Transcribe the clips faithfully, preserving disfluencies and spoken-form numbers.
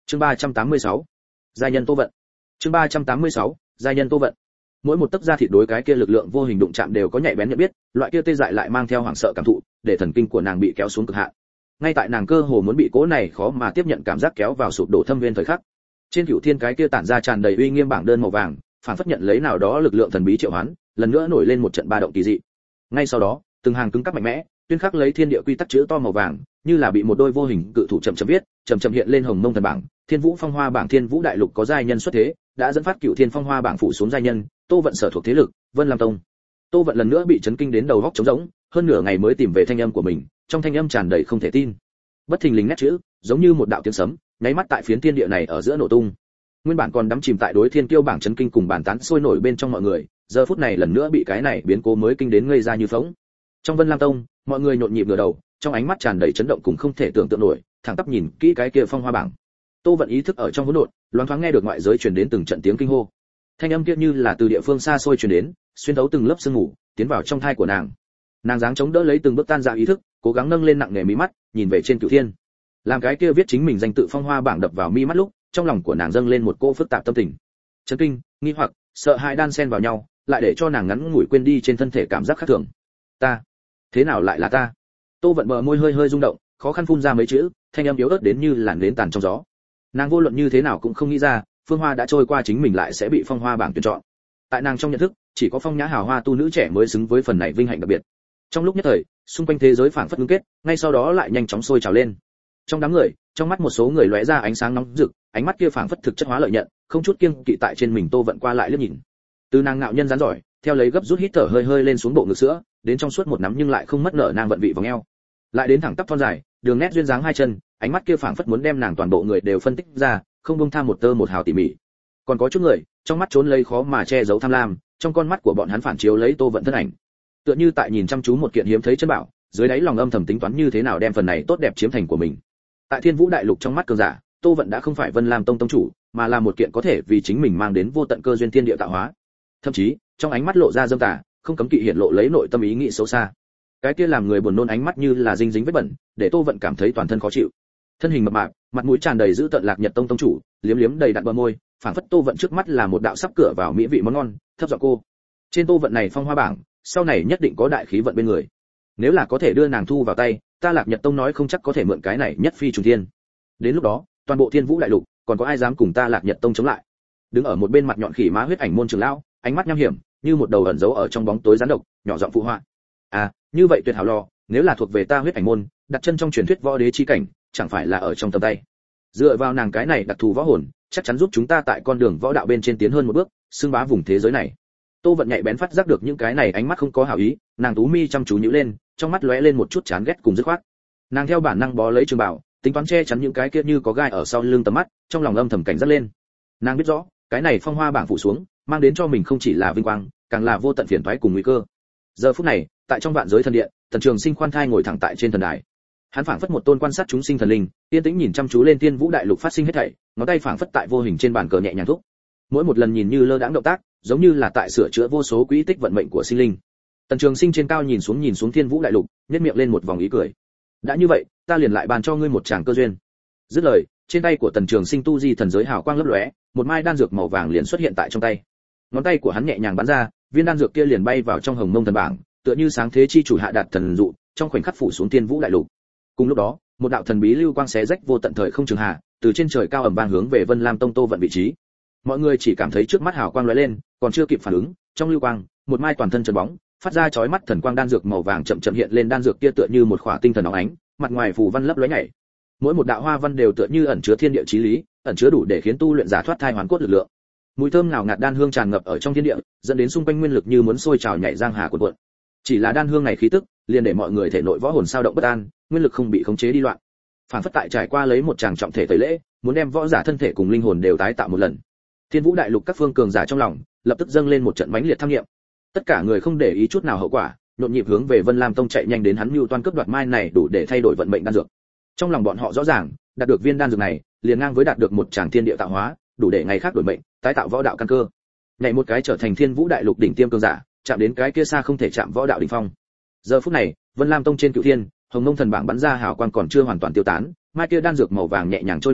Chương ba trăm tám mươi sáu, giai nhân Tô Vận. Chương ba trăm tám mươi sáu, giai nhân Tô Vận. Mỗi một tấc da thịt đối cái kia lực lượng vô hình đụng chạm đều có nhạy bén nhận biết, loại kia tê dại lại mang theo hoảng sợ cảm thụ, để thần kinh của nàng bị kéo xuống cực hạn. Ngay tại nàng cơ hồ muốn bị cố này khó mà tiếp nhận cảm giác kéo vào sụp đổ thâm viên thời khắc, trên cửu thiên cái kia tản ra tràn đầy uy nghiêm bảng đơn màu vàng, phản phất nhận lấy nào đó lực lượng thần bí triệu hoán, lần nữa nổi lên một trận ba động kỳ dị. Ngay sau đó, từng hàng cứng cáp mạnh mẽ, tuyên khắc lấy thiên địa quy tắc chữ to màu vàng, như là bị một đôi vô hình cự thủ chậm chậm viết, chậm chậm hiện lên hồng mông thần bảng, Thiên Vũ Phong Hoa bảng Thiên Vũ đại lục có giai nhân xuất thế, đã dẫn phát cửu thiên phong hoa bảng phủ xuống giai nhân, Tô Vận sở thuộc thế lực, Vân Lam Tông. Tô Vận lần nữa bị chấn kinh đến đầu óc trống rỗng, hơn nửa ngày mới tìm về thanh âm của mình, trong thanh âm tràn đầy không thể tin. Bất thình lình nét chữ, giống như một đạo tiếng sấm, nháy mắt tại phiến thiên địa này ở giữa nổ tung. Nguyên bản còn đắm chìm tại đối thiên kiêu bảng chấn kinh cùng bàn tán sôi nổi bên trong mọi người, giờ phút này lần nữa bị cái này biến cố mới kinh đến ngây ra như phỗng. Trong Vân Lam Tông, mọi người nhộn nhịp ngửa đầu, trong ánh mắt tràn đầy chấn động cùng không thể tưởng tượng nổi, thẳng tắp nhìn kỹ cái kia phong hoa bảng. Tô Vận ý thức ở trong hỗn độn, loáng thoáng nghe được ngoại giới truyền đến từng trận tiếng kinh hô. Thanh âm kia như là từ địa phương xa xôi truyền đến, xuyên thấu từng lớp sương mù, tiến vào trong thai của nàng. Nàng dáng chống đỡ lấy từng bước tan ra ý thức, cố gắng nâng lên nặng nề mí mắt, nhìn về trên cửu thiên. Làm cái kia viết chính mình danh tự phong hoa bảng đập vào mi mắt lúc, trong lòng của nàng dâng lên một cỗ phức tạp tâm tình. Chấn kinh, nghi hoặc, sợ hãi đan xen vào nhau, lại để cho nàng ngắn ngủi quên đi trên thân thể cảm giác khác thường. Ta, thế nào lại là ta? Tô Vận bờ môi hơi hơi rung động, khó khăn phun ra mấy chữ, thanh âm yếu ớt đến như làn nến tàn trong gió. Nàng vô luận như thế nào cũng không nghĩ ra, phương hoa đã trôi qua chính mình lại sẽ bị phong hoa bảng tuyển chọn. Tại nàng trong nhận thức, chỉ có phong nhã hào hoa tu nữ trẻ mới xứng với phần này vinh hạnh đặc biệt. Trong lúc nhất thời, xung quanh thế giới phảng phất ngưng kết, ngay sau đó lại nhanh chóng sôi trào lên. Trong đám người, trong mắt một số người lóe ra ánh sáng nóng rực, ánh mắt kia phảng phất thực chất hóa lợi nhận, không chút kiêng kỵ tại trên mình Tô Vận qua lại liếc nhìn. Từ nàng ngạo nhân rắn giỏi, theo lấy gấp rút hít thở hơi hơi lên xuống bộ ngực sữa, đến trong suốt một nắm nhưng lại không mất nợ nàng vận vị vòng eo. Lại đến thẳng tắp thon dài, đường nét duyên dáng hai chân, ánh mắt kia phảng phất muốn đem nàng toàn bộ người đều phân tích ra, không buông tha một tơ một hào tỉ mỉ. Còn có chút người, trong mắt trốn lấy khó mà che giấu tham lam, trong con mắt của bọn hắn phản chiếu lấy Tô Vận thân ảnh. Tựa như tại nhìn chăm chú một kiện hiếm thấy chân bảo, dưới đáy lòng âm thầm tính toán như thế nào đem phần này tốt đẹp chiếm thành của mình. Tại Thiên Vũ đại lục trong mắt cường giả, Tô Vận đã không phải Vân Lam Tông tông chủ, mà là một kiện có thể vì chính mình mang đến vô tận cơ duyên thiên địa tạo hóa. Thậm chí, trong ánh mắt lộ ra dâm tà, không cấm kỵ hiện lộ lấy nội tâm ý nghĩ xấu xa. Cái kia làm người buồn nôn ánh mắt như là dinh dính vết bẩn, để Tô Vận cảm thấy toàn thân khó chịu. Thân hình mập mạp, mặt mũi tràn đầy giữ tợn Lạc Nhật Tông tông chủ, liếm liếm đầy đặn bờ môi, phảng phất Tô Vận trước mắt là một đạo sắp cửa vào mỹ vị món ngon, thấp giọng cô. Trên Tô Vận này phong hoa bảng, sau này nhất định có đại khí vận bên người. Nếu là có thể đưa nàng thu vào tay, ta Lạc Nhật Tông nói không chắc có thể mượn cái này nhất phi trùng thiên. Đến lúc đó, toàn bộ Thiên Vũ đại lục, còn có ai dám cùng ta Lạc Nhật Tông chống lại? Đứng ở một bên mặt nhọn khỉ má huyết ảnh môn trưởng lão, ánh mắt nham hiểm, như một đầu ẩn giấu ở trong bóng tối rắn độc, nhỏ giọng phụ họa. À, như vậy tuyệt hảo lò, nếu là thuộc về ta huyết ảnh môn, đặt chân trong truyền thuyết võ đế chi cảnh, chẳng phải là ở trong tầm tay. Dựa vào nàng cái này đặc thù võ hồn, chắc chắn giúp chúng ta tại con đường võ đạo bên trên tiến hơn một bước, xưng bá vùng thế giới này. Tô Vận nhạy bén phát giác được những cái này ánh mắt không có hảo ý, nàng tú mi chăm chú nhíu lên, trong mắt lóe lên một chút chán ghét cùng dứt khoát. Nàng theo bản năng bó lấy trường bảo, tính toán che chắn những cái kia như có gai ở sau lưng tầm mắt, trong lòng âm thầm cảnh giác lên. Nàng biết rõ, cái này phong hoa bảng phủ xuống, mang đến cho mình không chỉ là vinh quang, càng là vô tận phiền toái cùng nguy cơ. Giờ phút này, tại trong vạn giới thần điện, Tần Trường Sinh khoan thai ngồi thẳng tại trên thần đài. Hắn phảng phất một tôn quan sát chúng sinh thần linh, yên tĩnh nhìn chăm chú lên Thiên Vũ đại lục phát sinh hết thảy, ngón tay phảng phất tại vô hình trên bàn cờ nhẹ nhàng thúc. Mỗi một lần nhìn như lơ đãng động tác, giống như là tại sửa chữa vô số quỹ tích vận mệnh của sinh linh. Tần Trường Sinh trên cao nhìn xuống nhìn xuống Thiên Vũ đại lục, nhếch miệng lên một vòng ý cười. Đã như vậy, ta liền lại bàn cho ngươi một tràng cơ duyên. Dứt lời, trên tay của Tần Trường Sinh tu di thần giới hào quang lấp lóe, một mai đan dược màu vàng liền xuất hiện tại trong tay. Ngón tay của hắn nhẹ nhàng bắn ra, viên đan dược kia liền bay vào trong hồng mông thần bảng, tựa như sáng thế chi chủ hạ đạt thần dụ, trong khoảnh khắc phủ xuống Thiên Vũ đại lục. Cùng lúc đó, một đạo thần bí lưu quang xé rách vô tận thời không trường hạ, từ trên trời cao ầm vang hướng về Vân Lam Tông Tô Vận vị trí. Mọi người chỉ cảm thấy trước mắt hào quang lóe lên, còn chưa kịp phản ứng, trong lưu quang, một mai toàn thân trơn bóng, phát ra chói mắt thần quang đan dược màu vàng chậm chậm hiện lên, đan dược kia tựa như một khỏa tinh thần óng ánh, mặt ngoài phù văn lấp lóe nhảy. Mỗi một đạo hoa văn đều tựa như ẩn chứa thiên địa chí lý, ẩn chứa đủ để khiến tu luyện giả thoát thai hoàn cốt lực lượng. Mùi thơm ngào ngạt đan hương tràn ngập ở trong thiên địa, dẫn đến xung quanh nguyên lực như muốn sôi trào nhảy giang hà cuộn cuộn. Chỉ là đan hương này khí tức, liền để mọi người thể nội võ hồn sao động bất an, nguyên lực không bị khống chế đi loạn. Phản phất tại trải qua lấy một tràng trọng thể tẩy lễ, muốn đem võ giả thân thể cùng linh hồn đều tái tạo một lần. Thiên Vũ đại lục các phương cường giả trong lòng, lập tức dâng lên một trận mãnh liệt tham nghiệm. Tất cả người không để ý chút nào hậu quả, nhộn nhịp hướng về Vân Lam Tông chạy nhanh đến, hắn mưu toan cướp đoạt mai này đủ để thay đổi vận mệnh đan dược. Trong lòng bọn họ rõ ràng, đạt được viên đan dược này, liền ngang với đạt được một tràng thiên địa tạo hóa, đủ để ngày khác đổi mệnh, tái tạo võ đạo căn cơ. Nhảy một cái trở thành Thiên Vũ đại lục đỉnh tiêm cường giả, chạm đến cái kia xa không thể chạm võ đạo đỉnh phong. Giờ phút này, Vân Lam Tông trên cửu thiên, Hồng Mông thần bảng bắn ra hào quang còn chưa hoàn toàn tiêu tán, mai kia đan dược màu vàng nhẹ nhàng trôi nổi,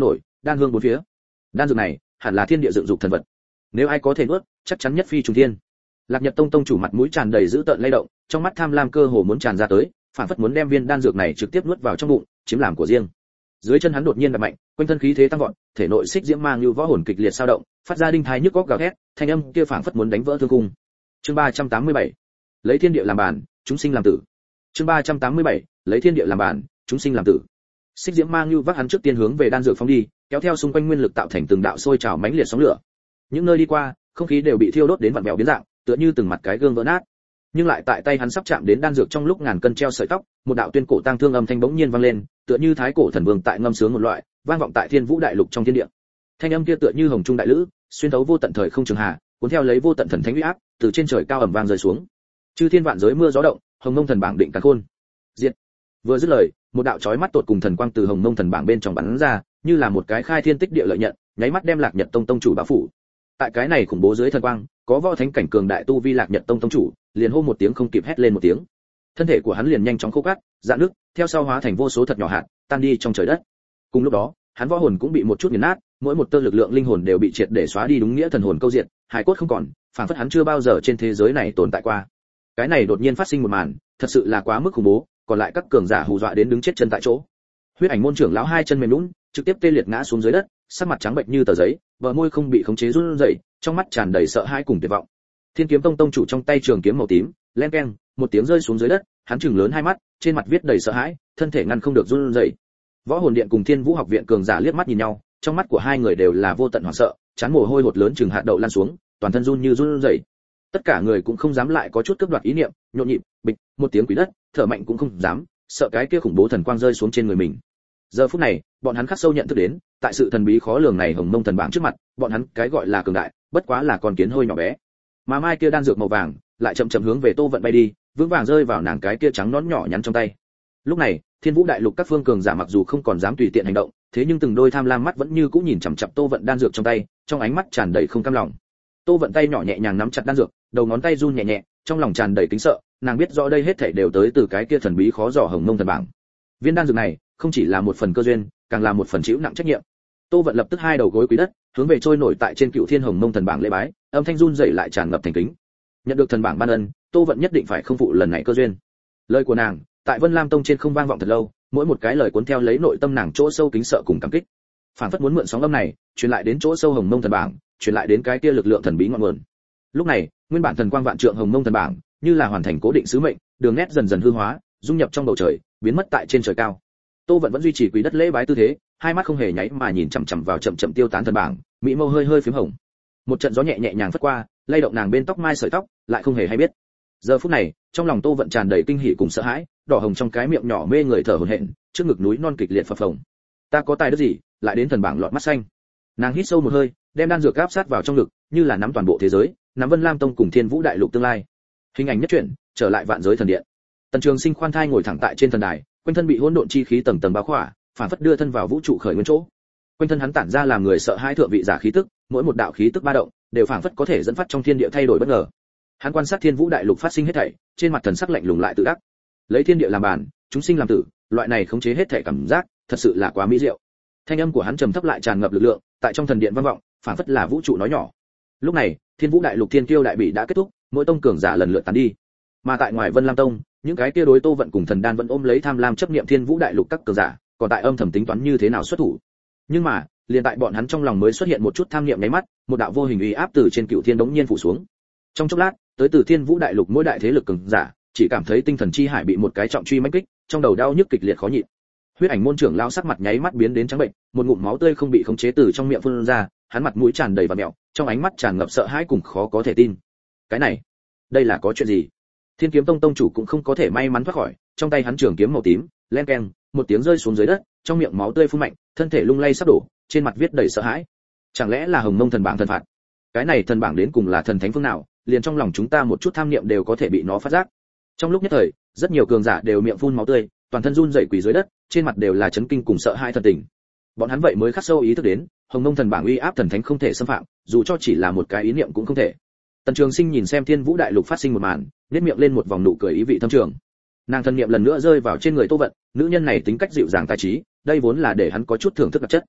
đan hương bốn phía. Đan dược này hẳn là thiên địa dựng dục thần vật, nếu ai có thể nuốt chắc chắn nhất phi trùng thiên. Lạc Nhật Tông tông chủ mặt mũi tràn đầy dữ tợn lay động, trong mắt tham lam cơ hồ muốn tràn ra tới, phản phất muốn đem viên đan dược này trực tiếp nuốt vào trong bụng, chiếm làm của riêng. Dưới chân hắn đột nhiên đập mạnh, quanh thân khí thế tăng vọt, thể nội xích diễm mang như võ hồn kịch liệt dao động, phát ra đinh thai nhức óc gào thét, thanh âm kia phảng phất muốn đánh vỡ thương cung. Chương ba trăm tám mươi bảy, lấy thiên địa làm bàn, chúng sinh làm tử. Chương ba trăm tám mươi bảy, lấy thiên địa làm bàn, chúng sinh làm tử. Xích diễm mang như vác hắn trước tiên hướng về đan dược phóng đi, kéo theo xung quanh nguyên lực tạo thành từng đạo sôi trào mãnh liệt sóng lửa. Những nơi đi qua, không khí đều bị thiêu đốt đến vặn vẹo biến dạng, tựa như từng mặt cái gương vỡ nát. Nhưng lại tại tay hắn sắp chạm đến đan dược trong lúc ngàn cân treo sợi tóc, một đạo tuyên cổ tang thương âm thanh bỗng nhiên vang lên, tựa như thái cổ thần vương tại ngâm sướng một loại, vang vọng tại Thiên Vũ đại lục trong thiên địa. Thanh âm kia tựa như hồng trung đại lữ, xuyên thấu vô tận thời không trường hà, cuốn theo lấy vô tận thần thánh uy áp, từ trên trời cao ầm vang rơi xuống. Chư thiên vạn giới mưa gió động, Hồng Mông thần bảng định càn khôn. Diệt. Vừa dứt lời, một đạo chói mắt tột cùng thần quang từ Hồng Mông thần bảng bên trong bắn ra, như là một cái khai thiên tích địa lợi nhận, nháy mắt đem Lạc Nhật Tông tông chủ bao phủ. Tại cái này khủng bố dưới thần quang, có võ thánh cảnh cường đại tu vi Lạc Nhật Tông tông chủ, liền hô một tiếng không kịp hét lên một tiếng. Thân thể của hắn liền nhanh chóng khô cát, rạn nước, theo sau hóa thành vô số thật nhỏ hạt, tan đi trong trời đất. Cùng lúc đó, hắn võ hồn cũng bị một chút nghiền nát, mỗi một tơ lực lượng linh hồn đều bị triệt để xóa đi, đúng nghĩa thần hồn câu diệt, hải cốt không còn, phảng phất hắn chưa bao giờ trên thế giới này tồn tại qua. Cái này đột nhiên phát sinh một màn, thật sự là quá mức khủng bố, còn lại các cường giả hù dọa đến đứng chết chân tại chỗ. Huyết Ảnh môn trưởng lão hai chân mềm nhũn, trực tiếp tê liệt ngã xuống dưới đất, sắc mặt trắng bệch như tờ giấy, bờ môi không bị khống chế run rẩy, trong mắt tràn đầy sợ hãi cùng tuyệt vọng. Thiên Kiếm Tông tông chủ trong tay trường kiếm màu tím, len keng, một tiếng rơi xuống dưới đất, hắn trừng lớn hai mắt, trên mặt viết đầy sợ hãi, thân thể ngăn không được run rẩy. Võ Hồn Điện cùng Thiên Vũ học viện cường giả liếc mắt nhìn nhau, trong mắt của hai người đều là vô tận hoảng sợ, chán mồ hôi hột lớn chừng hạt đậu lan xuống, toàn thân run như run rẩy. Tất cả người cũng không dám lại có chút cướp đoạt ý niệm, nhộn nhịp, bịch, một tiếng quỷ đất, thở mạnh cũng không dám, sợ cái kia khủng bố thần quang rơi xuống trên người mình. Giờ phút này, bọn hắn khắc sâu nhận thức đến, tại sự thần bí khó lường này Hồng Mông thần bảng trước mặt, bọn hắn cái gọi là cường đại, bất quá là con kiến hôi nhỏ bé. Mà mai kia đan dược màu vàng, lại chậm chậm hướng về Tô Vận bay đi, vững vàng rơi vào nàng cái kia trắng nõn nhỏ nhắn trong tay. Lúc này, Thiên Vũ đại lục các phương cường giả mặc dù không còn dám tùy tiện hành động, thế nhưng từng đôi tham lam mắt vẫn như cũ nhìn chằm chằm Tô Vận đan dược trong tay, trong ánh mắt tràn đầy không cam lòng. Tô Vận tay nhỏ nhẹ nhàng nắm chặt đan dược, đầu ngón tay run nhẹ nhẹ, trong lòng tràn đầy kính sợ, nàng biết rõ đây hết thảy đều tới từ cái kia thần bí khó dò Hồng Mông thần bảng. Viên đan dược này, không chỉ là một phần cơ duyên, càng là một phần chịu nặng trách nhiệm. Tô Vận lập tức hai đầu gối quý đất, hướng về trôi nổi tại trên Cựu Thiên Hồng Mông thần bảng lễ bái, âm thanh run rẩy lại tràn ngập thành kính. Nhận được thần bảng ban ân, Tô Vận nhất định phải không phụ lần này cơ duyên. Lời của nàng, tại Vân Lam Tông trên không vang vọng thật lâu, mỗi một cái lời cuốn theo lấy nội tâm nàng chỗ sâu kính sợ cùng cảm kích. Phản phất muốn mượn sóng âm này, truyền lại đến chỗ sâu Hồng Mông thần bảng, truyền lại đến cái kia lực lượng thần bí ngọn nguồn. Lúc này, nguyên bản thần quang vạn trượng Hồng Mông thần bảng, như là hoàn thành cố định sứ mệnh, đường nét dần dần hư hóa, dung nhập trong bầu trời, biến mất tại trên trời cao. Tô Vận vẫn duy trì quỳ đất lễ bái tư thế, hai mắt không hề nháy mà nhìn chằm chằm vào chậm chậm tiêu tán thần bảng, mỹ mâu hơi hơi phím hồng. Một trận gió nhẹ nhẹ nhàng phất qua, lay động nàng bên tóc mai sợi tóc, lại không hề hay biết. Giờ phút này, trong lòng Tô Vận tràn đầy kinh hỉ cùng sợ hãi, đỏ hồng trong cái miệng nhỏ mê người thở hổn hển, trước ngực núi non kịch liệt phập phồng. Ta có tài đức gì, lại đến thần bảng lọt mắt xanh. Nàng hít sâu một hơi, đem đan dược áp sát vào trong ngực, như là nắm toàn bộ thế giới, nắm Vân Lam Tông cùng Thiên Vũ đại lục tương lai. Hình ảnh nhất chuyển, trở lại vạn giới thần điện. Tần Trường Sinh khoan thai ngồi thẳng tại trên thần đài, quanh thân bị hỗn độn chi khí tầng tầng bao khỏa, phản phất đưa thân vào vũ trụ khởi nguyên chỗ. Quanh thân hắn tản ra làm người sợ hãi thượng vị giả khí tức, mỗi một đạo khí tức ba động, đều phản phất có thể dẫn phát trong thiên địa thay đổi bất ngờ. Hắn quan sát Thiên Vũ đại lục phát sinh hết thảy, trên mặt thần sắc lạnh lùng lại tự ác. Lấy thiên địa làm bàn, chúng sinh làm tử, loại này khống chế hết thảy cảm giác, thật sự là quá mỹ diệu. Thanh âm của hắn trầm thấp lại tràn ngập lực lượng, tại trong thần điện vang vọng, phản phất là vũ trụ nói nhỏ. Lúc này, Thiên Vũ đại lục thiên kiêu đại bị đã kết thúc, mỗi tông cường giả lần lượt tán đi. Mà tại ngoài Vân Lam Tông, những cái kia đối Tô Vận cùng thần đan vẫn ôm lấy tham lam chấp niệm Thiên Vũ đại lục các cường giả, còn tại âm thầm tính toán như thế nào xuất thủ. Nhưng mà, liền tại bọn hắn trong lòng mới xuất hiện một chút tham niệm nháy mắt, một đạo vô hình uy áp từ trên Cựu Thiên đống nhiên phủ xuống. Trong chốc lát, tới từ Thiên Vũ đại lục mỗi đại thế lực cường giả, chỉ cảm thấy tinh thần chi hải bị một cái trọng truy mãnh kích, trong đầu đau nhức kịch liệt khó nhịn. Huyết Ảnh môn trưởng lão sắc mặt nháy mắt biến đến trắng bệnh, một ngụm máu tươi không bị khống chế từ trong miệng phun ra, hắn mặt mũi tràn đầy vằn mèo, trong ánh mắt tràn ngập sợ hãi cùng khó có thể tin. Cái này, đây là có chuyện gì? Thiên Kiếm Tông tông chủ cũng không có thể may mắn thoát khỏi, trong tay hắn trường kiếm màu tím, len keng, một tiếng rơi xuống dưới đất, trong miệng máu tươi phun mạnh, thân thể lung lay sắp đổ, trên mặt viết đầy sợ hãi. Chẳng lẽ là Hồng Mông thần bảng thần phạt? Cái này thần bảng đến cùng là thần thánh phương nào, liền trong lòng chúng ta một chút tham niệm đều có thể bị nó phát giác. Trong lúc nhất thời, rất nhiều cường giả đều miệng phun máu tươi, toàn thân run rẩy quỳ dưới đất, trên mặt đều là chấn kinh cùng sợ hãi thần tình. Bọn hắn vậy mới khắc sâu ý thức đến, Hồng Mông thần bảng uy áp thần thánh không thể xâm phạm, dù cho chỉ là một cái ý niệm cũng không thể. Tần Trường Sinh nhìn xem Thiên Vũ đại lục phát sinh một màn, nhếch miệng lên một vòng nụ cười ý vị thâm trường. Nàng thân niệm lần nữa rơi vào trên người Tô Vận, nữ nhân này tính cách dịu dàng tài trí, đây vốn là để hắn có chút thưởng thức đặc chất.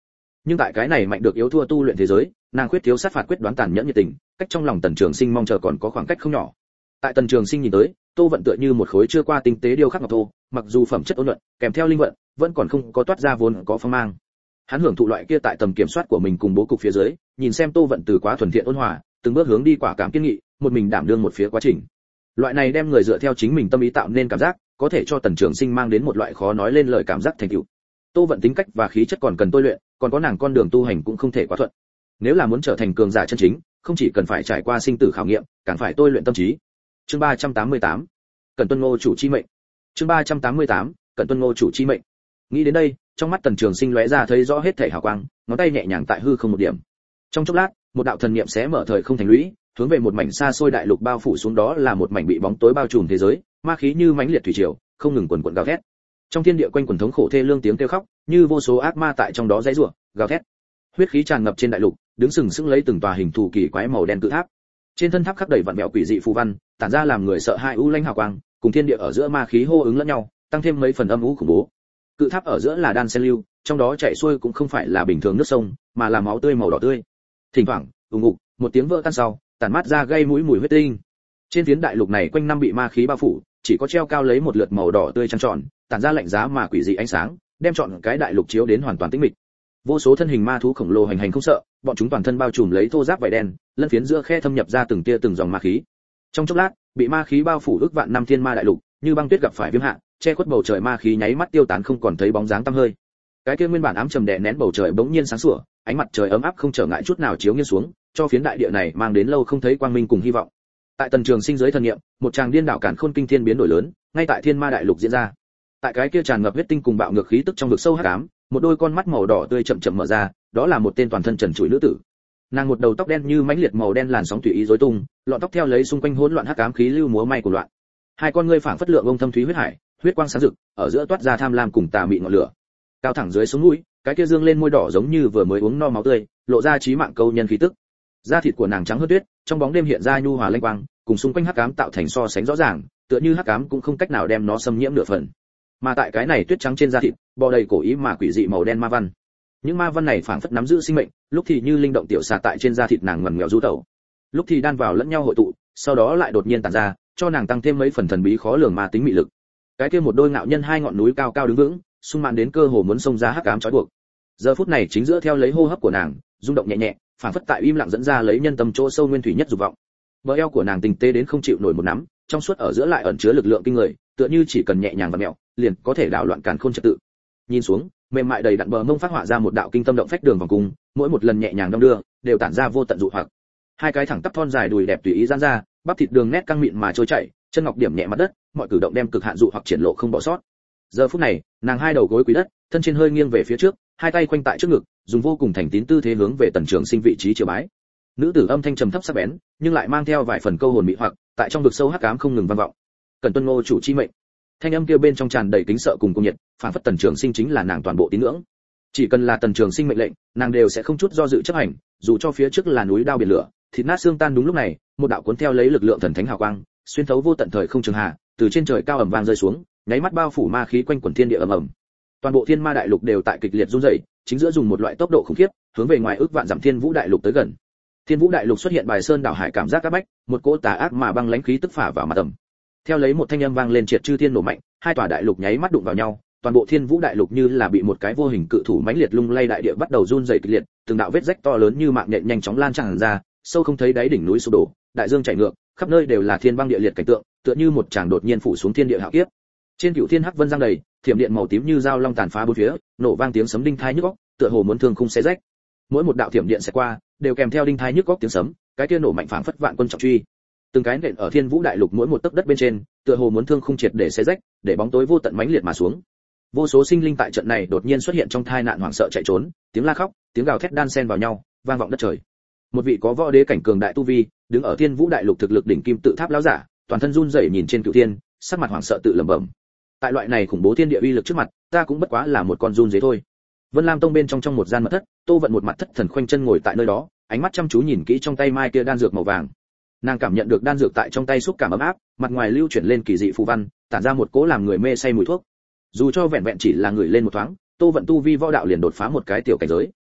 Nhưng tại cái này mạnh được yếu thua tu luyện thế giới, nàng khuyết thiếu sát phạt quyết đoán tàn nhẫn nhiệt tình, cách trong lòng Tần Trường Sinh mong chờ còn có khoảng cách không nhỏ. Tại Tần Trường Sinh nhìn tới, Tô Vận tựa như một khối chưa qua tinh tế điêu khắc ngọc thô, mặc dù phẩm chất ôn nhuận, kèm theo linh vận, vẫn còn không có toát ra vốn có phong mang. Hắn hưởng thụ loại kia tại tầm kiểm soát của mình cùng bố cục phía dưới, nhìn xem Tô Vận từ quá thuần thiện ôn hòa, từng bước hướng đi quả cảm kiên nghị, một mình đảm đương một phía quá trình. Loại này đem người dựa theo chính mình tâm ý tạo nên cảm giác, có thể cho Tần Trường Sinh mang đến một loại khó nói lên lời cảm giác thành tựu. Tô Vận tính cách và khí chất còn cần tôi luyện, còn có nàng con đường tu hành cũng không thể quá thuận. Nếu là muốn trở thành cường giả chân chính, không chỉ cần phải trải qua sinh tử khảo nghiệm, càng phải tôi luyện tâm trí. Chương ba trăm tám mươi tám, Cần tuân Ngô chủ chi mệnh. Chương ba trăm tám mươi tám, Cần tuân Ngô chủ chi mệnh. Nghĩ đến đây, trong mắt Tần Trường Sinh lóe ra thấy rõ hết thảy hào quang, ngón tay nhẹ nhàng tại hư không một điểm. Trong chốc lát, một đạo thần niệm xé mở thời không thành lũy, hướng về một mảnh xa xôi đại lục bao phủ xuống, đó là một mảnh bị bóng tối bao trùm thế giới, ma khí như mãnh liệt thủy triều, không ngừng quần quần gào thét. Trong thiên địa quanh quần thống khổ thê lương tiếng kêu khóc, như vô số ác ma tại trong đó giãy giụa, gào thét. Huyết khí tràn ngập trên đại lục, đứng sừng sững lấy từng tòa hình thù kỳ quái màu đen cự tháp. Trên thân tháp khắc đầy vặn vẹo quỷ dị phù văn, tản ra làm người sợ hãi u lãnh hào quang, cùng thiên địa ở giữa ma khí hô ứng lẫn nhau, tăng thêm mấy phần âm u khủng bố. Cự tháp ở giữa là đan sen lưu, trong đó chảy xuôi cũng không phải là bình thường nước sông, mà là máu tươi màu đỏ tươi. Thỉnh thoảng, ùng ục, một tiếng vỡ tan sau, tản mát ra gây mũi mùi huyết tinh. Trên phiến đại lục này quanh năm bị ma khí bao phủ, chỉ có treo cao lấy một lượt màu đỏ tươi trăng tròn, tản ra lạnh giá mà quỷ dị ánh sáng, đem trọn cái đại lục chiếu đến hoàn toàn tĩnh mịch. Vô số thân hình ma thú khổng lồ hành hành không sợ, bọn chúng toàn thân bao trùm lấy thô giáp vảy đen, lân phiến giữa khe thâm nhập ra từng tia từng dòng ma khí. Trong chốc lát, bị ma khí bao phủ ức vạn năm thiên ma đại lục, như băng tuyết gặp phải viêm hạ, che khuất bầu trời ma khí nháy mắt tiêu tán không còn thấy bóng dáng tăm hơi. Cái kia nguyên bản ám trầm đè nén bầu trời bỗng nhiên sáng sủa, ánh mặt trời ấm áp không trở ngại chút nào chiếu nghiêng xuống, cho phiến đại địa này mang đến lâu không thấy quang minh cùng hy vọng. Tại Tần Trường Sinh dưới thần niệm, một tràng điên đảo càn khôn kinh thiên biến đổi lớn, ngay tại thiên ma đại lục diễn ra. Tại cái kia tràn ngập huyết tinh cùng bạo ngược khí tức trong vực sâu hắc ám, một đôi con mắt màu đỏ tươi chậm chậm mở ra, đó là một tên toàn thân trần trụi nữ tử. Nàng một đầu tóc đen như mãnh liệt màu đen làn sóng tùy ý rối tung, lọn tóc theo lấy xung quanh hỗn loạn hắc ám khí lưu múa may của loạn. Hai con ngươi phảng phất lượng ông thâm thúy huyết hải, huyết quang sáng rực, ở giữa toát ra tham lam cùng tà mị ngọn lửa. Cao thẳng dưới sống mũi, cái kia dương lên môi đỏ giống như vừa mới uống no máu tươi, lộ ra chí mạng câu nhân khí tức. Da thịt của nàng trắng hơn tuyết, trong bóng đêm hiện ra nhu hòa lanh quang, cùng xung quanh hắc ám tạo thành so sánh rõ ràng, tựa như hắc ám cũng không cách nào đem nó xâm nhiễm nửa phần. Mà tại cái này tuyết trắng trên da thịt, bò đầy cổ ý mà quỷ dị màu đen ma văn. Những ma văn này phảng phất nắm giữ sinh mệnh, lúc thì như linh động tiểu xà tại trên da thịt nàng ngoằn ngoèo du tẩu, lúc thì đan vào lẫn nhau hội tụ, sau đó lại đột nhiên tản ra, cho nàng tăng thêm mấy phần thần bí khó lường ma tính mị lực. Cái kia một đôi ngạo nhân hai ngọn núi cao cao đứng vững, sung mãn đến cơ hồ muốn xông ra hắc ám trói buộc. Giờ phút này chính giữa theo lấy hô hấp của nàng, rung động nhẹ nhẹ, phảng phất tại im lặng dẫn ra lấy nhân tâm chỗ sâu nguyên thủy nhất dục vọng. Bờ eo của nàng tinh tế đến không chịu nổi một nắm, trong suốt ở giữa lại ẩn chứa lực lượng kinh người, tựa như chỉ cần nhẹ nhàng và mèo, liền có thể đảo loạn càn khôn trật tự. Nhìn xuống, mềm mại đầy đặn bờ mông phát họa ra một đạo kinh tâm động phách đường vòng cung, mỗi một lần nhẹ nhàng đong đưa, đều tản ra vô tận dụ hoặc. Hai cái thẳng tắp thon dài đùi đẹp tùy ý giãn ra, bắp thịt đường nét căng mịn mà trôi chảy, chân ngọc điểm nhẹ mặt đất, mọi cử động đem cực hạn dụ hoặc triển lộ không bỏ sót. Giờ phút này, nàng hai đầu gối quỳ đất, thân trên hơi nghiêng về phía trước, hai tay khoanh tại trước ngực, dùng vô cùng thành tín tư thế hướng về Tần Trường Sinh vị trí triều bái. Nữ tử âm thanh trầm thấp sắc bén, nhưng lại mang theo vài phần câu hồn mị hoặc, tại trong vực sâu hắc ám không ngừng vang vọng. Cần tuân Ngô chủ chi mệnh. Thanh âm kia bên trong tràn đầy kính sợ cùng cung nhiệt, phảng phất Tần Trường Sinh chính là nàng toàn bộ tín ngưỡng. Chỉ cần là Tần Trường Sinh mệnh lệnh, nàng đều sẽ không chút do dự chấp hành, dù cho phía trước là núi đao biển lửa, thịt nát xương tan. Đúng lúc này, một đạo cuốn theo lấy lực lượng thần thánh hào quang, xuyên thấu vô tận thời không trường hà, từ trên trời cao ầm vang rơi xuống, nháy mắt bao phủ ma khí quanh quẩn thiên địa ầm ầm. Toàn bộ thiên ma đại lục đều tại kịch liệt run rẩy, chính giữa dùng một loại tốc độ khủng khiếp, hướng về ngoài ước vạn dặm thiên vũ đại lục tới gần. Thiên vũ đại lục xuất hiện bài sơn đảo hải cảm giác các bách, một cỗ tà ác mà băng lãnh khí tức phả vào mặt tầm. Theo lấy một thanh âm vang lên triệt chư thiên nổ mạnh, hai tòa đại lục nháy mắt đụng vào nhau, toàn bộ thiên vũ đại lục như là bị một cái vô hình cự thủ mãnh liệt lung lay, đại địa bắt đầu run rẩy kịch liệt, từng đạo vết rách to lớn như mạng nhện nhanh chóng lan tràn ra, sâu không thấy đáy, đỉnh núi sụp đổ, đại dương chảy ngược, khắp nơi đều là thiên băng địa liệt cảnh tượng, tựa như một tràng đột nhiên phủ xuống thiên địa hạo kiếp. Trên cửu thiên hắc vân giăng đầy, thiểm điện màu tím như dao long tàn phá bốn phía, nổ vang tiếng sấm đinh thai nhức óc, tựa hồ muốn thương khung xé rách. Mỗi một đạo thiểm điện sẽ qua, đều kèm theo đinh thai nhức óc tiếng sấm, cái kia nổ mạnh phảng phất vạn quân trọng truy. Từng cái nện ở thiên vũ đại lục mỗi một tấc đất bên trên, tựa hồ muốn thương khung triệt để xé rách, để bóng tối vô tận mãnh liệt mà xuống. Vô số sinh linh tại trận này đột nhiên xuất hiện trong tai nạn hoảng sợ chạy trốn, tiếng la khóc, tiếng gào thét đan xen vào nhau, vang vọng đất trời. Một vị có võ đế cảnh cường đại tu vi, đứng ở thiên vũ đại lục thực lực đỉnh kim tự tháp lão giả, toàn thân run rẩy nhìn trên cửu thiên, sắc mặt hoảng sợ tự lẩm bẩm. Tại loại này khủng bố thiên địa uy lực trước mặt, ta cũng bất quá là một con run dế thôi. Vân Lam Tông bên trong trong một gian mật thất, Tô Vận một mặt thất thần khoanh chân ngồi tại nơi đó, ánh mắt chăm chú nhìn kỹ trong tay mai kia đan dược màu vàng. Nàng cảm nhận được đan dược tại trong tay xúc cảm ấm áp, mặt ngoài lưu chuyển lên kỳ dị phù văn, tản ra một cỗ làm người mê say mùi thuốc. Dù cho vẹn vẹn chỉ là người lên một thoáng, Tô Vận tu vi võ đạo liền đột phá một cái tiểu cảnh giới.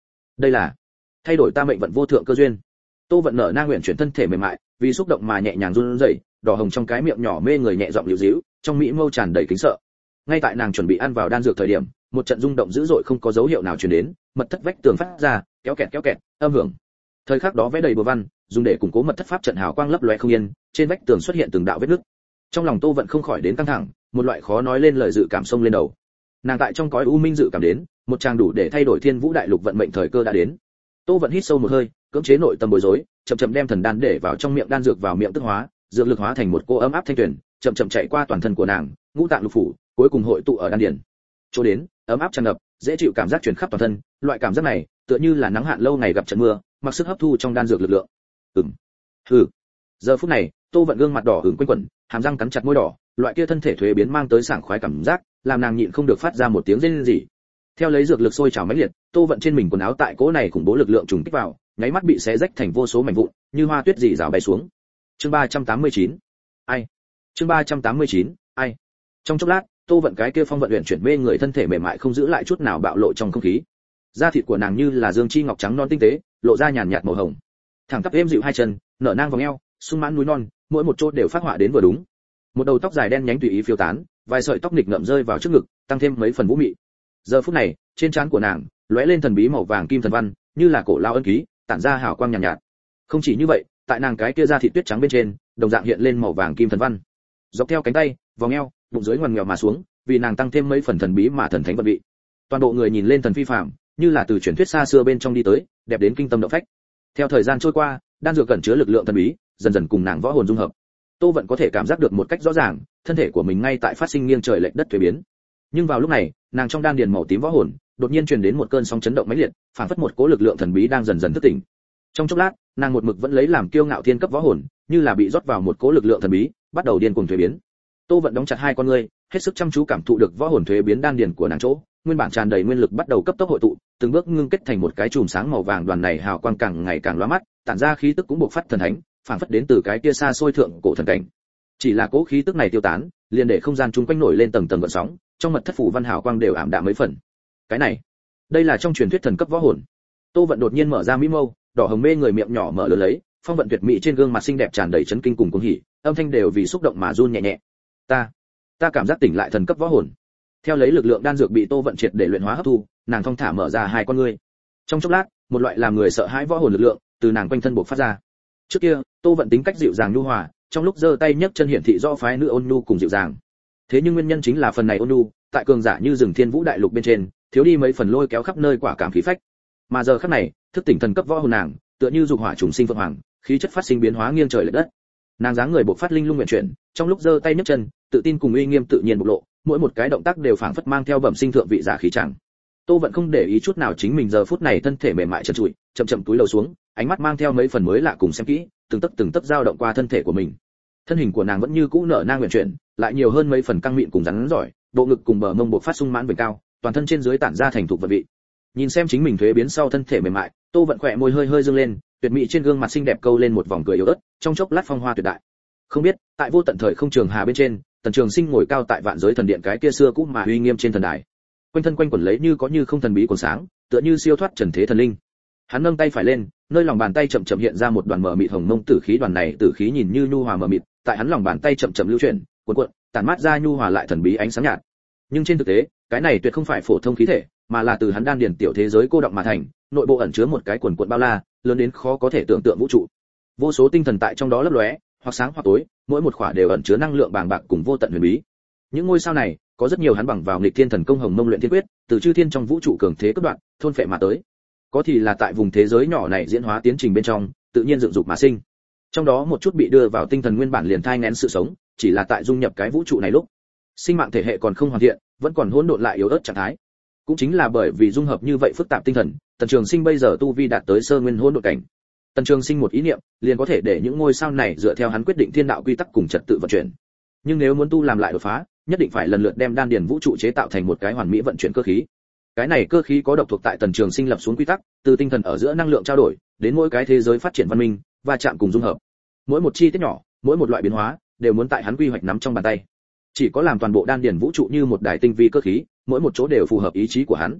đây là thay đổi ta mệnh vận vô thượng cơ duyên. Tô Vận nở nang nguyện chuyển thân thể mềm mại, vì xúc động mà nhẹ nhàng run rẩy, đỏ hồng trong cái miệng nhỏ mê người nhẹ giọng liễu díu, trong mỹ mâu tràn đầy kính sợ. Ngay tại nàng chuẩn bị ăn vào đan dược thời điểm, một trận rung động dữ dội không có dấu hiệu nào truyền đến, mật thất vách tường phát ra kéo kẹt kéo kẹt âm hưởng. Thời khắc đó vẽ đầy bừa văn, dùng để củng cố mật thất pháp trận hào quang lấp lóe không yên, trên vách tường xuất hiện từng đạo vết nứt. Trong lòng Tô Vận không khỏi đến căng thẳng, một loại khó nói lên lời dự cảm xông lên đầu. Nàng tại trong cõi u minh dự cảm đến, một trang đủ để thay đổi thiên vũ đại lục vận mệnh thời cơ đã đến. Tô Vận hít sâu một hơi, cưỡng chế nội tâm bối rối, chậm chậm đem thần đan để vào trong miệng đan dược vào miệng tức hóa, dược lực hóa thành một cô ấm áp thanh tuyển, chậm chậm chạy qua toàn thân của nàng, ngũ tạng lục phủ, cuối cùng hội tụ ở đan điền. Chỗ đến, ấm áp tràn ngập, dễ chịu cảm giác truyền khắp toàn thân, loại cảm giác này, tựa như là nắng hạn lâu ngày gặp trận mưa, mặc sức hấp thu trong đan dược lực lượng. Ừm. Hừ. Giờ phút này, Tô Vận gương mặt đỏ ửng quanh quẩn, hàm răng cắn chặt môi đỏ, loại kia thân thể thuế biến mang tới sảng khoái cảm giác, làm nàng nhịn không được phát ra một tiếng rên rỉ. Theo lấy dược lực sôi trào mãnh liệt, Tô Vận trên mình quần áo tại cỗ này khủng bố lực lượng trùng kích vào, nháy mắt bị xé rách thành vô số mảnh vụn, như hoa tuyết rỉ rào bay xuống. Chương ba trăm tám mươi chín. Ai? Chương ba trăm tám mươi chín. Ai? Trong chốc lát, Tô Vận cái kia phong vận luyện chuyển mê người thân thể mềm mại không giữ lại chút nào bạo lộ trong không khí. Da thịt của nàng như là dương chi ngọc trắng non tinh tế, lộ ra nhàn nhạt màu hồng. Thẳng tắp êm dịu hai chân, nở nang vòng eo, sung mãn núi non, mỗi một chỗ đều phát họa đến vừa đúng. Một đầu tóc dài đen nhánh tùy ý phiêu tán, vài sợi tóc nghịch ngợm rơi vào trước ngực, tăng thêm mấy phần vũ mị. Giờ phút này, trên trán của nàng lóe lên thần bí màu vàng kim thần văn, như là cổ lao ân ký, tản ra hào quang nhàn nhạt, nhạt. Không chỉ như vậy, tại nàng cái kia da thịt tuyết trắng bên trên, đồng dạng hiện lên màu vàng kim thần văn. Dọc theo cánh tay, vòng eo, bụng dưới ngoằn nghèo mà xuống, vì nàng tăng thêm mấy phần thần bí mà thần thánh vận vị. Toàn bộ người nhìn lên thần phi phàm, như là từ truyền thuyết xa xưa bên trong đi tới, đẹp đến kinh tâm động phách. Theo thời gian trôi qua, đan dược cẩn chứa lực lượng thần bí, dần dần cùng nàng võ hồn dung hợp. Tô Vận có thể cảm giác được một cách rõ ràng, thân thể của mình ngay tại phát sinh nghiêng trời lệch đất thay biến. Nhưng vào lúc này, nàng trong đan điền màu tím võ hồn, đột nhiên truyền đến một cơn sóng chấn động mãnh liệt, phản phất một cỗ lực lượng thần bí đang dần dần thức tỉnh. Trong chốc lát, nàng một mực vẫn lấy làm kiêu ngạo thiên cấp võ hồn, như là bị rót vào một cỗ lực lượng thần bí, bắt đầu điên cuồng thay biến. Tô Vận đóng chặt hai con ngươi, hết sức chăm chú cảm thụ được võ hồn thay biến đan điền của nàng chỗ, nguyên bản tràn đầy nguyên lực bắt đầu cấp tốc hội tụ, từng bước ngưng kết thành một cái chùm sáng màu vàng, đoàn này hào quang càng ngày càng lóa mắt, tản ra khí tức cũng bộc phát thần thánh, phản phất đến từ cái kia xa xôi thượng cổ thần cảnh. Chỉ là cỗ khí tức này tiêu tán, liền để không gian chung quanh nổi lên tầng tầng gợn sóng, trong mật thất phủ văn hào quang đều ảm đạm mấy phần. Cái này, đây là trong truyền thuyết thần cấp võ hồn. Tô Vận đột nhiên mở ra mỹ mâu, đỏ hồng mê người miệng nhỏ mở lớn lấy, phong vận tuyệt mỹ trên gương mặt xinh đẹp tràn đầy chấn kinh cùng cuồng hỉ, âm thanh đều vì xúc động mà run nhẹ nhẹ. Ta, ta cảm giác tỉnh lại thần cấp võ hồn. Theo lấy lực lượng đan dược bị Tô Vận triệt để luyện hóa hấp thu, nàng thong thả mở ra hai con ngươi. Trong chốc lát, một loại làm người sợ hãi võ hồn lực lượng từ nàng quanh thân bộc phát ra. Trước kia, Tô Vận tính cách dịu dàng nhu hòa, trong lúc giơ tay nhấc chân hiển thị rõ phái nữ ôn nhu cùng dịu dàng. Thế nhưng nguyên nhân chính là phần này ôn nhu, tại cường giả như rừng thiên vũ đại lục bên trên, thiếu đi mấy phần lôi kéo khắp nơi quả cảm khí phách. Mà giờ khắc này, thức tỉnh thần cấp võ hồn nàng, tựa như dục hỏa trùng sinh phượng hoàng, khí chất phát sinh biến hóa nghiêng trời lệch đất. Nàng dáng người bộc phát linh lung nguyện chuyển, trong lúc giơ tay nhấc chân, tự tin cùng uy nghiêm tự nhiên bộc lộ, mỗi một cái động tác đều phảng phất mang theo bẩm sinh thượng vị giả khí chẳng. Tô Vận không để ý chút nào chính mình giờ phút này thân thể mềm mại trần trụi, chậm chậm túi lầu xuống, ánh mắt mang theo mấy phần mới lạ cùng xem kỹ, từng tấc từng tấc dao động qua thân thể của mình. Thân hình của nàng vẫn như cũ nở nang nguyện chuyển, lại nhiều hơn mấy phần căng mịn cùng rắn giỏi, bộ ngực cùng bờ mông bộc phát sung mãn vành cao, toàn thân trên dưới tản ra thành thục vật vị. Nhìn xem chính mình thuế biến sau thân thể mềm mại, Tô Vận khỏe môi hơi hơi dương lên, tuyệt mỹ trên gương mặt xinh đẹp câu lên một vòng cười yếu ớt, trong chốc lát phong hoa tuyệt đại. Không biết, tại vô tận thời không trường hà bên trên, Tần Trường Sinh ngồi cao tại vạn giới thần điện cái kia xưa cũ mà uy nghiêm trên thần đài. Quanh thân quanh quẩn lấy như có như không thần bí còn sáng, tựa như siêu thoát trần thế thần linh. Hắn nâng tay phải lên, nơi lòng bàn tay chậm chậm hiện ra một đoàn mờ mịt hồng mông tử khí, đoàn này tử khí nhìn như nhu hòa mờ mịt, tại hắn lòng bàn tay chậm chậm lưu chuyển, cuộn cuộn, tản mát ra nhu hòa lại thần bí ánh sáng nhạt. Nhưng trên thực tế, cái này tuyệt không phải phổ thông khí thể, mà là từ hắn đan điền tiểu thế giới cô động mà thành, nội bộ ẩn chứa một cái quần cuộn bao la, lớn đến khó có thể tưởng tượng vũ trụ. Vô số tinh thần tại trong đó lấp lóe, hoặc sáng hoặc tối, mỗi một khỏa đều ẩn chứa năng lượng bàng bạc cùng vô tận huyền bí. Những ngôi sao này, có rất nhiều hắn bằng vào nghịch thiên thần công hồng mông luyện thiên quyết, từ chư thiên trong vũ trụ cường thế cấp đoạn, thôn phệ mà tới. Có thì là tại vùng thế giới nhỏ này diễn hóa tiến trình bên trong, tự nhiên dựng dục mà sinh. Trong đó một chút bị đưa vào tinh thần nguyên bản liền thai nghén sự sống, chỉ là tại dung nhập cái vũ trụ này lúc, sinh mạng thể hệ còn không hoàn thiện, vẫn còn hỗn độn lại yếu ớt trạng thái. Cũng chính là bởi vì dung hợp như vậy phức tạp tinh thần, Tần Trường Sinh bây giờ tu vi đạt tới sơ nguyên hỗn độn cảnh. Tần Trường Sinh một ý niệm, liền có thể để những ngôi sao này dựa theo hắn quyết định thiên đạo quy tắc cùng trật tự vận chuyển. Nhưng nếu muốn tu làm lại đột phá, nhất định phải lần lượt đem đan điền vũ trụ chế tạo thành một cái hoàn mỹ vận chuyển cơ khí. Cái này cơ khí có độc thuộc tại Tần Trường Sinh lập xuống quy tắc, từ tinh thần ở giữa năng lượng trao đổi, đến mỗi cái thế giới phát triển văn minh và chạm cùng dung hợp. Mỗi một chi tiết nhỏ, mỗi một loại biến hóa, đều muốn tại hắn quy hoạch nắm trong bàn tay. Chỉ có làm toàn bộ đan điền vũ trụ như một đài tinh vi cơ khí, mỗi một chỗ đều phù hợp ý chí của hắn.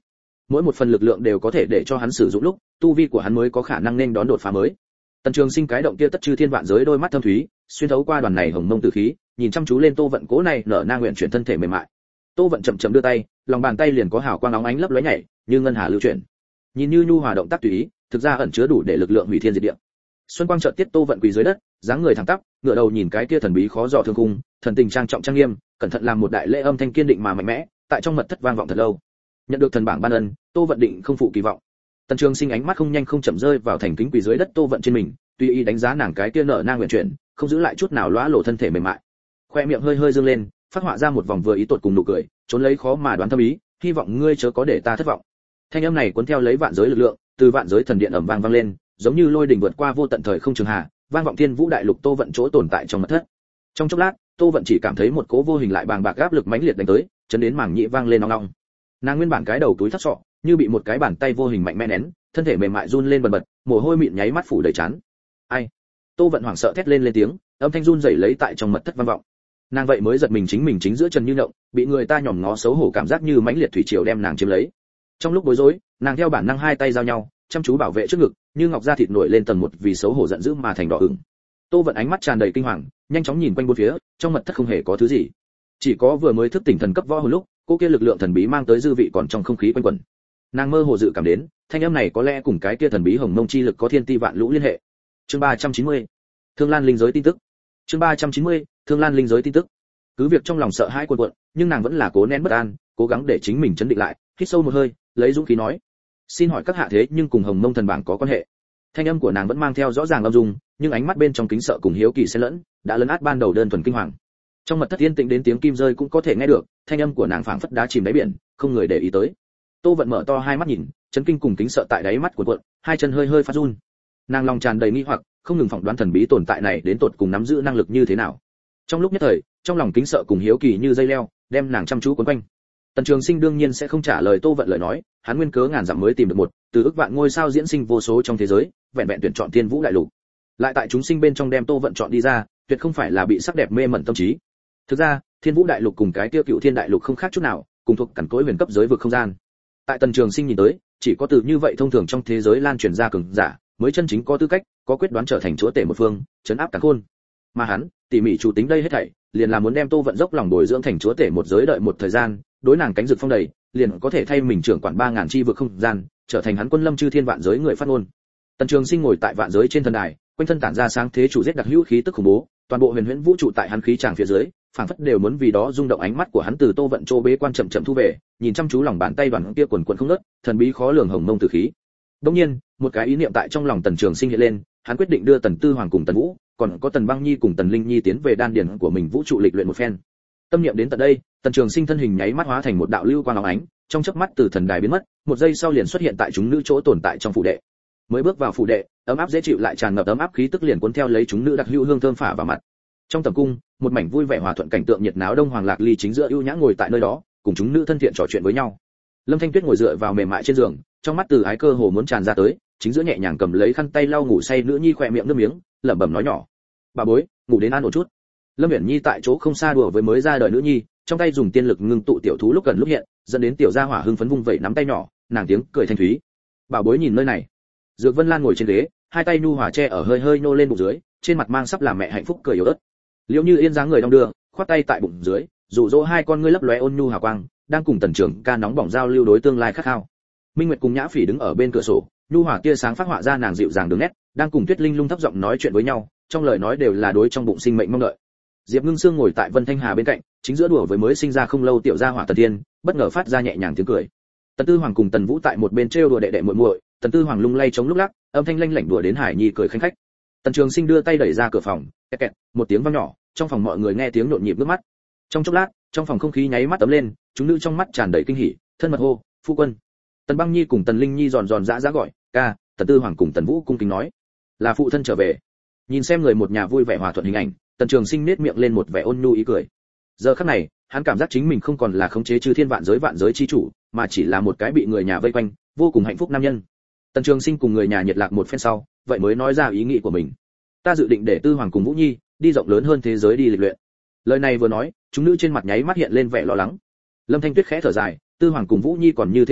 mỗi một phần lực lượng đều có thể để cho hắn sử dụng lúc tu vi của hắn mới có khả năng nên đón đột phá mới. Tần Trường Sinh cái động kia tất chư thiên vạn giới đôi mắt thâm thúy xuyên thấu qua đoàn này hồng mông tử khí, nhìn chăm chú lên Tô Vận cố này nở nang nguyện chuyển thân thể mềm mại. Tô Vận chậm chậm đưa tay, lòng bàn tay liền có hào quang óng ánh lấp lóe nhảy, như ngân hà lưu chuyển. Nhìn như nhu hòa động tác tùy ý, thực ra ẩn chứa đủ để lực lượng hủy thiên diệt địa. Xuân quang chợt tiết, Tô Vận quỳ dưới đất, dáng người thẳng tắp, ngửa đầu nhìn cái kia thần bí khó dò thương khung, thần tình trang trọng trang nghiêm, cẩn thận làm một đại lễ, âm thanh kiên định mà mạnh mẽ, tại trong mật thất vang vọng thật lâu. Nhận được thần bảng ban ân, Tô Vận định không phụ kỳ vọng. Tần Trường Sinh ánh mắt không nhanh không chậm rơi vào thành kính quỳ dưới đất Tô Vận trên mình, tùy ý đánh giá nàng cái kia nở nang nguyện chuyển, không giữ lại chút nào lóa lộ thân thể mềm mại. Khoe miệng hơi hơi dương lên, phát họa ra một vòng vừa ý tột cùng nụ cười, trốn lấy khó mà đoán thâm ý, hy vọng ngươi chớ có để ta thất vọng. Thanh âm này cuốn theo lấy vạn giới lực lượng, từ vạn giới thần điện ầm vang vang lên, giống như lôi đình vượt qua vô tận thời không trường hà, vang vọng thiên vũ đại lục. Tô Vận chỗ tồn tại trong mật thất. Trong chốc lát, Tô Vận chỉ cảm thấy một cỗ vô hình lại bàng bạc áp lực mãnh liệt đánh tới, chấn đến màng nhĩ vang lên ong ong. Nàng nguyên bản cái đầu túi thắt sọ, như bị một cái bàn tay vô hình mạnh mẽ nén, thân thể mềm mại run lên bần bật, mồ hôi mịn nháy mắt phủ đầy trán. Ai? Tô Vận hoảng sợ thét lên lên tiếng, âm thanh run rẩy lấy tại trong mật thất vang vọng. Nàng vậy mới giật mình, chính mình chính giữa chân như động, bị người ta nhòm ngó xấu hổ cảm giác như mãnh liệt thủy triều đem nàng chiếm lấy. Trong lúc bối rối, nàng theo bản năng hai tay giao nhau, chăm chú bảo vệ trước ngực, như ngọc da thịt nổi lên tầng một vì xấu hổ giận dữ mà thành đỏ ửng. Tô Vận ánh mắt tràn đầy kinh hoàng, nhanh chóng nhìn quanh bốn phía, trong mật thất không hề có thứ gì, chỉ có vừa mới thức tỉnh thần cấp võ hồn lúc, cô kia lực lượng thần bí mang tới dư vị còn trong không khí quanh quẩn. Nàng mơ hồ dự cảm đến, thanh âm này có lẽ cùng cái kia thần bí hồng mông chi lực có thiên ti vạn lũ liên hệ. Chương ba trăm chín mươi, Thương Lan linh giới tin tức. Chương ba trăm chín mươi, Thương Lan linh giới tin tức. Cứ việc trong lòng sợ hãi cuồn cuộn, nhưng nàng vẫn là cố nén bất an, cố gắng để chính mình chấn định lại, hít sâu một hơi, lấy dũng khí nói: "Xin hỏi các hạ thế nhưng cùng Hồng Mông thần bảng có quan hệ?" Thanh âm của nàng vẫn mang theo rõ ràng âm dung, nhưng ánh mắt bên trong kính sợ cùng hiếu kỳ xen lẫn, đã lấn át ban đầu đơn thuần kinh hoàng. Trong mật thất yên tĩnh đến tiếng kim rơi cũng có thể nghe được, thanh âm của nàng phảng phất đá chìm đáy biển, không người để ý tới. Tô Vận mở to hai mắt nhìn, chấn kinh cùng kính sợ tại đáy mắt cuộn cuộn, hai chân hơi hơi phát run. Nàng lòng tràn đầy nghi hoặc, không ngừng phỏng đoán thần bí tồn tại này đến tột cùng nắm giữ năng lực như thế nào. Trong lúc nhất thời, trong lòng kính sợ cùng hiếu kỳ như dây leo, đem nàng chăm chú quấn quanh. Tần Trường Sinh đương nhiên sẽ không trả lời Tô Vận lời nói, hắn nguyên cớ ngàn dặm mới tìm được một, từ ức vạn ngôi sao diễn sinh vô số trong thế giới, vẹn vẹn tuyển chọn Thiên Vũ đại lục. Lại tại chúng sinh bên trong đem Tô Vận chọn đi ra, tuyệt không phải là bị sắc đẹp mê mẩn tâm trí. Thực ra, Thiên Vũ đại lục cùng cái kia Cựu Thiên đại lục không khác chút nào, cùng thuộc cẩn cối huyền cấp giới vực không gian. Tại Tần Trường Sinh nhìn tới, chỉ có từ như vậy thông thường trong thế giới lan truyền ra cường giả, mới chân chính có tư cách, có quyết đoán trở thành chúa tể một phương, trấn áp cả khôn. Mà hắn, tỉ mỉ chủ tính đây hết thảy, liền là muốn đem Tô Vận dốc lòng bồi dưỡng thành chúa tể một giới, đợi một thời gian, đối nàng cánh rực phong đầy, liền có thể thay mình trưởng quản ba ngàn chi vực không gian, trở thành hắn quân lâm chư thiên vạn giới người phát ngôn. Tần Trường Sinh ngồi tại vạn giới trên thần đài, quanh thân tản ra sáng thế chủ giết đặc hữu khí tức khủng bố, toàn bộ huyền huyễn vũ trụ tại hắn khí tràng phía dưới, phảng phất đều muốn vì đó rung động. Ánh mắt của hắn từ Tô Vận chỗ bế quan chậm chậm thu về, nhìn chăm chú lòng bàn tay đoàn kia quần quần không ngớt, thần bí khó lường hồng mông tử khí. Đương nhiên, một cái ý niệm tại trong lòng Tần Trường Sinh hiện lên, hắn quyết định đưa Tần Tư Hoàng cùng Tần Vũ, còn có Tần Băng Nhi cùng Tần Linh Nhi tiến về đan điển của mình vũ trụ lịch luyện một phen. Tâm niệm đến tận đây, Tần Trường Sinh thân hình nháy mắt hóa thành một đạo lưu quang óng ánh, trong chớp mắt từ thần đài biến mất, một giây sau liền xuất hiện tại chúng nữ chỗ tồn tại trong phủ đệ. Mới bước vào phủ đệ, ấm áp dễ chịu lại tràn ngập ấm áp khí tức liền cuốn theo lấy chúng nữ đặc hữu hương thơm phả vào mặt. Trong tầm cung, một mảnh vui vẻ hòa thuận cảnh tượng nhiệt náo, Đông Hoàng Lạc Ly chính giữa ưu nhã ngồi tại nơi đó, cùng chúng nữ thân thiện trò chuyện với nhau. Lâm Thanh Tuyết ngồi dựa vào mềm mại trên giường, trong mắt từ ái cơ hồ muốn tràn ra tới, chính giữa nhẹ nhàng cầm lấy khăn tay lau ngủ say nữ nhi khỏe miệng nước miếng, lẩm bẩm nói nhỏ: "Bà bối, ngủ đến an ổn chút." Lâm Uyển Nhi tại chỗ không xa đùa với mới ra đời nữ nhi, trong tay dùng tiên lực ngưng tụ tiểu thú lúc gần lúc hiện, dẫn đến tiểu gia hỏa hưng phấn vung vẩy nắm tay nhỏ, nàng tiếng cười thanh thúy. "Bà bối nhìn nơi này." Dược Vân Lan ngồi trên ghế, hai tay nhu hòa che ở hơi hơi nô lên bụng dưới, trên mặt mang sắp làm mẹ hạnh phúc cười yếu ớt. Liễu Như Yên dáng người đong đưa, khoát tay tại bụng dưới, dụ dỗ hai con ngươi lấp lóe ôn nhu hào quang, đang cùng Tần Trường Ca nóng bỏng giao lưu đối tương lai khát khao. Minh Nguyệt cùng Nhã Phỉ đứng ở bên cửa sổ, nhu hòa tia sáng phát họa ra nàng dịu dàng đường nét, đang cùng Tuyết Linh lung thấp giọng nói chuyện với nhau, trong lời nói đều là đối trong bụng sinh mệnh mong đợi. Diệp Ngưng Sương ngồi tại Vân Thanh Hà bên cạnh, chính giữa đùa với mới sinh ra không lâu tiểu gia hỏa Tần Thiên, bất ngờ phát ra nhẹ nhàng tiếng cười. Tần Tư Hoàng cùng Tần Vũ tại một bên trêu đùa đệ đệ muội muội, Tần Tư Hoàng lung lay chống lúc lắc, âm thanh lanh lảnh đùa đến Hải Nhi cười khanh khách. Tần Trường Sinh đưa tay đẩy ra cửa phòng, kẹt kẹt, một tiếng vang nhỏ, trong phòng mọi người nghe tiếng nhộn nhịp nước mắt. Trong chốc lát, trong phòng không khí nháy mắt ấm lên, chúng nữ trong mắt tràn đầy kinh hỉ, thân mật hô: "Phu quân." Tần Băng Nhi cùng Tần Linh Nhi giòn giòn dã dã gọi: "Ca." Tần Tư Hoàng cùng Tần Vũ cung kính nói: "Là phụ thân trở về." Nhìn xem người một nhà vui vẻ hòa thuận hình ảnh, Tần Trường Sinh nét miệng lên một vẻ ôn nhu ý cười. Giờ khắc này, hắn cảm giác chính mình không còn là khống chế chư thiên vạn giới vạn giới chi chủ, mà chỉ là một cái bị người nhà vây quanh, vô cùng hạnh phúc nam nhân. Tần Trường Sinh cùng người nhà nhiệt lạc một phen sau, vậy mới nói ra ý nghĩ của mình. "Ta dự định để Tư Hoàng cùng Vũ Nhi đi rộng lớn hơn thế giới đi lịch luyện." Lời này vừa nói, chúng nữ trên mặt nháy mắt hiện lên vẻ lo lắng. Lâm Thanh Tuyết khẽ thở dài: "Tư Hoàng cùng Vũ Nhi còn như thế nhỏ,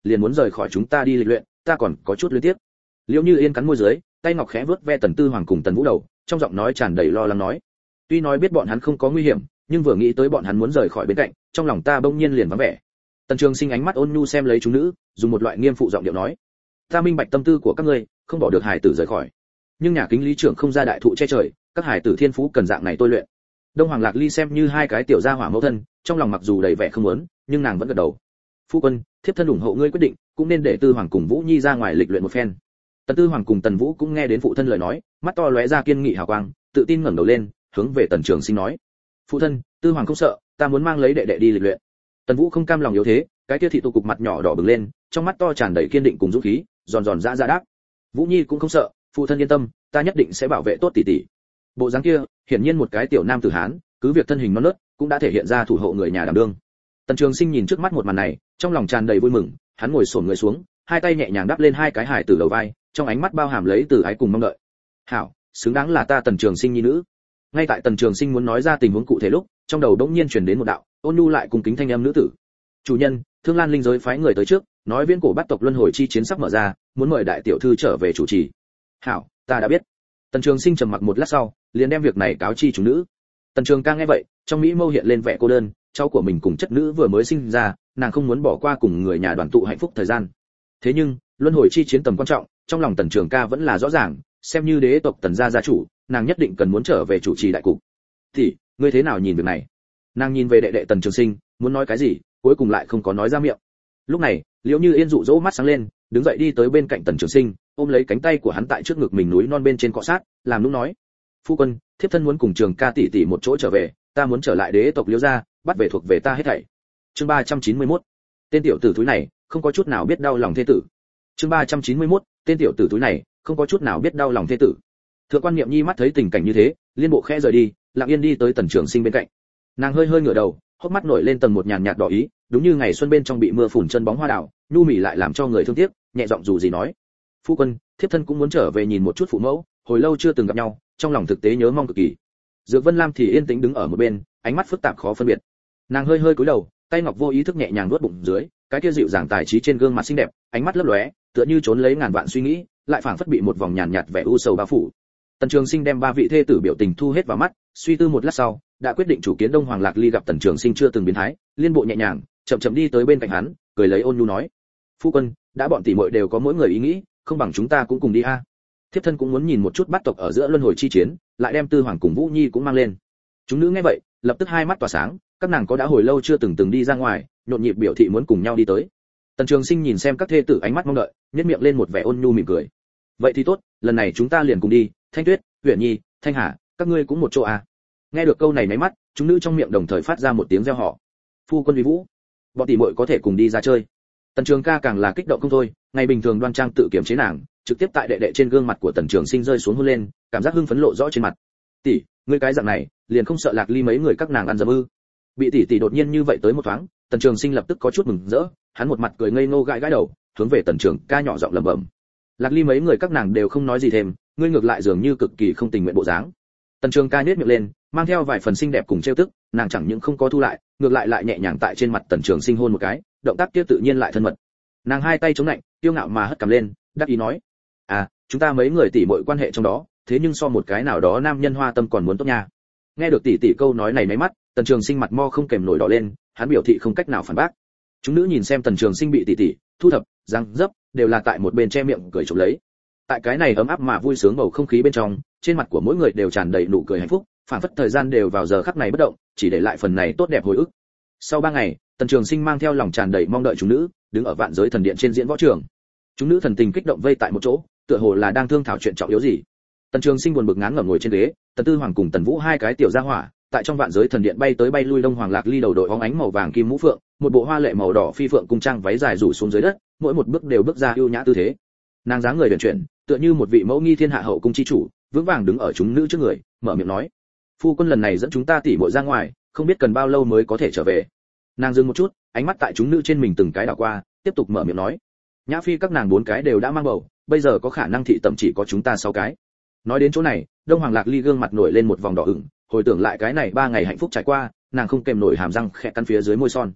liền muốn rời khỏi chúng ta đi lịch luyện, ta còn có chút luyến tiếc. Liễu Như Yên cắn môi dưới, tay ngọc khẽ vuốt ve Tần Tư Hoàng cùng Tần Vũ đầu, trong giọng nói tràn đầy lo lắng nói. Tuy nói biết bọn hắn không có nguy hiểm, nhưng vừa nghĩ tới bọn hắn muốn rời khỏi bên cạnh, trong lòng ta bỗng nhiên liền vắng vẻ. Tần Trường Sinh ánh mắt ôn nhu xem lấy chúng nữ, dùng một loại nghiêm phụ giọng điệu nói: ta minh bạch tâm tư của các ngươi, không bỏ được hải tử rời khỏi, nhưng nhà kính lý trưởng không ra đại thụ che trời, các hải tử thiên phú cần dạng này tôi luyện. Đông Hoàng Lạc Ly xem như hai cái tiểu gia hỏa mẫu thân, trong lòng mặc dù đầy vẻ không muốn, nhưng nàng vẫn gật đầu. Phu quân, thiếp thân ủng hộ ngươi quyết định, cũng nên để Tư Hoàng cùng Vũ Nhi ra ngoài lịch luyện một phen. Tần Tư Hoàng cùng Tần Vũ cũng nghe đến phụ thân lời nói, mắt to lóe ra kiên nghị hào quang, tự tin ngẩng đầu lên, hướng về Tần Trường Sinh nói: phụ thân, Tư Hoàng không sợ, ta muốn mang lấy đệ đệ đi lịch luyện. Tần Vũ không cam lòng yếu thế, cái kia thị tụ cục mặt nhỏ đỏ bừng lên, trong mắt to tràn đầy kiên định cùng dũng khí, giòn giòn dã dã đáp: Vũ Nhi cũng không sợ, phụ thân yên tâm, ta nhất định sẽ bảo vệ tốt tỷ tỷ. Bộ dáng kia, hiển nhiên một cái tiểu nam tử hán, cứ việc thân hình non nớt, cũng đã thể hiện ra thủ hộ người nhà đảm đương. Tần Trường Sinh nhìn trước mắt một màn này, trong lòng tràn đầy vui mừng, hắn ngồi xổm người xuống, hai tay nhẹ nhàng đắp lên hai cái hài tử đầu vai, trong ánh mắt bao hàm lấy từ ái cùng mong đợi. Hảo, xứng đáng là ta Tần Trường Sinh nhi nữ. Ngay tại Tần Trường Sinh muốn nói ra tình huống cụ thể lúc, trong đầu đống nhiên truyền đến một đạo ôn nhu lại cùng kính thanh âm nữ tử. Chủ nhân, Thương Lan linh giới phái người tới trước, nói viễn cổ bắt tộc luân hồi chi chiến sắp mở ra, muốn mời đại tiểu thư trở về chủ trì. Hảo, ta đã biết. Tần Trường Sinh trầm mặc một lát sau, liền đem việc này cáo chi chủ nữ. Tần Trường Ca nghe vậy, trong mỹ mâu hiện lên vẻ cô đơn, cháu của mình cùng chất nữ vừa mới sinh ra, nàng không muốn bỏ qua cùng người nhà đoàn tụ hạnh phúc thời gian. Thế nhưng, luân hồi chi chiến tầm quan trọng, trong lòng Tần Trường Ca vẫn là rõ ràng, xem như đế tộc Tần gia gia chủ, nàng nhất định cần muốn trở về chủ trì đại cục. Thì, ngươi thế nào nhìn việc này? Nàng nhìn về đệ đệ Tần Trường Sinh, muốn nói cái gì, cuối cùng lại không có nói ra miệng. Lúc này, Liễu Như Yên dụ dỗ mắt sáng lên, đứng dậy đi tới bên cạnh Tần Trường Sinh, ôm lấy cánh tay của hắn tại trước ngực mình núi non bên trên cọ sát, làm nũng nói: phu quân, thiếp thân muốn cùng Trường Ca tỷ tỷ một chỗ trở về, ta muốn trở lại đế tộc Liễu gia, bắt về thuộc về ta hết thảy. Chương ba trăm chín mươi mốt. Tên tiểu tử thúi này, không có chút nào biết đau lòng thê tử. Chương ba trăm chín mươi mốt. Tên tiểu tử thúi này, không có chút nào biết đau lòng thê tử. Thượng quan Niệm Nhi mắt thấy tình cảnh như thế, liên bộ khẽ rời đi, lặng yên đi tới Tần Trường Sinh bên cạnh. Nàng hơi hơi ngửa đầu, hốc mắt nổi lên tầng một nhàn nhạt đỏ ý, đúng như ngày xuân bên trong bị mưa phùn chân bóng hoa đào, nhu mì lại làm cho người thương tiếc, nhẹ giọng dù gì nói: phu quân, thiếp thân cũng muốn trở về nhìn một chút phụ mẫu, hồi lâu chưa từng gặp nhau, trong lòng thực tế nhớ mong cực kỳ. Dược Vân Lam thì yên tĩnh đứng ở một bên, ánh mắt phức tạp khó phân biệt. Nàng hơi hơi cúi đầu, tay ngọc vô ý thức nhẹ nhàng nuốt bụng dưới, cái kia dịu dàng tài trí trên gương mặt xinh đẹp, ánh mắt lấp lóe, tựa như trốn lấy ngàn vạn suy nghĩ, lại phảng phất bị một vòng nhàn nhạt vẻ u sầu bao phủ. Tần Trường Sinh đem ba vị thê tử biểu tình thu hết vào mắt, suy tư một lát sau, đã quyết định chủ kiến Đông Hoàng Lạc Ly gặp Tần Trường Sinh chưa từng biến thái, liên bộ nhẹ nhàng, chậm chậm đi tới bên cạnh hắn, cười lấy ôn nhu nói: phu quân, đã bọn tỷ muội đều có mỗi người ý nghĩ, không bằng chúng ta cũng cùng đi a. Thiếp thân cũng muốn nhìn một chút bắt tộc ở giữa luân hồi chi chiến, lại đem Tư Hoàng cùng Vũ Nhi cũng mang lên. Chúng nữ nghe vậy, lập tức hai mắt tỏa sáng, các nàng có đã hồi lâu chưa từng từng đi ra ngoài, nhộn nhịp biểu thị muốn cùng nhau đi tới. Tần Trường Sinh nhìn xem các thê tử ánh mắt mong đợi, nhếch miệng lên một vẻ ôn nhu mỉm cười. Vậy thì tốt, lần này chúng ta liền cùng đi, Thanh Tuyết, Uyển Nhi, Thanh Hà, các ngươi cũng một chỗ à? Nghe được câu này nháy mắt, chúng nữ trong miệng đồng thời phát ra một tiếng reo hò. Phu quân uy vũ, bọn tỷ muội có thể cùng đi ra chơi. Tần Trường Ca càng là kích động không thôi, ngày bình thường đoan trang tự kiểm chế nàng, trực tiếp tại đệ đệ trên gương mặt của Tần Trường Sinh rơi xuống hôn lên, cảm giác hưng phấn lộ rõ trên mặt. Tỷ, ngươi cái dạng này, liền không sợ Lạc Ly mấy người các nàng ăn dấm ư? Bị tỷ tỷ đột nhiên như vậy tới một thoáng, Tần Trường Sinh lập tức có chút mừng rỡ, hắn một mặt cười ngây ngô gãi gãi đầu, hướng về Tần Trường Ca nhỏ giọng lẩm bẩm: Lạc Ly mấy người các nàng đều không nói gì thêm, ngươi ngược lại dường như cực kỳ không tình nguyện bộ dáng. Tần Trường Ca nhếch miệng lên, mang theo vài phần xinh đẹp cùng trêu tức, nàng chẳng những không có thu lại, ngược lại lại nhẹ nhàng tại trên mặt Tần Trường Sinh hôn một cái, động tác kia tự nhiên lại thân mật. Nàng hai tay chống lạnh, kiêu ngạo mà hất cằm lên, đắc ý nói: "À, chúng ta mấy người tỷ muội quan hệ trong đó, thế nhưng so một cái nào đó nam nhân hoa tâm còn muốn tốt nha." Nghe được tỷ tỷ câu nói này mấy mắt, Tần Trường Sinh mặt mo không kềm nổi đỏ lên, hắn biểu thị không cách nào phản bác. Chúng nữ nhìn xem Tần Trường Sinh bị tỷ tỷ thu thập, răng dấp, đều là tại một bên che miệng cười chụp lấy. Tại cái này ấm áp mà vui sướng bầu không khí bên trong, trên mặt của mỗi người đều tràn đầy nụ cười hạnh phúc, phản phất thời gian đều vào giờ khắc này bất động, chỉ để lại phần này tốt đẹp hồi ức. Sau ba ngày, Tần Trường Sinh mang theo lòng tràn đầy mong đợi chúng nữ, đứng ở vạn giới thần điện trên diễn võ trường. Chúng nữ thần tình kích động vây tại một chỗ, tựa hồ là đang thương thảo chuyện trọng yếu gì. Tần Trường Sinh buồn bực ngán ngẩm ngồi trên ghế, Tần Tư Hoàng cùng Tần Vũ hai cái tiểu gia hỏa, tại trong vạn giới thần điện bay tới bay lui. Đông Hoàng Lạc Ly đầu đội óng ánh màu vàng kim mũ phượng, một bộ hoa lệ màu đỏ phi phượng cung trang váy dài rủ xuống dưới đất, mỗi một bước đều bước ra ưu nhã tư thế. Nàng dáng người huyền chuyển, tựa như một vị mẫu nghi thiên hạ hậu cung chi chủ, vững vàng đứng ở chúng nữ trước người, mở miệng nói: "Phu quân lần này dẫn chúng ta tỉ muội ra ngoài, không biết cần bao lâu mới có thể trở về." Nàng dừng một chút, ánh mắt tại chúng nữ trên mình từng cái đảo qua, tiếp tục mở miệng nói: "Nhã phi các nàng bốn cái đều đã mang bầu, bây giờ có khả năng thị tẩm chỉ có chúng ta sáu cái." Nói đến chỗ này, Đông Hoàng Lạc Ly gương mặt nổi lên một vòng đỏ ửng, hồi tưởng lại cái này ba ngày hạnh phúc trải qua, nàng không kềm nổi hàm răng khẽ cắn phía dưới môi son.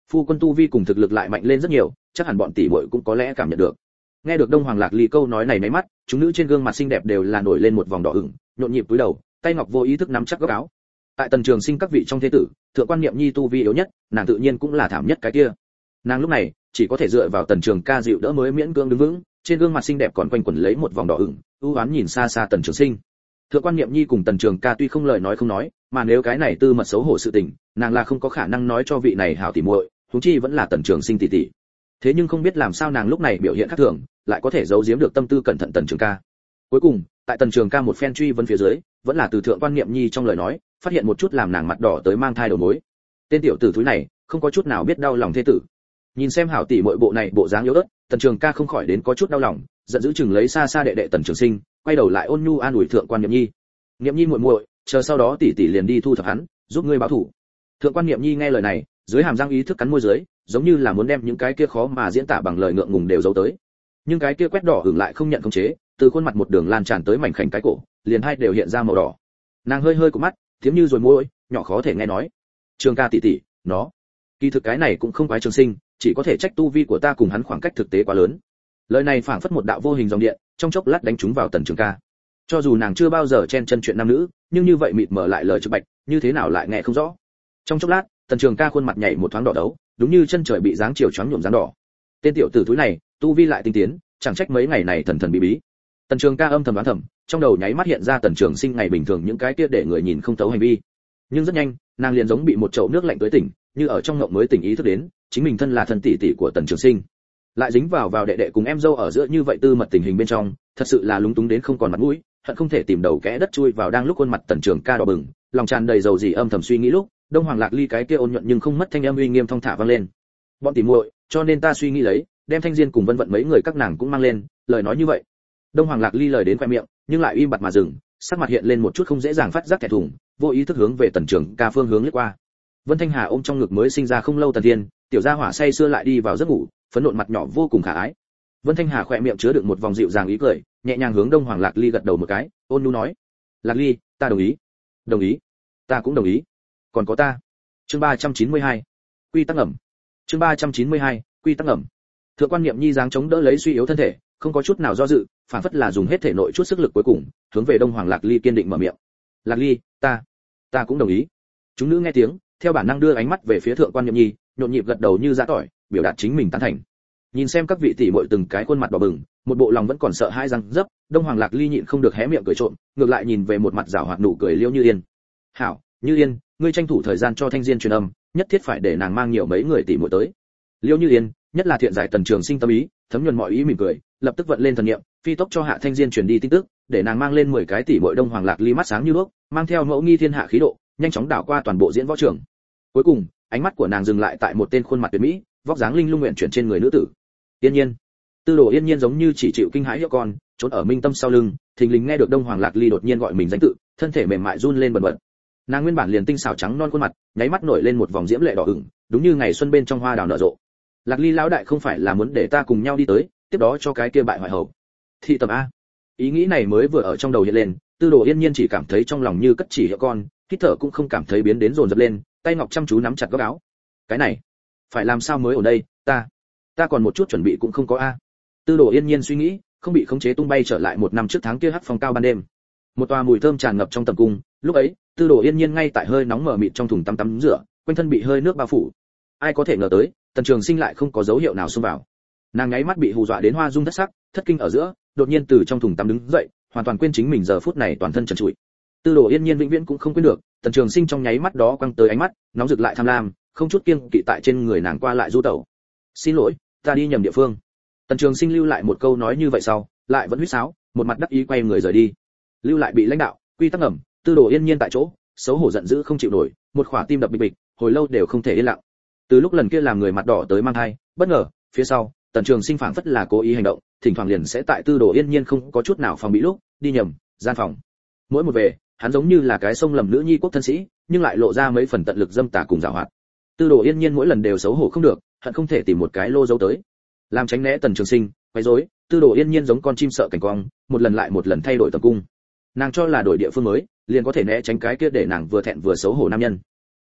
phu quân tu vi cùng thực lực lại mạnh lên rất nhiều, chắc hẳn bọn tỷ muội cũng có lẽ cảm nhận được. Nghe được Đông Hoàng Lạc Ly câu nói này mấy mắt, chúng nữ trên gương mặt xinh đẹp đều là nổi lên một vòng đỏ ửng, nhộn nhịp cúi đầu, tay ngọc vô ý thức nắm chắc góc áo. Tại Tần Trường Sinh các vị trong thế tử, thượng quan niệm nhi tu vi yếu nhất, nàng tự nhiên cũng là thảm nhất cái kia. Nàng lúc này chỉ có thể dựa vào Tần Trường Ca dịu đỡ mới miễn cưỡng đứng vững, trên gương mặt xinh đẹp còn quanh quẩn lấy một vòng đỏ ửng, ưu ám nhìn xa xa Tần Trường Sinh. Thượng quan niệm nhi cùng Tần Trường Ca tuy không lời nói không nói, mà nếu cái này tư mật xấu hổ sự tình, nàng là không có khả năng nói cho vị này hảo tỷ muội, huống chi vẫn là Tần Trường Sinh tỷ tỷ. Thế nhưng không biết làm sao nàng lúc này biểu hiện khác thường, lại có thể giấu giếm được tâm tư cẩn thận Tần Trường Ca. Cuối cùng, tại Tần Trường Ca một phen truy vấn phía dưới, vẫn là từ thượng quan niệm nhi trong lời nói, phát hiện một chút làm nàng mặt đỏ tới mang thai đầu mối. Tên tiểu tử thúi này, không có chút nào biết đau lòng thê tử. Nhìn xem hảo tỷ muội bộ này bộ dáng yếu ớt, Tần Trường Ca không khỏi đến có chút đau lòng, giận dữ chừng lấy xa xa đệ đệ Tần Trường Sinh, quay đầu lại ôn nhu an ủi thượng quan niệm nhi. Niệm nhi muội muội, chờ sau đó tỷ tỷ liền đi thu thập hắn, giúp ngươi báo thù. Thượng quan niệm nhi nghe lời này, dưới hàm răng ý thức cắn môi dưới, giống như là muốn đem những cái kia khó mà diễn tả bằng lời ngượng ngùng đều giấu tới. Nhưng cái kia quét đỏ hưởng lại không nhận khống chế, từ khuôn mặt một đường lan tràn tới mảnh khảnh cái cổ, liền hai đều hiện ra màu đỏ. Nàng hơi hơi của mắt, thiếm như rồi môi, nhỏ khó thể nghe nói. Trường Ca tỷ tỷ, nó, kỳ thực cái này cũng không quái Trường Sinh, chỉ có thể trách tu vi của ta cùng hắn khoảng cách thực tế quá lớn. Lời này phảng phất một đạo vô hình dòng điện, trong chốc lát đánh trúng vào Tần Trường Ca. Cho dù nàng chưa bao giờ chen chân chuyện nam nữ, nhưng như vậy mịt mờ lại lời trực bạch, như thế nào lại nghe không rõ. Trong chốc lát, Tần Trường Ca khuôn mặt nhảy một thoáng đỏ đấu, đúng như chân trời bị dáng chiều choáng nhuộm dáng đỏ. Tên tiểu tử túi này, tu vi lại tinh tiến, chẳng trách mấy ngày này thần thần bí bí. Tần Trường Ca âm thầm đoán thầm, trong đầu nháy mắt hiện ra Tần Trường Sinh ngày bình thường những cái kia để người nhìn không thấu hành vi. Nhưng rất nhanh, nàng liền giống bị một chậu nước lạnh tới tỉnh, như ở trong ngộng mới tỉnh ý thức đến, chính mình thân là thân tỷ tỷ của Tần Trường Sinh, lại dính vào vào đệ đệ cùng em dâu ở giữa như vậy tư mật tình hình bên trong, thật sự là lúng túng đến không còn mặt mũi, hận không thể tìm đầu kẽ đất chui vào. Đang lúc khuôn mặt Tần Trường Ca đỏ bừng, lòng tràn đầy dầu gì âm thầm suy nghĩ lúc, Đông Hoàng Lạc Ly cái kia ôn nhuận nhưng không mất thanh âm uy nghiêm thong thả vang lên. Bọn tỷ muội, cho nên ta suy nghĩ lấy, đem Thanh Diên cùng Vân Vận mấy người các nàng cũng mang lên, lời nói như vậy. Đông Hoàng Lạc Ly lời đến khoe miệng, nhưng lại im bặt mà dừng, sắc mặt hiện lên một chút không dễ dàng phát giác thẹn thùng, vô ý thức hướng về Tần Trường Ca phương hướng lướt qua. Vân Thanh Hà ôm trong ngực mới sinh ra không lâu Tần Thiên, tiểu gia hỏa say sưa lại đi vào giấc ngủ, phấn nộn mặt nhỏ vô cùng khả ái. Vân Thanh Hà khỏe miệng chứa đựng một vòng dịu dàng ý cười, nhẹ nhàng hướng Đông Hoàng Lạc Ly gật đầu một cái, ôn nhu nói: "Lạc Ly, ta đồng ý." "Đồng ý?" "Ta cũng đồng ý." "Còn có ta." Chương ba trăm chín mươi hai, quy tắc ẩm. Chương ba trăm chín mươi hai, quy tắc ẩm. Thượng quan Niệm Nhi dáng chống đỡ lấy suy yếu thân thể, không có chút nào do dự, phản phất là dùng hết thể nội chút sức lực cuối cùng, hướng về Đông Hoàng Lạc Ly kiên định mở miệng. "Lạc Ly, ta, ta cũng đồng ý." Chúng nữ nghe tiếng, theo bản năng đưa ánh mắt về phía Thượng quan Niệm Nhi, nhộn nhịp gật đầu như giã tỏi, biểu đạt chính mình tán thành. Nhìn xem các vị tỷ muội từng cái khuôn mặt đỏ bừng, một bộ lòng vẫn còn sợ hãi răng dấp, Đông Hoàng Lạc Ly nhịn không được hé miệng cười trộm, ngược lại nhìn về một mặt giảo hoạt nụ cười Liễu Như Yên. "Hảo, Như Yên, ngươi tranh thủ thời gian cho Thanh Diên truyền âm, nhất thiết phải để nàng mang nhiều mấy người tỷ muội tới." Liễu Như Yên, nhất là thiện giải Tần Trường Sinh tâm ý, thấm nhuần mọi ý mỉm cười, lập tức vận lên thần niệm, phi tốc cho Hạ Thanh Diên truyền đi tin tức, để nàng mang lên mười cái tỷ muội. Đông Hoàng Lạc Ly mắt sáng như đuốc, mang theo mẫu nghi thiên hạ khí độ, nhanh chóng đảo qua toàn bộ diễn võ trường. Cuối cùng, ánh mắt của nàng dừng lại tại một tên khuôn mặt tuyệt mỹ, vóc dáng linh lung nguyện chuyển trên người nữ tử. Yên Nhiên. Tư Đồ Yên Nhiên giống như chỉ chịu kinh hãi hiệu con, trốn ở Minh Tâm sau lưng, thình lình nghe được Đông Hoàng Lạc Ly đột nhiên gọi mình danh tự, thân thể mềm mại run lên bần bật. Nàng nguyên bản liền tinh xảo trắng non khuôn mặt, nháy mắt nổi lên một vòng diễm lệ đỏ ửng, đúng như ngày xuân bên trong hoa đào nở rộ. Lạc Ly lão đại không phải là muốn để ta cùng nhau đi tới, tiếp đó cho cái kia bại hoại hầu. Thị tầm a. Ý nghĩ này mới vừa ở trong đầu hiện lên, Tư Đồ Yên Nhiên chỉ cảm thấy trong lòng như cất chỉ hiệu con, hít thở cũng không cảm thấy biến đến dồn dập lên, tay ngọc chăm chú nắm chặt góc áo. Cái này, phải làm sao mới ở đây, ta, ta còn một chút chuẩn bị cũng không có a. Tư Đồ Yên Nhiên suy nghĩ, không bị khống chế tung bay trở lại một năm trước tháng kia hắc phong cao ban đêm. Một tòa mùi thơm tràn ngập trong tầm cung, lúc ấy, Tư Đồ Yên Nhiên ngay tại hơi nóng mở mịt trong thùng tắm tắm rửa, quanh thân bị hơi nước bao phủ. Ai có thể ngờ tới, Tần Trường Sinh lại không có dấu hiệu nào xông vào. Nàng nháy mắt bị hù dọa đến hoa dung thất sắc, thất kinh ở giữa, đột nhiên từ trong thùng tắm đứng dậy, hoàn toàn quên chính mình giờ phút này toàn thân trần trụi. Tư Đồ Yên Nhiên vĩnh viễn cũng không quên được, Tần Trường Sinh trong nháy mắt đó quăng tới ánh mắt, nóng rực lại tham lam, không chút kiêng kỵ tại trên người nàng qua lại du tẩu. "Xin lỗi, ta đi nhầm địa phương." Tần Trường Sinh lưu lại một câu nói như vậy sau, lại vẫn huýt sáo, một mặt đắc ý quay người rời đi. Lưu lại bị lãnh đạo, quy tắc ngầm, Tư Đồ Yên Nhiên tại chỗ, xấu hổ giận dữ không chịu nổi, một khỏa tim đập bịch bịch, hồi lâu đều không thể yên lặng. Từ lúc lần kia làm người mặt đỏ tới mang thai, bất ngờ, phía sau, Tần Trường Sinh phảng phất là cố ý hành động, thỉnh thoảng liền sẽ tại Tư Đồ Yên Nhiên không có chút nào phòng bị lúc, đi nhầm gian phòng. Mỗi một về, hắn giống như là cái sông lầm nữ nhi quốc thân sĩ, nhưng lại lộ ra mấy phần tận lực dâm tà cùng giảo hoạt. Tư Đồ Yên Nhiên mỗi lần đều xấu hổ không được, hận không thể tìm một cái lô giấu tới. Làm tránh né Tần Trường Sinh, quấy rối, Tư Đồ Yên Nhiên giống con chim sợ cảnh quang, một lần lại một lần thay đổi tập cung. Nàng cho là đổi địa phương mới, liền có thể né tránh cái kia để nàng vừa thẹn vừa xấu hổ nam nhân.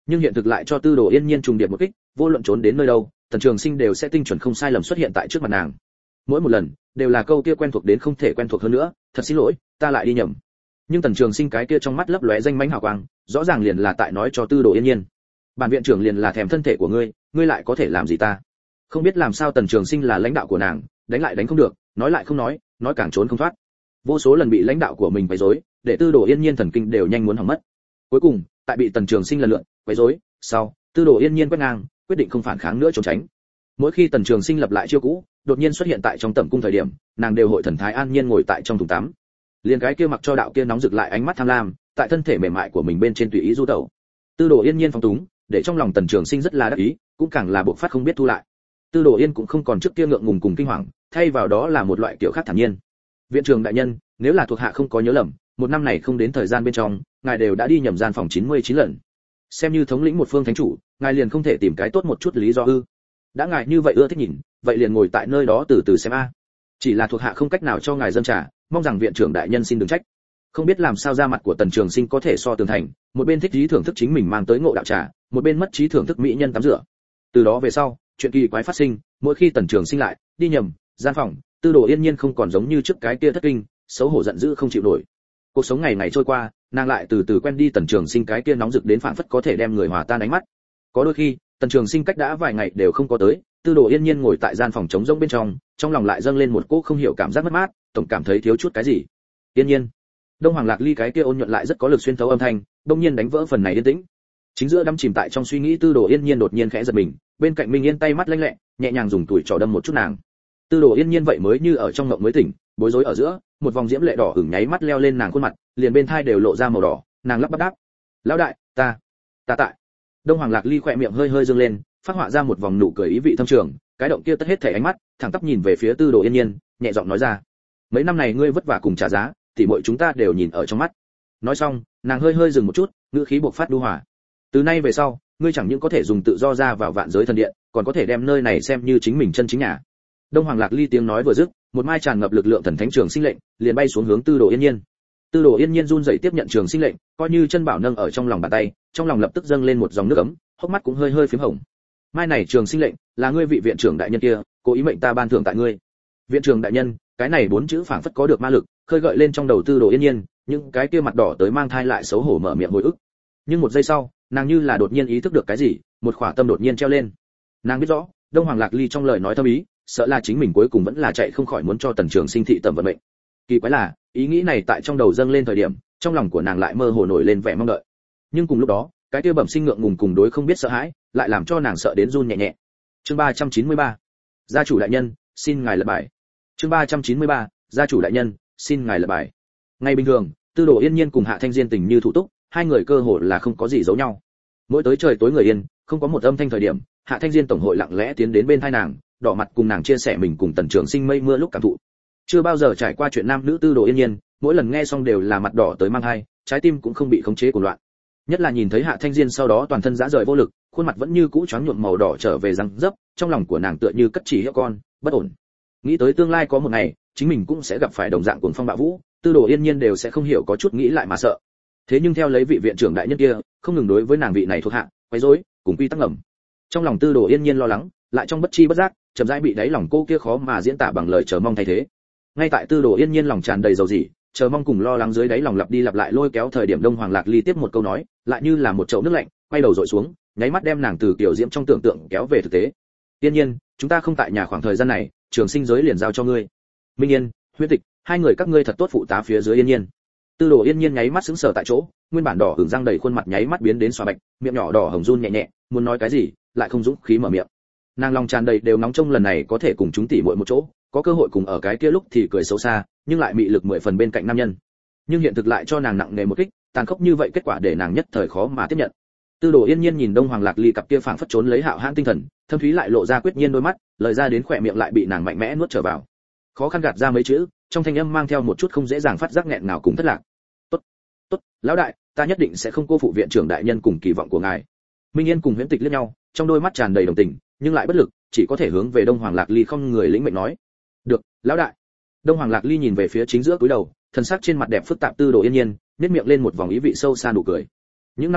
Nhưng hiện thực lại cho Tư Đồ Yên Nhiên trùng điệp một kích, vô luận trốn đến nơi đâu, Tần Trường Sinh đều sẽ tinh chuẩn không sai lầm xuất hiện tại trước mặt nàng. Mỗi một lần đều là câu kia quen thuộc đến không thể quen thuộc hơn nữa, thật xin lỗi, ta lại đi nhầm. Nhưng Tần Trường Sinh cái kia trong mắt lấp lóe danh mánh hào quang, rõ ràng liền là tại nói cho Tư Đồ Yên Nhiên, bản viện trưởng liền là thèm thân thể của ngươi, ngươi lại có thể làm gì ta? Không biết làm sao Tần Trường Sinh là lãnh đạo của nàng, đánh lại đánh không được, nói lại không nói, nói càng trốn không thoát. Vô số lần bị lãnh đạo của mình quấy rối, để Tư Đồ Yên Nhiên thần kinh đều nhanh muốn hỏng mất. Cuối cùng, tại bị Tần Trường Sinh lần lượt quấy rối, sau, Tư Đồ Yên Nhiên quét ngang, quyết định không phản kháng nữa trốn tránh. Mỗi khi Tần Trường Sinh lập lại chiêu cũ, đột nhiên xuất hiện tại trong tẩm cung thời điểm, nàng đều hội thần thái an nhiên ngồi tại trong thùng tắm. Liền cái kia mặc cho đạo kia nóng rực lại ánh mắt tham lam, tại thân thể mềm mại của mình bên trên tùy ý du tẩu. Tư Đồ Yên Nhiên phóng túng, để trong lòng Tần Trường Sinh rất là đắc ý, cũng càng là buộc phát không biết thu lại. Tư Đồ Yên cũng không còn trước kia ngượng ngùng cùng kinh hoàng, thay vào đó là một loại kiểu khác thản nhiên. Viện trưởng đại nhân, nếu là thuộc hạ không có nhớ lầm, một năm này không đến thời gian bên trong, ngài đều đã đi nhầm gian phòng chín mươi chín lần. Xem như thống lĩnh một phương thánh chủ, ngài liền không thể tìm cái tốt một chút lý do ư? Đã ngài như vậy ưa thích nhìn, vậy liền ngồi tại nơi đó từ từ xem a. Chỉ là thuộc hạ không cách nào cho ngài dâng trà, mong rằng viện trưởng đại nhân xin đừng trách. Không biết làm sao da mặt của Tần Trường Sinh có thể so tường thành, một bên thích trí thưởng thức chính mình mang tới ngộ đạo trà, một bên mất trí thưởng thức mỹ nhân tắm rửa. Từ đó về sau, chuyện kỳ quái phát sinh, mỗi khi Tần Trường Sinh lại đi nhầm gian phòng, Tư Đồ Yên Nhiên không còn giống như trước cái kia thất kinh, xấu hổ giận dữ không chịu nổi. Cuộc sống ngày ngày trôi qua, nàng lại từ từ quen đi Tần Trường Sinh cái kia nóng rực đến phảng phất có thể đem người hòa tan ánh mắt. Có đôi khi, Tần Trường Sinh cách đã vài ngày đều không có tới, Tư Đồ Yên Nhiên ngồi tại gian phòng trống rỗng bên trong, trong lòng lại dâng lên một cỗ không hiểu cảm giác mất mát, tổng cảm thấy thiếu chút cái gì. Yên Nhiên. Đông Hoàng Lạc Ly cái kia ôn nhuận lại rất có lực xuyên thấu âm thanh, đột nhiên đánh vỡ phần này yên tĩnh. Chính giữa đắm chìm tại trong suy nghĩ Tư Đồ Yên Nhiên đột nhiên khẽ giật mình, bên cạnh Minh Yên tay mắt lanh lẹ, nhẹ nhàng dùng tuổi trỏ đâm một chút nàng. Tư Đồ Yên Nhiên vậy mới như ở trong ngộng mới tỉnh, bối rối ở giữa, một vòng diễm lệ đỏ ửng nháy mắt leo lên nàng khuôn mặt, liền bên thai đều lộ ra màu đỏ, nàng lắp bắp đáp: "Lão đại, ta, ta tại." Đông Hoàng Lạc Ly khỏe miệng hơi hơi dương lên, phát họa ra một vòng nụ cười ý vị thâm trường, cái động kia tất hết thể ánh mắt, thẳng tắp nhìn về phía Tư Đồ Yên Nhiên, nhẹ giọng nói ra: "Mấy năm này ngươi vất vả cùng trả giá, thì mọi chúng ta đều nhìn ở trong mắt." Nói xong, nàng hơi hơi dừng một chút, ngữ khí bộc phát nhu hòa: "Từ nay về sau, ngươi chẳng những có thể dùng tự do ra vào vạn giới thần điện, còn có thể đem nơi này xem như chính mình chân chính nhà." Đông Hoàng Lạc Ly tiếng nói vừa dứt, một mai tràn ngập lực lượng thần thánh trường sinh lệnh liền bay xuống hướng Tư Đồ Yên Nhiên. Tư Đồ Yên Nhiên run rẩy tiếp nhận trường sinh lệnh, coi như chân bảo nâng ở trong lòng bàn tay, trong lòng lập tức dâng lên một dòng nước ấm, hốc mắt cũng hơi hơi phím hồng. Mai này trường sinh lệnh, là ngươi vị viện trưởng đại nhân kia, cố ý mệnh ta ban thưởng tại ngươi. Viện trưởng đại nhân, cái này bốn chữ phảng phất có được ma lực, khơi gợi lên trong đầu Tư Đồ Yên Nhiên, những cái kia mặt đỏ tới mang thai lại xấu hổ mở miệng hồi ức. Nhưng một giây sau, nàng như là đột nhiên ý thức được cái gì, một khỏa tâm đột nhiên treo lên. Nàng biết rõ, Đông Hoàng Lạc Ly trong lời nói thâm ý, sợ là chính mình cuối cùng vẫn là chạy không khỏi muốn cho Tần Trường Sinh thị tẩm vận mệnh. Kỳ quái là, ý nghĩ này tại trong đầu dâng lên thời điểm, trong lòng của nàng lại mơ hồ nổi lên vẻ mong đợi. Nhưng cùng lúc đó, cái kia bẩm sinh ngượng ngùng cùng đối không biết sợ hãi, lại làm cho nàng sợ đến run nhẹ nhẹ. Chương ba trăm chín mươi ba, gia chủ đại nhân, xin ngài lật bài. Chương ba trăm chín mươi ba, gia chủ đại nhân, xin ngài lật bài. Ngày bình thường, Tư Đồ Yên Nhiên cùng Hạ Thanh Diên tình như thủ túc, hai người cơ hồ là không có gì giấu nhau. Mỗi tới trời tối người yên, không có một âm thanh thời điểm, Hạ Thanh Diên tổng hội lặng lẽ tiến đến bên tai nàng, đỏ mặt cùng nàng chia sẻ mình cùng Tần Trường Sinh mây mưa lúc cảm thụ. Chưa bao giờ trải qua chuyện nam nữ Tư Đồ Yên Nhiên, mỗi lần nghe xong đều là mặt đỏ tới mang hai, trái tim cũng không bị khống chế của loạn. Nhất là nhìn thấy Hạ Thanh Diên sau đó toàn thân rã rời vô lực, khuôn mặt vẫn như cũ choáng nhuộm màu đỏ trở về răng dấp, trong lòng của nàng tựa như cất chỉ hiệu con, bất ổn. Nghĩ tới tương lai có một ngày, chính mình cũng sẽ gặp phải đồng dạng cuồng phong bạo vũ, Tư Đồ Yên Nhiên đều sẽ không hiểu có chút nghĩ lại mà sợ. Thế nhưng theo lấy vị viện trưởng đại nhân kia, không ngừng đối với nàng vị này thuộc hạ, quấy rối, cùng quy tắc ngầm. Trong lòng Tư Đồ Yên Nhiên lo lắng, lại trong bất chi bất giác, chậm rãi bị đáy lòng cô kia khó mà diễn tả bằng lời chờ mong thay thế. Ngay tại Tư Đồ Yên Nhiên lòng tràn đầy dầu dĩ, chờ mong cùng lo lắng dưới đáy lòng lặp đi lặp lại lôi kéo thời điểm Đông Hoàng Lạc Ly tiếp một câu nói, lại như là một chậu nước lạnh, quay đầu dội xuống, nháy mắt đem nàng từ kiểu diễm trong tưởng tượng kéo về thực tế. Yên Nhiên, chúng ta không tại nhà khoảng thời gian này, trường sinh giới liền giao cho ngươi. Minh Yên, Huyễn Tịch, hai người các ngươi thật tốt phụ tá phía dưới Yên Nhiên. Tư Đồ Yên Nhiên nháy mắt sững sờ tại chỗ, nguyên bản đỏ hửng răng đầy khuôn mặt nháy mắt biến đến xòa bạch, miệng nhỏ đỏ hồng run nhẹ nhẹ, muốn nói cái gì, lại không dũng khí mở miệng. Nàng lòng tràn đầy đều nóng trông lần này có thể cùng chúng tỷ muội một chỗ, có cơ hội cùng ở cái kia lúc thì cười xấu xa, nhưng lại mị lực mười phần bên cạnh nam nhân. Nhưng hiện thực lại cho nàng nặng nề một kích, tàn khốc như vậy kết quả để nàng nhất thời khó mà tiếp nhận. Tư Đồ Yên Nhiên nhìn Đông Hoàng Lạc Ly cặp kia phảng phất trốn lấy hạo hãn tinh thần, thâm thúy lại lộ ra quyết nhiên đôi mắt, lời ra đến khỏe miệng lại bị nàng mạnh mẽ nuốt trở vào. Khó khăn gạt ra mấy chữ, trong thanh âm mang theo một chút không dễ dàng phát giác nghẹn ngào cùng thất lạc. "Tốt, tốt, lão đại, ta nhất định sẽ không cô phụ viện trưởng đại nhân cùng kỳ vọng của ngài." Minh Yên cùng Huyễn Tịch liếc nhau, trong đôi mắt tràn đầy đồng tình, nhưng lại bất lực, chỉ có thể hướng về Đông Hoàng Lạc Ly không người lĩnh mệnh nói: "Được, lão đại." Đông Hoàng Lạc Ly nhìn về phía chính giữa cúi đầu, thân sắc trên mặt đẹp phức tạp Tư Đồ Yên Nhiên, nhếch miệng lên một vòng ý vị sâu xa nụ cười. Những năm này,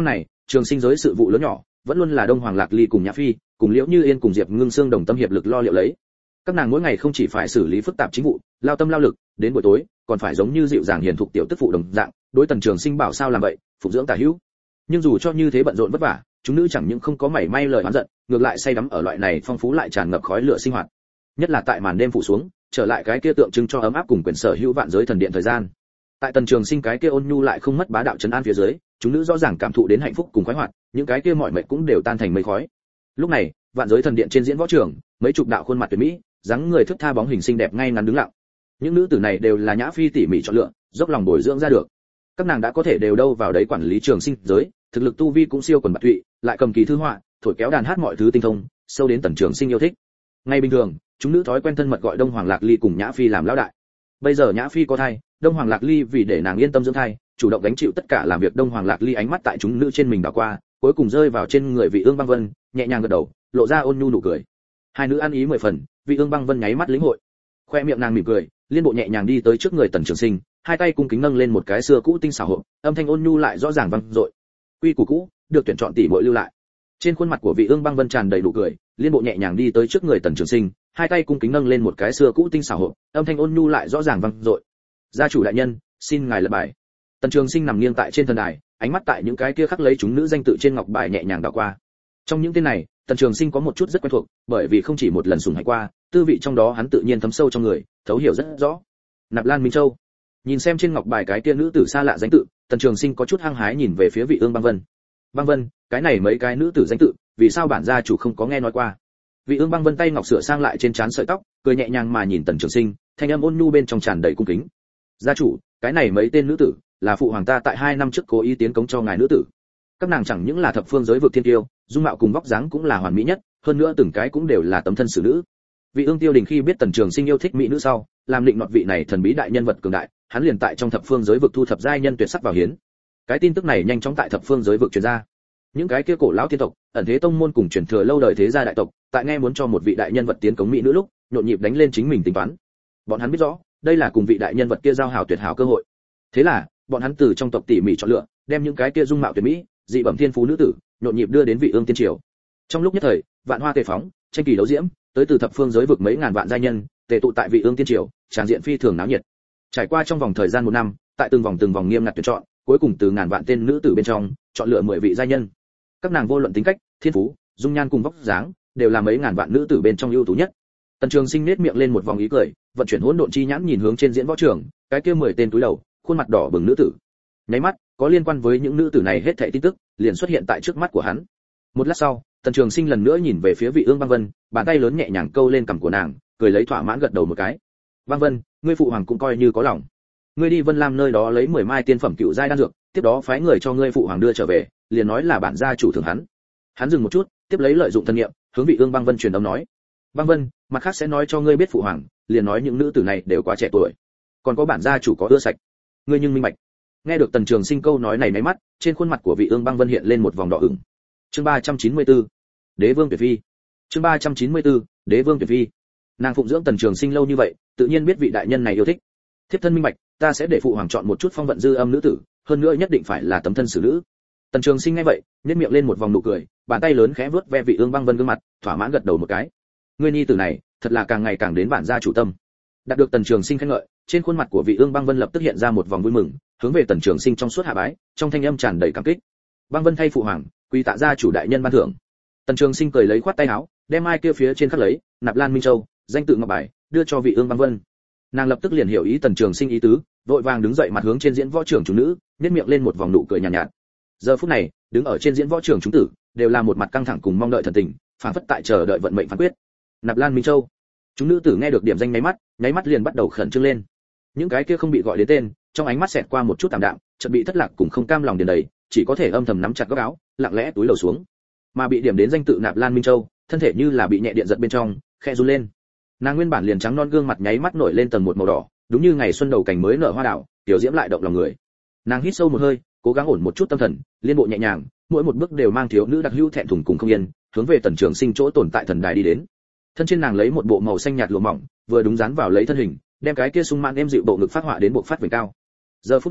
trường sinh giới sự vụ lớn nhỏ vẫn luôn là Đông Hoàng Lạc Ly cùng Nhã Phi, cùng Liễu Như Yên cùng Diệp Ngưng Sương đồng tâm hiệp lực lo liệu lấy. Các nàng mỗi ngày không chỉ phải xử lý phức tạp chính vụ, lao tâm lao lực, đến buổi tối còn phải giống như dịu dàng hiền thục tiểu tức phụ đồng dạng, đối Tần Trường Sinh bảo sao làm vậy, phục dưỡng tả hữu. Nhưng dù cho như thế bận rộn vất vả, chúng nữ chẳng những không có mảy may lời oán giận, ngược lại say đắm ở loại này phong phú lại tràn ngập khói lửa sinh hoạt. Nhất là tại màn đêm phủ xuống, trở lại cái kia tượng trưng cho ấm áp cùng quyền sở hữu vạn giới thần điện thời gian. Tại Tần Trường Sinh cái kia ôn nhu lại không mất bá đạo trấn an phía dưới, chúng nữ rõ ràng cảm thụ đến hạnh phúc cùng khoái hoạt, những cái kia mọi mệt cũng đều tan thành mây khói. Lúc này, vạn giới thần điện trên diễn võ trường, mấy chục đạo khuôn mặt tuyệt mỹ, dáng người thướt tha bóng hình xinh đẹp ngay ngắn đứng lặng. Những nữ tử này đều là Nhã Phi tỉ mỉ chọn lựa, dốc lòng bồi dưỡng ra được. Các nàng đã có thể đều đâu vào đấy quản lý trường sinh giới, thực lực tu vi cũng siêu quần bạc tụy, lại cầm kỳ thư họa, thổi kéo đàn hát mọi thứ tinh thông, sâu đến Tần Trường Sinh yêu thích. Ngay bình thường, chúng nữ thói quen thân mật gọi Đông Hoàng Lạc Ly cùng Nhã Phi làm lão đại. Bây giờ Nhã Phi có thai, Đông Hoàng Lạc Ly vì để nàng yên tâm dưỡng thai, chủ động gánh chịu tất cả làm việc. Đông Hoàng Lạc Ly ánh mắt tại chúng nữ trên mình đảo qua, cuối cùng rơi vào trên người Vị Ương Băng Vân, nhẹ nhàng gật đầu, lộ ra ôn nhu nụ cười. Hai nữ ăn ý mười phần, Vị Ương Băng Vân nháy mắt lĩnh hội, khoe miệng nàng mỉm cười, liên bộ nhẹ nhàng đi tới trước người Tần Trường Sinh, hai tay cung kính nâng lên một cái xưa cũ tinh xảo hộp, âm thanh ôn nhu lại rõ ràng vang dội. Quy củ cũ, được tuyển chọn tỷ muội lưu lại. Trên khuôn mặt của Vị Ương Băng Vân tràn đầy nụ cười, liên bộ nhẹ nhàng đi tới trước người Tần Trường Sinh, hai tay cung kính nâng lên một cái xưa cũ tinh xảo hộp, âm thanh ôn nhu lại rõ ràng vang dội. Gia chủ đại nhân, xin ngài lật bài. Tần Trường Sinh nằm nghiêng tại trên thần đài, ánh mắt tại những cái kia khắc lấy chúng nữ danh tự trên ngọc bài nhẹ nhàng đảo qua. Trong những tên này, Tần Trường Sinh có một chút rất quen thuộc, bởi vì không chỉ một lần sủng hạnh qua, tư vị trong đó hắn tự nhiên thấm sâu trong người, thấu hiểu rất rõ. Nạp Lan Minh Châu. Nhìn xem trên ngọc bài cái kia nữ tử xa lạ danh tự, Tần Trường Sinh có chút hăng hái nhìn về phía Vị Ương Băng Vân. Băng Vân, cái này mấy cái nữ tử danh tự, vì sao bản gia chủ không có nghe nói qua? Vị Ương Băng Vân tay ngọc sửa sang lại trên trán sợi tóc, cười nhẹ nhàng mà nhìn Tần Trường Sinh, thanh âm ôn nhu bên trong tràn đầy cung kính. Gia chủ, cái này mấy tên nữ tử, là phụ hoàng ta tại hai năm trước cố ý tiến cống cho ngài nữ tử. Các nàng chẳng những là thập phương giới vực thiên tiêu, dung mạo cùng vóc dáng cũng là hoàn mỹ nhất, hơn nữa từng cái cũng đều là tấm thân xử nữ. Vị Ương Tiêu Đình khi biết Tần Trường Sinh yêu thích mỹ nữ sau, làm định nọt vị này thần bí đại nhân vật cường đại, hắn liền tại trong thập phương giới vực thu thập giai nhân tuyệt sắc vào hiến. Cái tin tức này nhanh chóng tại thập phương giới vực truyền ra. Những cái kia cổ lão tiên tộc, ẩn thế tông môn cùng truyền thừa lâu đời thế gia đại tộc, tại nghe muốn cho một vị đại nhân vật tiến cống mỹ nữ lúc, nhộn nhịp đánh lên chính mình tính toán. Bọn hắn biết rõ, đây là cùng vị đại nhân vật kia giao hảo tuyệt hảo cơ hội. Thế là, bọn hắn từ trong tộc tỉ mỉ chọn lựa, đem những cái kia dung mạo tuyệt mỹ, dị bẩm thiên phú nữ tử, nhộn nhịp đưa đến Vị Ương tiên triều. Trong lúc nhất thời, vạn hoa tề phóng, tranh kỳ đấu diễm, tới từ thập phương giới vực mấy ngàn vạn giai nhân, tề tụ tại Vị Ương tiên triều, tràng diện phi thường náo nhiệt. Trải qua trong vòng thời gian một năm, tại từng vòng từng vòng nghiêm ngặt tuyển chọn, cuối cùng từ ngàn vạn tên nữ tử bên trong, chọn lựa mười vị giai nhân. Các nàng vô luận tính cách, thiên phú, dung nhan cùng vóc dáng, đều là mấy ngàn vạn nữ tử bên trong ưu tú nhất. Tần Trường Sinh nét miệng lên một vòng ý cười, vận chuyển hỗn độn chi nhãn nhìn hướng trên diễn võ trường, cái kia mười tên túi đầu, khuôn mặt đỏ bừng nữ tử. Nháy mắt, có liên quan với những nữ tử này hết thảy tin tức, liền xuất hiện tại trước mắt của hắn. Một lát sau, Tần Trường Sinh lần nữa nhìn về phía Vị Ương Băng Vân, bàn tay lớn nhẹ nhàng câu lên cằm của nàng, cười lấy thỏa mãn gật đầu một cái. Băng Vân, ngươi phụ hoàng cũng coi như có lòng. Ngươi đi Vân Lam nơi đó lấy mười mai tiên phẩm cựu giai đan dược, tiếp đó phái người cho ngươi phụ hoàng đưa trở về, liền nói là bản gia chủ thưởng hắn. Hắn dừng một chút, tiếp lấy lợi dụng thân niệm, hướng Vị Ương Băng Vân truyền âm nói: Băng Vân, mặt khác sẽ nói cho ngươi biết phụ hoàng, liền nói những nữ tử này đều quá trẻ tuổi, còn có bản gia chủ có ưa sạch. Ngươi nhưng minh bạch. Nghe được Tần Trường Sinh câu nói này, nháy mắt, trên khuôn mặt của Vị Ương Băng Vân hiện lên một vòng đỏ ửng. Chương ba trăm chín mươi tư, Đế Vương Tuyệt Phi. Chương ba trăm chín mươi tư, Đế Vương Tuyệt Phi. Nàng phụng dưỡng Tần Trường Sinh lâu như vậy, tự nhiên biết vị đại nhân này yêu thích. Thiếp thân minh bạch, ta sẽ để phụ hoàng chọn một chút phong vận dư âm nữ tử, hơn nữa nhất định phải là tấm thân xử nữ. Tần Trường Sinh nghe vậy, nhếch miệng lên một vòng nụ cười, bàn tay lớn khẽ vuốt ve Vị Ương Băng Vân gương mặt, thỏa mãn gật đầu một cái. Ngươi nhi tử này, thật là càng ngày càng đến bản gia chủ tâm. Đạt được Tần Trường Sinh khen ngợi, trên khuôn mặt của Vị Ương Băng Vân lập tức hiện ra một vòng vui mừng, hướng về Tần Trường Sinh trong suốt hạ bái, trong thanh âm tràn đầy cảm kích. Băng Vân thay phụ hoàng, quy tạ gia chủ đại nhân ban thưởng. Tần Trường Sinh cười lấy khoát tay áo, đem ai kia phía trên khắc lấy Nạp Lan Minh Châu, danh tự ngọc bài, đưa cho Vị Ương Băng Vân. Nàng lập tức liền hiểu ý Tần Trường Sinh ý tứ, vội vàng đứng dậy mặt hướng trên diễn võ trường chúng nữ, nhếch miệng lên một vòng nụ cười nhàn nhạt, nhạt. Giờ phút này, đứng ở trên diễn võ trường chúng tử, đều là một mặt căng thẳng cùng mong đợi thần tình, phảng phất tại chờ đợi vận mệnh phán quyết. Nạp Lan Minh Châu. Chúng nữ tử nghe được điểm danh nháy mắt, nháy mắt liền bắt đầu khẩn trương lên. Những cái kia không bị gọi đến tên, trong ánh mắt xẹt qua một chút tạm đạm, chợt bị thất lạc cùng không cam lòng điền đầy, chỉ có thể âm thầm nắm chặt góc áo, lặng lẽ túi lầu xuống. Mà bị điểm đến danh tự Nạp Lan Minh Châu, thân thể như là bị nhẹ điện giật bên trong, khẽ run lên. Nàng nguyên bản liền trắng non gương mặt nháy mắt nổi lên tầng một màu đỏ, đúng như ngày xuân đầu cành mới nở hoa đào, tiểu diễm lại động lòng người. Nàng hít sâu một hơi, cố gắng ổn một chút tâm thần, liên bộ nhẹ nhàng, mỗi một bước đều mang thiếu nữ đặc hữu thẹn thùng cùng không yên, hướng về Tần Trường Sinh chỗ tồn tại thần đài đi đến. Thân trên nàng lấy một bộ màu xanh nhạt lụa mỏng, vừa đúng dán vào lấy thân hình, đem cái kia sung mãn êm dịu bộ ngực phát họa đến bộ phát vành cao. Giờ phút này,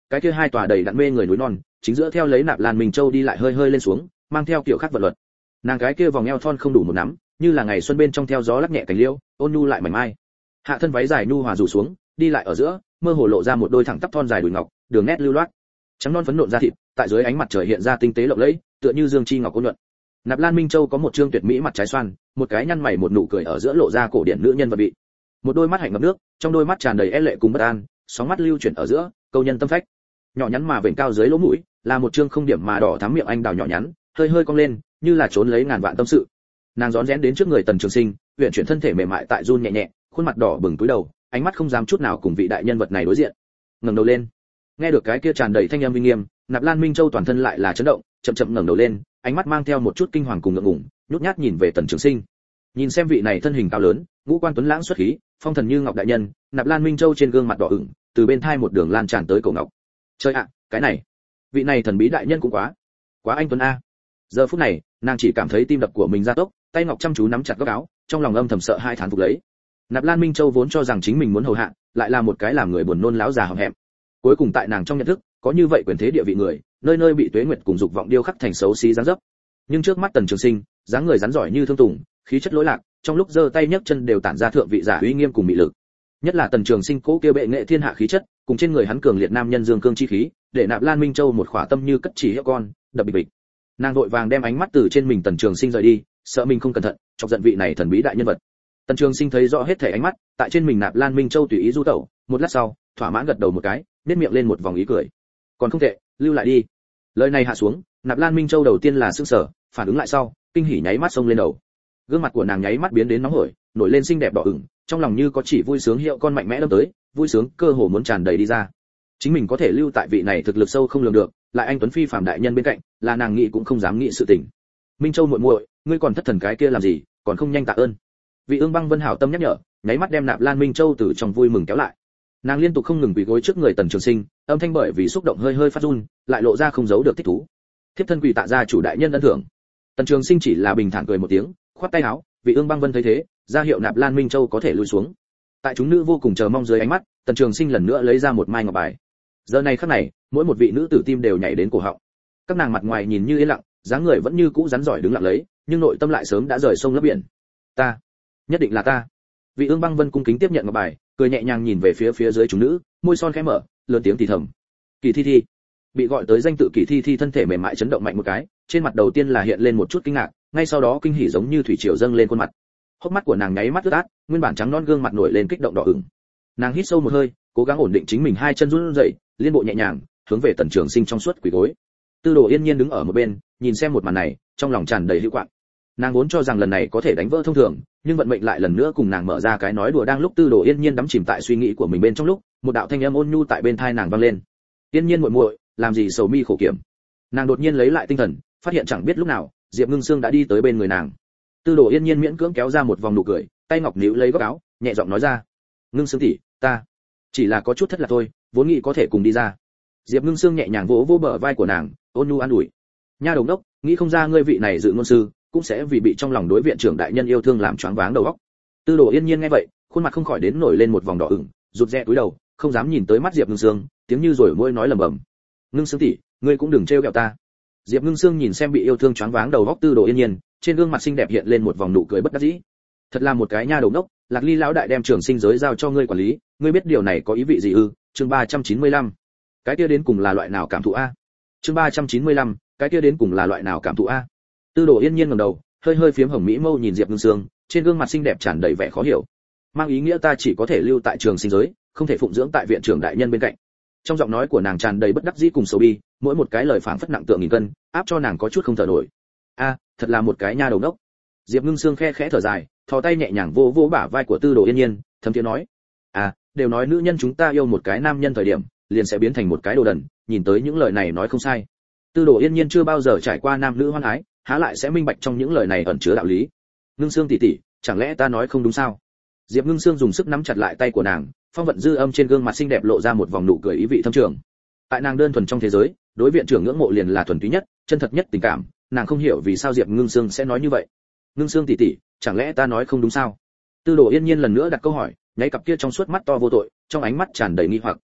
cái kia hai tòa đầy đặn mê người núi non chính giữa theo lấy Nạp Lan Minh Châu đi lại hơi hơi lên xuống, mang theo kiểu khác vật luật. Nàng cái kia vòng eo thon không đủ một nắm, như là ngày xuân bên trong theo gió lắc nhẹ cành liễu, ôn nhu lại mảnh mai. Hạ thân váy dài nhu hòa rủ xuống, đi lại ở giữa, mơ hồ lộ ra một đôi thẳng tắp thon dài đùi ngọc, đường nét lưu loát. Trắng non phấn nộn da thịt, tại dưới ánh mặt trời hiện ra tinh tế lộng lẫy, tựa như dương chi ngọc ôn nhuận. Nạp Lan Minh Châu có một trương tuyệt mỹ mặt trái xoan, một cái nhăn mày một nụ cười ở giữa lộ ra cổ điển nữ nhân vật vị. Một đôi mắt hạnh ngập nước, trong đôi mắt tràn đầy e lệ cùng bất an, sóng mắt lưu chuyển ở giữa, câu nhân tâm phách. Nhỏ nhắn mà vểnh cao dưới lỗ mũi, là một trương không điểm mà đỏ thắm miệng anh đào nhỏ nhắn, hơi hơi cong lên, như là trốn lấy ngàn vạn tâm sự. Nàng rón rén đến trước người Tần Trường Sinh, uyển chuyển thân thể mềm mại tại run nhẹ nhẹ, khuôn mặt đỏ bừng cúi đầu, ánh mắt không dám chút nào cùng vị đại nhân vật này đối diện. Ngẩng đầu lên, nghe được cái kia tràn đầy thanh âm uy nghiêm, Nạp Lan Minh Châu toàn thân lại là chấn động, chậm chậm ngẩng đầu lên, ánh mắt mang theo một chút kinh hoàng cùng ngượng ngùng, nhút nhát nhìn về Tần Trường Sinh. Nhìn xem vị này thân hình cao lớn, ngũ quan tuấn lãng xuất khí, phong thần như ngọc đại nhân, Nạp Lan Minh Châu trên gương mặt đỏ ửng, từ bên thai một đường lan tràn tới cổ ngọc. Trời ạ, cái này, vị này thần bí đại nhân cũng quá, quá anh tuấn a. Giờ phút này, nàng chỉ cảm thấy tim đập của mình gia tốc, tay ngọc chăm chú nắm chặt góc áo, trong lòng âm thầm sợ hai thán phục lấy. Nạp Lan Minh Châu vốn cho rằng chính mình muốn hầu hạ, lại là một cái làm người buồn nôn láo già hậm hẹm. Cuối cùng tại nàng trong nhận thức, có như vậy quyền thế địa vị người, nơi nơi bị tuế nguyệt cùng dục vọng điêu khắc thành xấu xí dáng dấp. Nhưng trước mắt Tần Trường Sinh, dáng người rắn giỏi như thương tùng, khí chất lỗi lạc, trong lúc giơ tay nhấc chân đều tản ra thượng vị giả uy nghiêm cùng mị lực. Nhất là Tần Trường Sinh cố kia bệ nghệ thiên hạ khí chất, cùng trên người hắn cường liệt nam nhân dương cương chi khí, để Nạp Lan Minh Châu một khỏa tâm như cất chỉ hiệu con, đập bịch bịch. Nàng vội vàng đem ánh mắt từ trên mình Tần Trường Sinh rời đi, sợ mình không cẩn thận, chọc giận vị này thần bí đại nhân vật. Tần Trường Sinh thấy rõ hết thể ánh mắt, tại trên mình Nạp Lan Minh Châu tùy ý du tẩu, một lát sau, thỏa mãn gật đầu một cái, nhếch miệng lên một vòng ý cười. Còn không tệ, lưu lại đi. Lời này hạ xuống, Nạp Lan Minh Châu đầu tiên là sững sờ, phản ứng lại sau, kinh hỉ nháy mắt xông lên đầu. Gương mặt của nàng nháy mắt biến đến nóng hổi, nổi lên xinh đẹp đỏ ửng, trong lòng như có chỉ vui sướng hiệu con mạnh mẽ đâm tới, vui sướng cơ hồ muốn tràn đầy đi ra. Chính mình có thể lưu tại vị này thực lực sâu không lường được, lại anh tuấn phi phàm đại nhân bên cạnh, là nàng nghĩ cũng không dám nghĩ sự tình. Minh Châu muội muội, ngươi còn thất thần cái kia làm gì, còn không nhanh tạ ơn. Vị Ương Băng Vân hảo tâm nhắc nhở, nháy mắt đem Nạp Lan Minh Châu từ trong vui mừng kéo lại. Nàng liên tục không ngừng quỳ gối trước người Tần Trường Sinh, âm thanh bởi vì xúc động hơi hơi phát run, lại lộ ra không giấu được thích thú. Thiếp thân quỳ tạ gia chủ đại nhân ân thưởng. Tần Trường Sinh chỉ là bình thản cười một tiếng, khoát tay áo, vị Ương Băng Vân thấy thế, ra hiệu Nạp Lan Minh Châu có thể lùi xuống. Tại chúng nữ vô cùng chờ mong dưới ánh mắt, Tần Trường Sinh lần nữa lấy ra một mai ngọc bài. Giờ này khắc này, mỗi một vị nữ tử tim đều nhảy đến cổ họng. Các nàng mặt ngoài nhìn như yên lặng, dáng người vẫn như cũ rắn giỏi đứng lặng lấy, nhưng nội tâm lại sớm đã rời sông lấp biển. Ta, nhất định là ta. Vị Ương Băng Vân cung kính tiếp nhận ngọc bài, cười nhẹ nhàng nhìn về phía phía dưới chúng nữ, môi son khẽ mở, lớn tiếng thì thầm. Kỳ Thi Thi. Bị gọi tới danh tự Kỳ Thi Thi thân thể mềm mại chấn động mạnh một cái, trên mặt đầu tiên là hiện lên một chút kinh ngạc, ngay sau đó kinh hỉ giống như thủy triều dâng lên khuôn mặt. Hốc mắt của nàng nháy mắt ướt át, nguyên bản trắng non gương mặt nổi lên kích động đỏ ửng. Nàng hít sâu một hơi, cố gắng ổn định chính mình hai chân run rẩy, liên bộ nhẹ nhàng, hướng về Tần Trường Sinh trong suốt quỳ gối. Tư Đồ Yên Nhiên đứng ở một bên, nhìn xem một màn này, trong lòng tràn đầy hữu quạng. Nàng vốn cho rằng lần này có thể đánh vỡ thông thường, nhưng vận mệnh lại lần nữa cùng nàng mở ra cái nói đùa. Đang lúc Tư Đồ Yên Nhiên đắm chìm tại suy nghĩ của mình bên trong lúc, một đạo thanh âm ôn nhu tại bên tai nàng vang lên. "Yên Nhiên muội muội, làm gì sầu mi khổ kiểm?" Nàng đột nhiên lấy lại tinh thần, phát hiện chẳng biết lúc nào, Diệp Ngưng Sương đã đi tới bên người nàng. Tư Đồ Yên Nhiên miễn cưỡng kéo ra một vòng nụ cười, tay ngọc níu lấy góc áo, nhẹ giọng nói ra: "Ngưng Sương tỷ, ta chỉ là có chút thất lạc thôi, vốn nghĩ có thể cùng đi ra." Diệp Ngưng Sương nhẹ nhàng vỗ vỗ bờ vai của nàng, ôn nhu an ủi: "Nha đồng đốc, nghĩ không ra ngươi vị này dự ngôn sư, cũng sẽ vì bị trong lòng đối viện trưởng đại nhân yêu thương làm choáng váng đầu óc." Tư Đồ Yên Nhiên nghe vậy, khuôn mặt không khỏi đến nổi lên một vòng đỏ ửng, rụt rè cúi đầu, không dám nhìn tới mắt Diệp Ngưng Sương, tiếng như rồi môi nói lẩm bẩm: "Ngưng Sương tỷ, ngươi cũng đừng trêu ghẹo ta." Diệp Ngưng Sương nhìn xem bị yêu thương choáng váng đầu óc Tư Đồ Yên Nhiên, trên gương mặt xinh đẹp hiện lên một vòng nụ cười bất đắc dĩ. "Thật là một cái nha đầu ngốc, Lạc Ly lão đại đem Trường Sinh giới giao cho ngươi quản lý, ngươi biết điều này có ý vị gì ư?" Chương ba trăm chín mươi lăm. Cái kia đến cùng là loại nào cảm thụ a? Chương ba trăm chín mươi lăm. Cái kia đến cùng là loại nào cảm thụ a? Tư Đồ Yên Nhiên ngẩng đầu, hơi hơi phiếm hồng mỹ mâu nhìn Diệp Ngưng Sương, trên gương mặt xinh đẹp tràn đầy vẻ khó hiểu. "Mang ý nghĩa ta chỉ có thể lưu tại Trường Sinh giới, không thể phụng dưỡng tại viện trưởng đại nhân bên cạnh." Trong giọng nói của nàng tràn đầy bất đắc dĩ cùng sầu bi, mỗi một cái lời phảng phất nặng tượng nghìn cân, áp cho nàng có chút không thở nổi. "A, thật là một cái nha đầu đốc." Diệp Ngưng Sương khe khẽ thở dài, thò tay nhẹ nhàng vỗ vỗ bả vai của Tư Đồ Yên Nhiên, thầm tiếng nói: "À, đều nói nữ nhân chúng ta yêu một cái nam nhân thời điểm, liền sẽ biến thành một cái đồ đần, nhìn tới những lời này nói không sai." Tư Đồ Yên Nhiên chưa bao giờ trải qua nam nữ hoan ái, há lại sẽ minh bạch trong những lời này ẩn chứa đạo lý. "Ngưng Sương tỷ tỷ, chẳng lẽ ta nói không đúng sao?" Diệp Ngưng Sương dùng sức nắm chặt lại tay của nàng, phong vận dư âm trên gương mặt xinh đẹp lộ ra một vòng nụ cười ý vị thâm trường. Tại nàng đơn thuần trong thế giới, đối viện trưởng ngưỡng mộ liền là thuần túy nhất, chân thật nhất tình cảm, nàng không hiểu vì sao Diệp Ngưng Sương sẽ nói như vậy. "Ngưng Sương tỷ tỷ, chẳng lẽ ta nói không đúng sao?" Tư Đồ Yên Nhiên lần nữa đặt câu hỏi, nháy cặp kia trong suốt mắt to vô tội, trong ánh mắt tràn đầy nghi hoặc.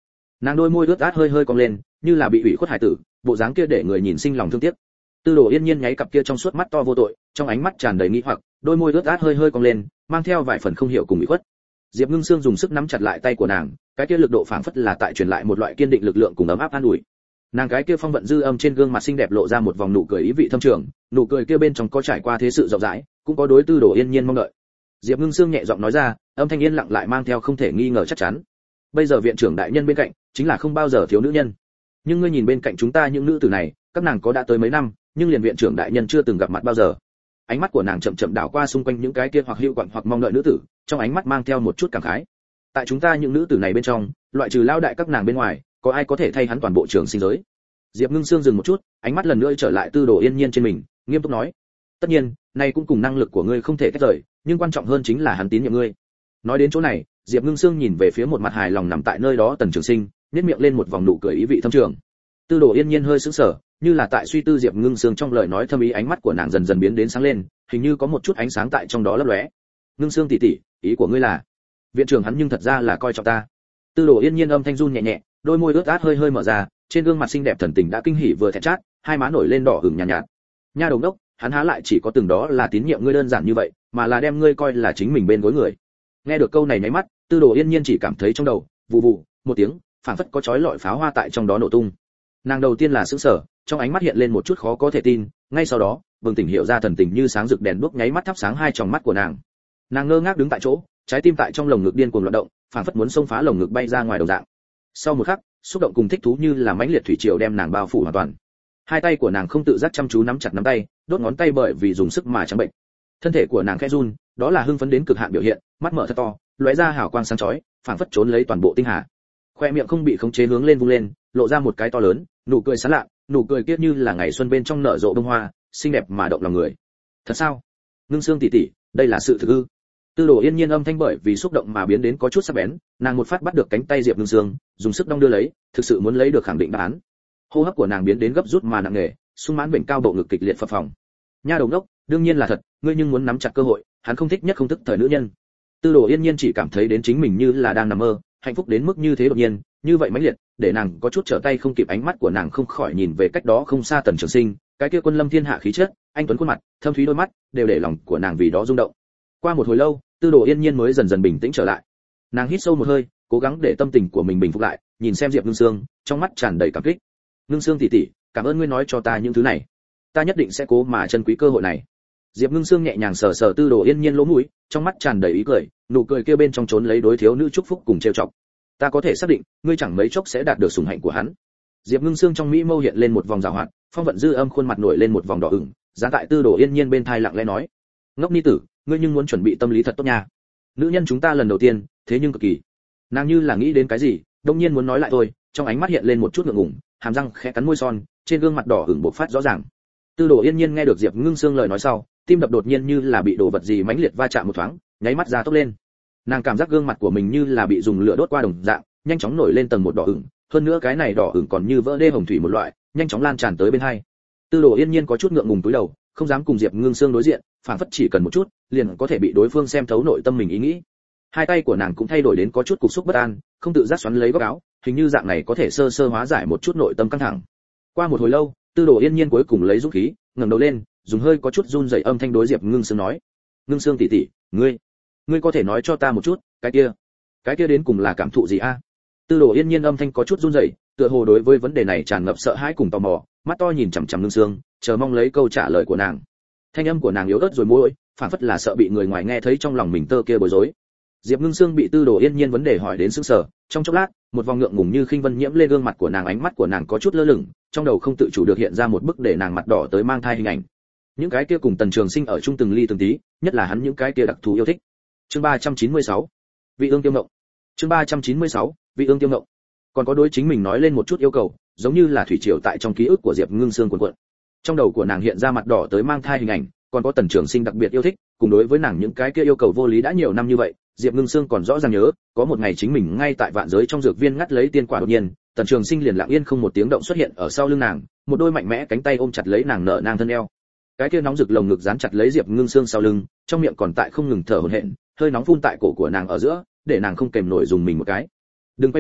Nàng đôi môi ướt át hơi hơi cong lên, như là bị ủy khuất hải tử, bộ dáng kia để người nhìn sinh lòng thương tiếc. Tư Đồ Yên Nhiên nháy cặp kia trong suốt mắt to vô tội, trong ánh mắt tràn đầy nghi hoặc, đôi môi ướt át hơi hơi cong lên, mang theo vài phần không hiểu cùng ủy khuất. Diệp Ngưng Sương dùng sức nắm chặt lại tay của nàng, cái kia lực độ phảng phất là tại truyền lại một loại kiên định lực lượng cùng ấm áp an ủi. Nàng cái kia phong vận dư âm trên gương mặt xinh đẹp lộ ra một vòng nụ cười ý vị thâm trường, nụ cười kia bên trong có trải qua thế sự rộng rãi, cũng có đối Tư Đồ Yên Nhiên mong đợi. Diệp Ngưng Sương nhẹ giọng nói ra, âm thanh yên lặng lại mang theo không thể nghi ngờ chắc chắn. Bây giờ viện trưởng đại nhân bên cạnh, chính là không bao giờ thiếu nữ nhân. Nhưng ngươi nhìn bên cạnh chúng ta những nữ tử này, các nàng có đã tới mấy năm, nhưng liền viện trưởng đại nhân chưa từng gặp mặt bao giờ. Ánh mắt của nàng chậm chậm đảo qua xung quanh những cái kia hoặc hữu quặng hoặc mong đợi nữ tử, trong ánh mắt mang theo một chút cảm khái. Tại chúng ta những nữ tử này bên trong, loại trừ lao đại các nàng bên ngoài, có ai có thể thay hắn toàn bộ trường sinh giới? Diệp Ngưng Sương dừng một chút, ánh mắt lần nữa trở lại Tư Đồ Yên Nhiên trên mình, nghiêm túc nói: tất nhiên, này cũng cùng năng lực của ngươi không thể tách rời, nhưng quan trọng hơn chính là hắn tín nhiệm ngươi. Nói đến chỗ này, Diệp Ngưng Sương nhìn về phía một mặt hài lòng nằm tại nơi đó Tần Trường Sinh, nhếch miệng lên một vòng nụ cười ý vị thâm trường. Tư Đồ Yên Nhiên hơi sững sờ, như là tại suy tư Diệp Ngưng Sương trong lời nói thâm ý, ánh mắt của nàng dần dần biến đến sáng lên, hình như có một chút ánh sáng tại trong đó lấp lóe. Ngưng Sương tỷ tỷ, ý của ngươi là? Viện trưởng hắn nhưng thật ra là coi trọng ta. Tư Đồ Yên Nhiên âm thanh run nhẹ nhẹ, đôi môi ướt át hơi hơi mở ra, trên gương mặt xinh đẹp thần tình đã kinh hỉ vừa thẹn chát, hai má nổi lên đỏ ửng nhàn nhạt, nhạt. Nha đầu đốc, hắn há lại chỉ có từng đó là tín nhiệm ngươi đơn giản như vậy, mà là đem ngươi coi là chính mình bên gối người. Nghe được câu này nháy mắt, Tư Đồ Yên Nhiên chỉ cảm thấy trong đầu vụ vụ một tiếng, phảng phất có chói lọi pháo hoa tại trong đó nổ tung. Nàng đầu tiên là sững sờ, trong ánh mắt hiện lên một chút khó có thể tin, ngay sau đó, bừng tỉnh hiểu ra thần tình như sáng rực đèn đuốc nháy mắt thắp sáng hai tròng mắt của nàng. Nàng ngơ ngác đứng tại chỗ, trái tim tại trong lồng ngực điên cuồng loạn động, phảng phất muốn xông phá lồng ngực bay ra ngoài đồng dạng. Sau một khắc, xúc động cùng thích thú như là mãnh liệt thủy triều đem nàng bao phủ hoàn toàn. Hai tay của nàng không tự giác chăm chú nắm chặt nắm tay, đốt ngón tay bởi vì dùng sức mà trắng bệnh. Thân thể của nàng khẽ run, đó là hưng phấn đến cực hạn biểu hiện, mắt mở thật to, lóe ra hào quang sáng chói, phảng phất trốn lấy toàn bộ tinh hà. Khoe miệng không bị khống chế hướng lên vung lên, lộ ra một cái to lớn, nụ cười sán lạ, nụ cười kiết như là ngày xuân bên trong nở rộ bông hoa, xinh đẹp mà động lòng người. Thật sao? Ngưng Sương tỷ tỷ, đây là sự thực ư? Tư Đồ Yên Nhiên âm thanh bởi vì xúc động mà biến đến có chút sắc bén, nàng một phát bắt được cánh tay Diệp Ngưng Sương, dùng sức đong đưa lấy, thực sự muốn lấy được khẳng định đáp án. Hô hấp của nàng biến đến gấp rút mà nặng nề, sung mãn vểnh cao bộ ngực kịch liệt phập phồng. Nha đầu đốc, đương nhiên là thật, ngươi nhưng muốn nắm chặt cơ hội, hắn không thích nhất không thức thời nữ nhân. Tư Đồ Yên Nhiên chỉ cảm thấy đến chính mình như là đang nằm mơ, hạnh phúc đến mức như thế đột nhiên, như vậy mãnh liệt, để nàng có chút trở tay không kịp, ánh mắt của nàng không khỏi nhìn về cách đó không xa Tần Trường Sinh, cái kia quân lâm thiên hạ khí chất, anh tuấn khuôn mặt, thâm thúy đôi mắt, đều để lòng của nàng vì đó rung động. Qua một hồi lâu, Tư Đồ Yên Nhiên mới dần dần bình tĩnh trở lại. Nàng hít sâu một hơi, cố gắng để tâm tình của mình bình phục lại, nhìn xem Diệp Ngưng Sương, trong mắt tràn đầy cảm kích. Ngưng Sương tỷ tỷ, cảm ơn ngươi nói cho ta những thứ này, ta nhất định sẽ cố mà trân quý cơ hội này. Diệp Ngưng Sương nhẹ nhàng sờ sờ Tư Đồ Yên Nhiên lỗ mũi, trong mắt tràn đầy ý cười, nụ cười kia bên trong trốn lấy đối thiếu nữ chúc phúc cùng trêu chọc. Ta có thể xác định, ngươi chẳng mấy chốc sẽ đạt được sủng hạnh của hắn. Diệp Ngưng Sương trong mỹ mâu hiện lên một vòng giảo hoạt, phong vận dư âm khuôn mặt nổi lên một vòng đỏ ửng, dán tại Tư Đồ Yên Nhiên bên tai lặng lẽ nói: ngốc ni tử, ngươi nhưng muốn chuẩn bị tâm lý thật tốt nha. Nữ nhân chúng ta lần đầu tiên, thế nhưng cực kỳ. Nàng như là nghĩ đến cái gì, đông nhiên muốn nói lại thôi, trong ánh mắt hiện lên một chút ngượng ngùng, hàm răng khẽ cắn môi son, trên gương mặt đỏ ửng bộc phát rõ ràng. Tư Đồ Yên Nhiên nghe được Diệp Ngưng Sương lời nói sau, tim đập đột nhiên như là bị đồ vật gì mãnh liệt va chạm một thoáng, nháy mắt ra tốc lên. Nàng cảm giác gương mặt của mình như là bị dùng lửa đốt qua đồng dạng, nhanh chóng nổi lên tầng một đỏ ửng, hơn nữa cái này đỏ ửng còn như vỡ đê hồng thủy một loại, nhanh chóng lan tràn tới bên hai. Tư Đồ Yên Nhiên có chút ngượng ngùng cúi đầu, không dám cùng Diệp Ngưng Sương đối diện, phản phất chỉ cần một chút, liền có thể bị đối phương xem thấu nội tâm mình ý nghĩ. Hai tay của nàng cũng thay đổi đến có chút cục xúc bất an, không tự giác xoắn lấy góc áo, hình như dạng này có thể sơ sơ hóa giải một chút nội tâm căng thẳng. Qua một hồi lâu, Tư Đồ Yên Nhiên cuối cùng lấy dũng khí, ngẩng đầu lên, dùng hơi có chút run rẩy âm thanh đối Diệp Ngưng Sương nói: "Ngưng Sương tỷ tỷ, ngươi, ngươi có thể nói cho ta một chút, cái kia, cái kia đến cùng là cảm thụ gì a?" Tư Đồ Yên Nhiên âm thanh có chút run rẩy, tựa hồ đối với vấn đề này tràn ngập sợ hãi cùng tò mò, mắt to nhìn chằm chằm Ngưng Sương, chờ mong lấy câu trả lời của nàng. Thanh âm của nàng yếu ớt rồi môi, phản phất là sợ bị người ngoài nghe thấy trong lòng mình tơ kia bối rối. Diệp Ngưng Sương bị Tư Đồ Yên Nhiên vấn đề hỏi đến sững sờ, trong chốc lát, một vòng ngượng ngùng như khinh vân nhiễm lên gương mặt của nàng, ánh mắt của nàng có chút lơ lửng, trong đầu không tự chủ được hiện ra một bức để nàng mặt đỏ tới mang thai hình ảnh. Những cái kia cùng Tần Trường Sinh ở chung từng ly từng tí, nhất là hắn những cái kia đặc thù yêu thích. Chương ba trăm chín mươi sáu, Vị ương tiêu ngộng. Chương ba trăm chín mươi sáu, Vị ương tiêu ngộng. Còn có đối chính mình nói lên một chút yêu cầu, giống như là thủy triều tại trong ký ức của Diệp Ngưng Sương cuộn cuộn. Trong đầu của nàng hiện ra mặt đỏ tới mang thai hình ảnh, còn có Tần Trường Sinh đặc biệt yêu thích, cùng đối với nàng những cái kia yêu cầu vô lý đã nhiều năm như vậy, Diệp Ngưng Sương còn rõ ràng nhớ, có một ngày chính mình ngay tại vạn giới trong dược viên ngắt lấy tiên quả, đột nhiên, Tần Trường Sinh liền lặng yên không một tiếng động xuất hiện ở sau lưng nàng, một đôi mạnh mẽ cánh tay ôm chặt lấy nàng nở nang thân eo. Cái kia nóng rực lồng ngực dán chặt lấy Diệp Ngưng Sương sau lưng, trong miệng còn tại không ngừng thở hổn hển, hơi nóng phun tại cổ của nàng ở giữa, để nàng không kềm nổi dùng mình một cái. Đừng quay đầu,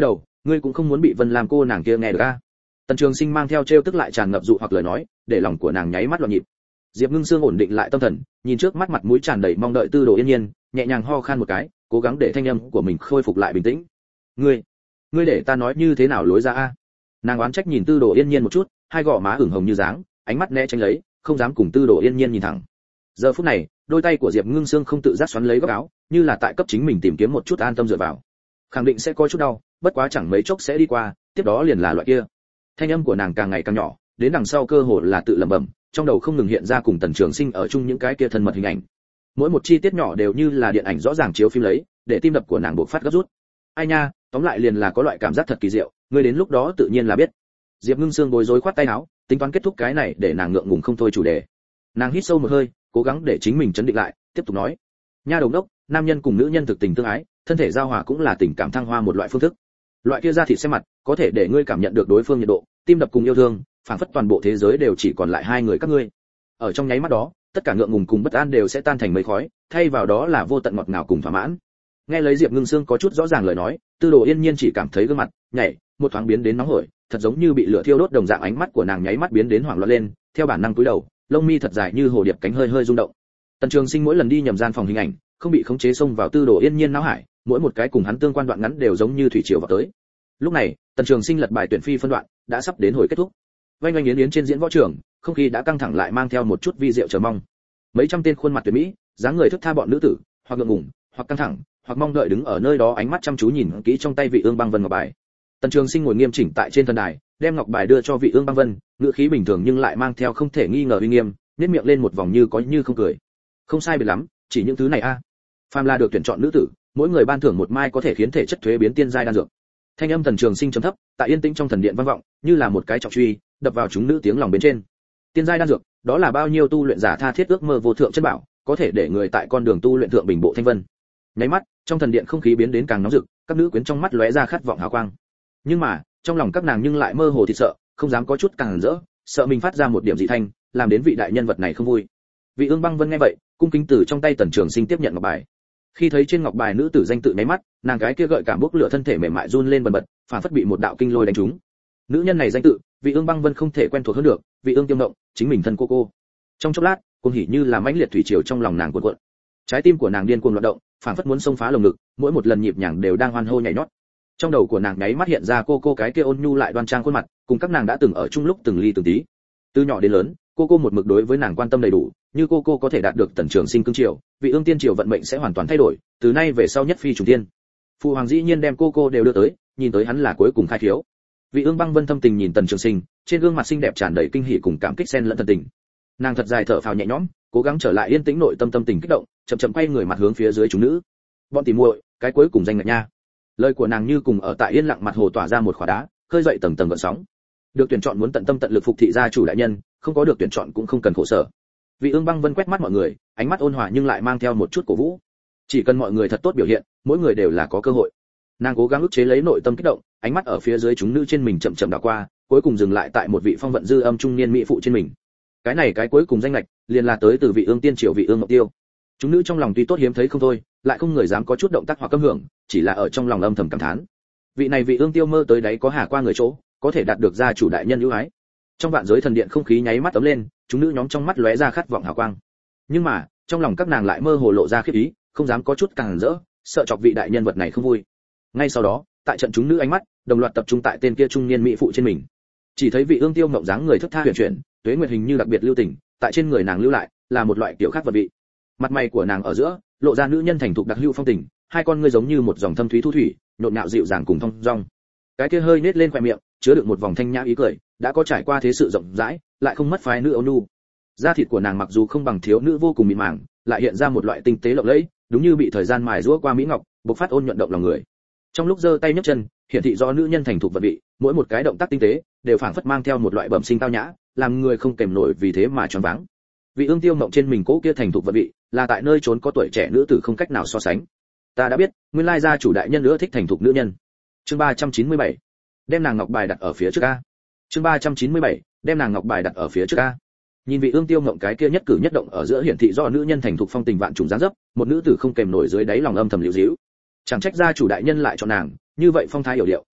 ngươi cũng không muốn bị Vân Lam cô nàng kia nghe được a. Tần Trường Sinh mang theo trêu tức lại tràn ngập dụ hoặc lời nói, để lòng của nàng nháy mắt loạn nhịp. Diệp Ngưng Sương ổn định lại tâm thần, nhìn trước mắt mặt mũi tràn đầy mong đợi Tư Đồ Yên Nhiên, nhẹ nhàng ho khan một cái, cố gắng để thanh âm của mình khôi phục lại bình tĩnh. Ngươi, ngươi để ta nói như thế nào lối ra a? Nàng oán trách nhìn Tư Đồ Yên Nhiên một chút, hai gò má ửng hồng như dáng, ánh mắt né tránh lấy, không dám cùng Tư Đồ Yên Nhiên nhìn thẳng. Giờ phút này, đôi tay của Diệp Ngưng Sương không tự giác xoắn lấy góc áo, như là tại cấp chính mình tìm kiếm một chút an tâm dựa vào. Khẳng định sẽ có chút đau, bất quá chẳng mấy chốc sẽ đi qua, tiếp đó liền là loại kia. Thanh âm của nàng càng ngày càng nhỏ, đến đằng sau cơ hồ là tự lẩm bẩm, trong đầu không ngừng hiện ra cùng Tần Trường Sinh ở chung những cái kia thân mật hình ảnh. Mỗi một chi tiết nhỏ đều như là điện ảnh rõ ràng chiếu phim lấy, để tim đập của nàng bộc phát gấp rút. Ai nha, tóm lại liền là có loại cảm giác thật kỳ diệu, ngươi đến lúc đó tự nhiên là biết. Diệp Ngưng Sương bối rối khoát tay áo, tính toán kết thúc cái này để nàng ngượng ngùng không thôi chủ đề. Nàng hít sâu một hơi, cố gắng để chính mình trấn định lại, tiếp tục nói: nha đầu đốc, nam nhân cùng nữ nhân thực tình tương ái, thân thể giao hòa cũng là tình cảm thăng hoa một loại phương thức. Loại kia da thịt xem mặt, có thể để ngươi cảm nhận được đối phương nhiệt độ, tim đập cùng yêu thương, phảng phất toàn bộ thế giới đều chỉ còn lại hai người các ngươi. Ở trong nháy mắt đó, tất cả ngượng ngùng cùng bất an đều sẽ tan thành mây khói, thay vào đó là vô tận ngọt ngào cùng thỏa mãn. Nghe lấy Diệp Ngưng Sương có chút rõ ràng lời nói, Tư Đồ Yên Nhiên chỉ cảm thấy gương mặt nhảy, một thoáng biến đến nóng hổi, thật giống như bị lửa thiêu đốt đồng dạng, ánh mắt của nàng nháy mắt biến đến hoảng loạn lên, theo bản năng cúi đầu, lông mi thật dài như hồ điệp cánh hơi hơi rung động. Tần Trường Sinh mỗi lần đi nhầm gian phòng hình ảnh, không bị khống chế xông vào Tư Đồ Yên Nhiên não hải, mỗi một cái cùng hắn tương quan đoạn ngắn đều giống như thủy triều vào tới. Lúc này, Tần Trường Sinh lật bài tuyển phi phân đoạn, đã sắp đến hồi kết thúc. Oanh oanh yến yến trên diễn võ trường, không khí đã căng thẳng lại mang theo một chút vi diệu chờ mong. Mấy trăm tên khuôn mặt tuyệt mỹ, dáng người thức tha bọn nữ tử, hoặc ngượng ngùng, hoặc căng thẳng, hoặc mong đợi đứng ở nơi đó, ánh mắt chăm chú nhìn kỹ trong tay vị ương băng vân ngọc bài. Tần Trường Sinh ngồi nghiêm chỉnh tại trên thần đài, đem ngọc bài đưa cho vị ương băng vân, ngữ khí bình thường nhưng lại mang theo không thể nghi ngờ uy nghiêm, nhếch miệng lên một vòng như có như không cười. Không sai biệt lắm, chỉ những thứ này a. À. Phàm là được tuyển chọn nữ tử, mỗi người ban thưởng một mai có thể khiến thể chất thuế biến tiên giai đan dược. Thanh âm Tần Trường Sinh trầm thấp, tại yên tĩnh trong thần điện vang vọng, như là một cái trọng truy, đập vào chúng nữ tiếng lòng bên trên. Tiên giai đan dược, đó là bao nhiêu tu luyện giả tha thiết ước mơ vô thượng chân bảo, có thể để người tại con đường tu luyện thượng bình bộ thanh vân. Nháy mắt, trong thần điện không khí biến đến càng nóng rực, các nữ quyến trong mắt lóe ra khát vọng hào quang. Nhưng mà, trong lòng các nàng nhưng lại mơ hồ thì sợ, không dám có chút càng rỡ, sợ mình phát ra một điểm dị thanh, làm đến vị đại nhân vật này không vui. Vị ương băng vân nghe vậy, cung kính từ trong tay Tần Trường Sinh tiếp nhận ngọc bài. Khi thấy trên ngọc bài nữ tử danh tự nháy mắt, nàng gái kia gợi cảm bốc lửa thân thể mềm mại run lên bần bật, phản phất bị một đạo kinh lôi đánh trúng. Nữ nhân này danh tự, vị ương băng vân không thể quen thuộc hơn được, vị ương tiêu động, chính mình thân cô cô. Trong chốc lát, cuồng hỉ như là mãnh liệt thủy triều trong lòng nàng cuộn cuộn. Trái tim của nàng điên cuồng loạn động, phản phất muốn xông phá lồng ngực, mỗi một lần nhịp nhàng đều đang hoan hô nhảy nhót. Trong đầu của nàng nháy mắt hiện ra cô cô cái kia ôn nhu lại đoan trang khuôn mặt, cùng các nàng đã từng ở chung lúc từng ly từng tí. Từ nhỏ đến lớn, cô cô một mực đối với nàng quan tâm đầy đủ, như cô cô có thể đạt được Tần Trường Sinh cương triều, vị ương tiên triều vận mệnh sẽ hoàn toàn thay đổi, từ nay về sau nhất phi trùng thiên. Phụ hoàng dĩ nhiên đem cô cô đều đưa tới, nhìn tới hắn là cuối cùng khai thiếu. Vị ương băng vân thâm tình nhìn Tần Trường Sinh, trên gương mặt xinh đẹp tràn đầy kinh hỉ cùng cảm kích xen lẫn thần tình. Nàng thật dài thở phào nhẹ nhõm, cố gắng trở lại yên tĩnh nội tâm tâm tình kích động, chậm chậm quay người mặt hướng phía dưới chúng nữ. Bọn tỉ muội, cái cuối cùng danh ngạch nha. Lời của nàng như cùng ở tại yên lặng mặt hồ tỏa ra một khỏa đá, khơi dậy tầng tầng gợn sóng. Được tuyển chọn muốn tận tâm tận lực phục thị gia chủ đại nhân, không có được tuyển chọn cũng không cần khổ sở. Vị ương băng vân quét mắt mọi người, ánh mắt ôn hòa nhưng lại mang theo một chút cổ vũ. Chỉ cần mọi người thật tốt biểu hiện, mỗi người đều là có cơ hội. Nàng cố gắng ức chế lấy nội tâm kích động, ánh mắt ở phía dưới chúng nữ trên mình chậm chậm đảo qua, cuối cùng dừng lại tại một vị phong vận dư âm trung niên mỹ phụ trên mình. Cái này cái cuối cùng danh lệch, liền là tới từ vị ương tiên triều vị ương ngọc tiêu. Chúng nữ trong lòng tuy tốt hiếm thấy không thôi, lại không người dám có chút động tác hoặc cấm hưởng, chỉ là ở trong lòng âm thầm cảm thán. Vị này vị ương tiêu mơ tới đấy có hà qua người chỗ, có thể đạt được gia chủ đại nhân ưu ái. Trong vạn giới thần điện không khí nháy mắt ấm lên, chúng nữ nhóm trong mắt lóe ra khát vọng hào quang. Nhưng mà, trong lòng các nàng lại mơ hồ lộ ra khiếp ý, không dám có chút càng rỡ, sợ chọc vị đại nhân vật này không vui. Ngay sau đó, tại trận chúng nữ ánh mắt đồng loạt tập trung tại tên kia trung niên mỹ phụ trên mình. Chỉ thấy vị ương tiêu ngộng dáng người thất tha huyền chuyển, tuế nguyệt hình như đặc biệt lưu tình, tại trên người nàng lưu lại là một loại kiểu khác vật vị. Mặt mày của nàng ở giữa lộ ra nữ nhân thành thục đặc hữu phong tình, hai con ngươi giống như một dòng thâm thúy thu thủy, nhộn nhạo dịu dàng cùng thông dong. Cái kia hơi nết lên khóe miệng, chứa đựng một vòng thanh nhã ý cười, đã có trải qua thế sự rộng rãi, lại không mất phái nữ ôn nhu. Da thịt của nàng mặc dù không bằng thiếu nữ vô cùng mịn màng, lại hiện ra một loại tinh tế lộng lẫy, đúng như bị thời gian mài giũa qua mỹ ngọc, bộc phát ôn nhuận động lòng người. Trong lúc giơ tay nhấc chân, hiển thị do nữ nhân thành thục vật vị, mỗi một cái động tác tinh tế đều phảng phất mang theo một loại bẩm sinh tao nhã, làm người không kềm nổi vì thế mà choáng váng. Vị ương tiêu mộng trên mình cố kia thành thục vật vị, là tại nơi trốn có tuổi trẻ nữ tử không cách nào so sánh. Ta đã biết, nguyên lai gia chủ đại nhân nữa thích thành thục nữ nhân. Chương ba trăm chín mươi bảy, đem nàng ngọc bài đặt ở phía trước a. Chương ba trăm chín mươi bảy, đem nàng ngọc bài đặt ở phía trước a. Nhìn vị ương tiêu mộng cái kia nhất cử nhất động ở giữa hiển thị do nữ nhân thành thục phong tình vạn trùng dáng dấp, một nữ tử không kềm nổi dưới đáy lòng âm thầm liễu díu. Chẳng trách gia chủ đại nhân lại chọn nàng, như vậy phong thái hiểu điệu,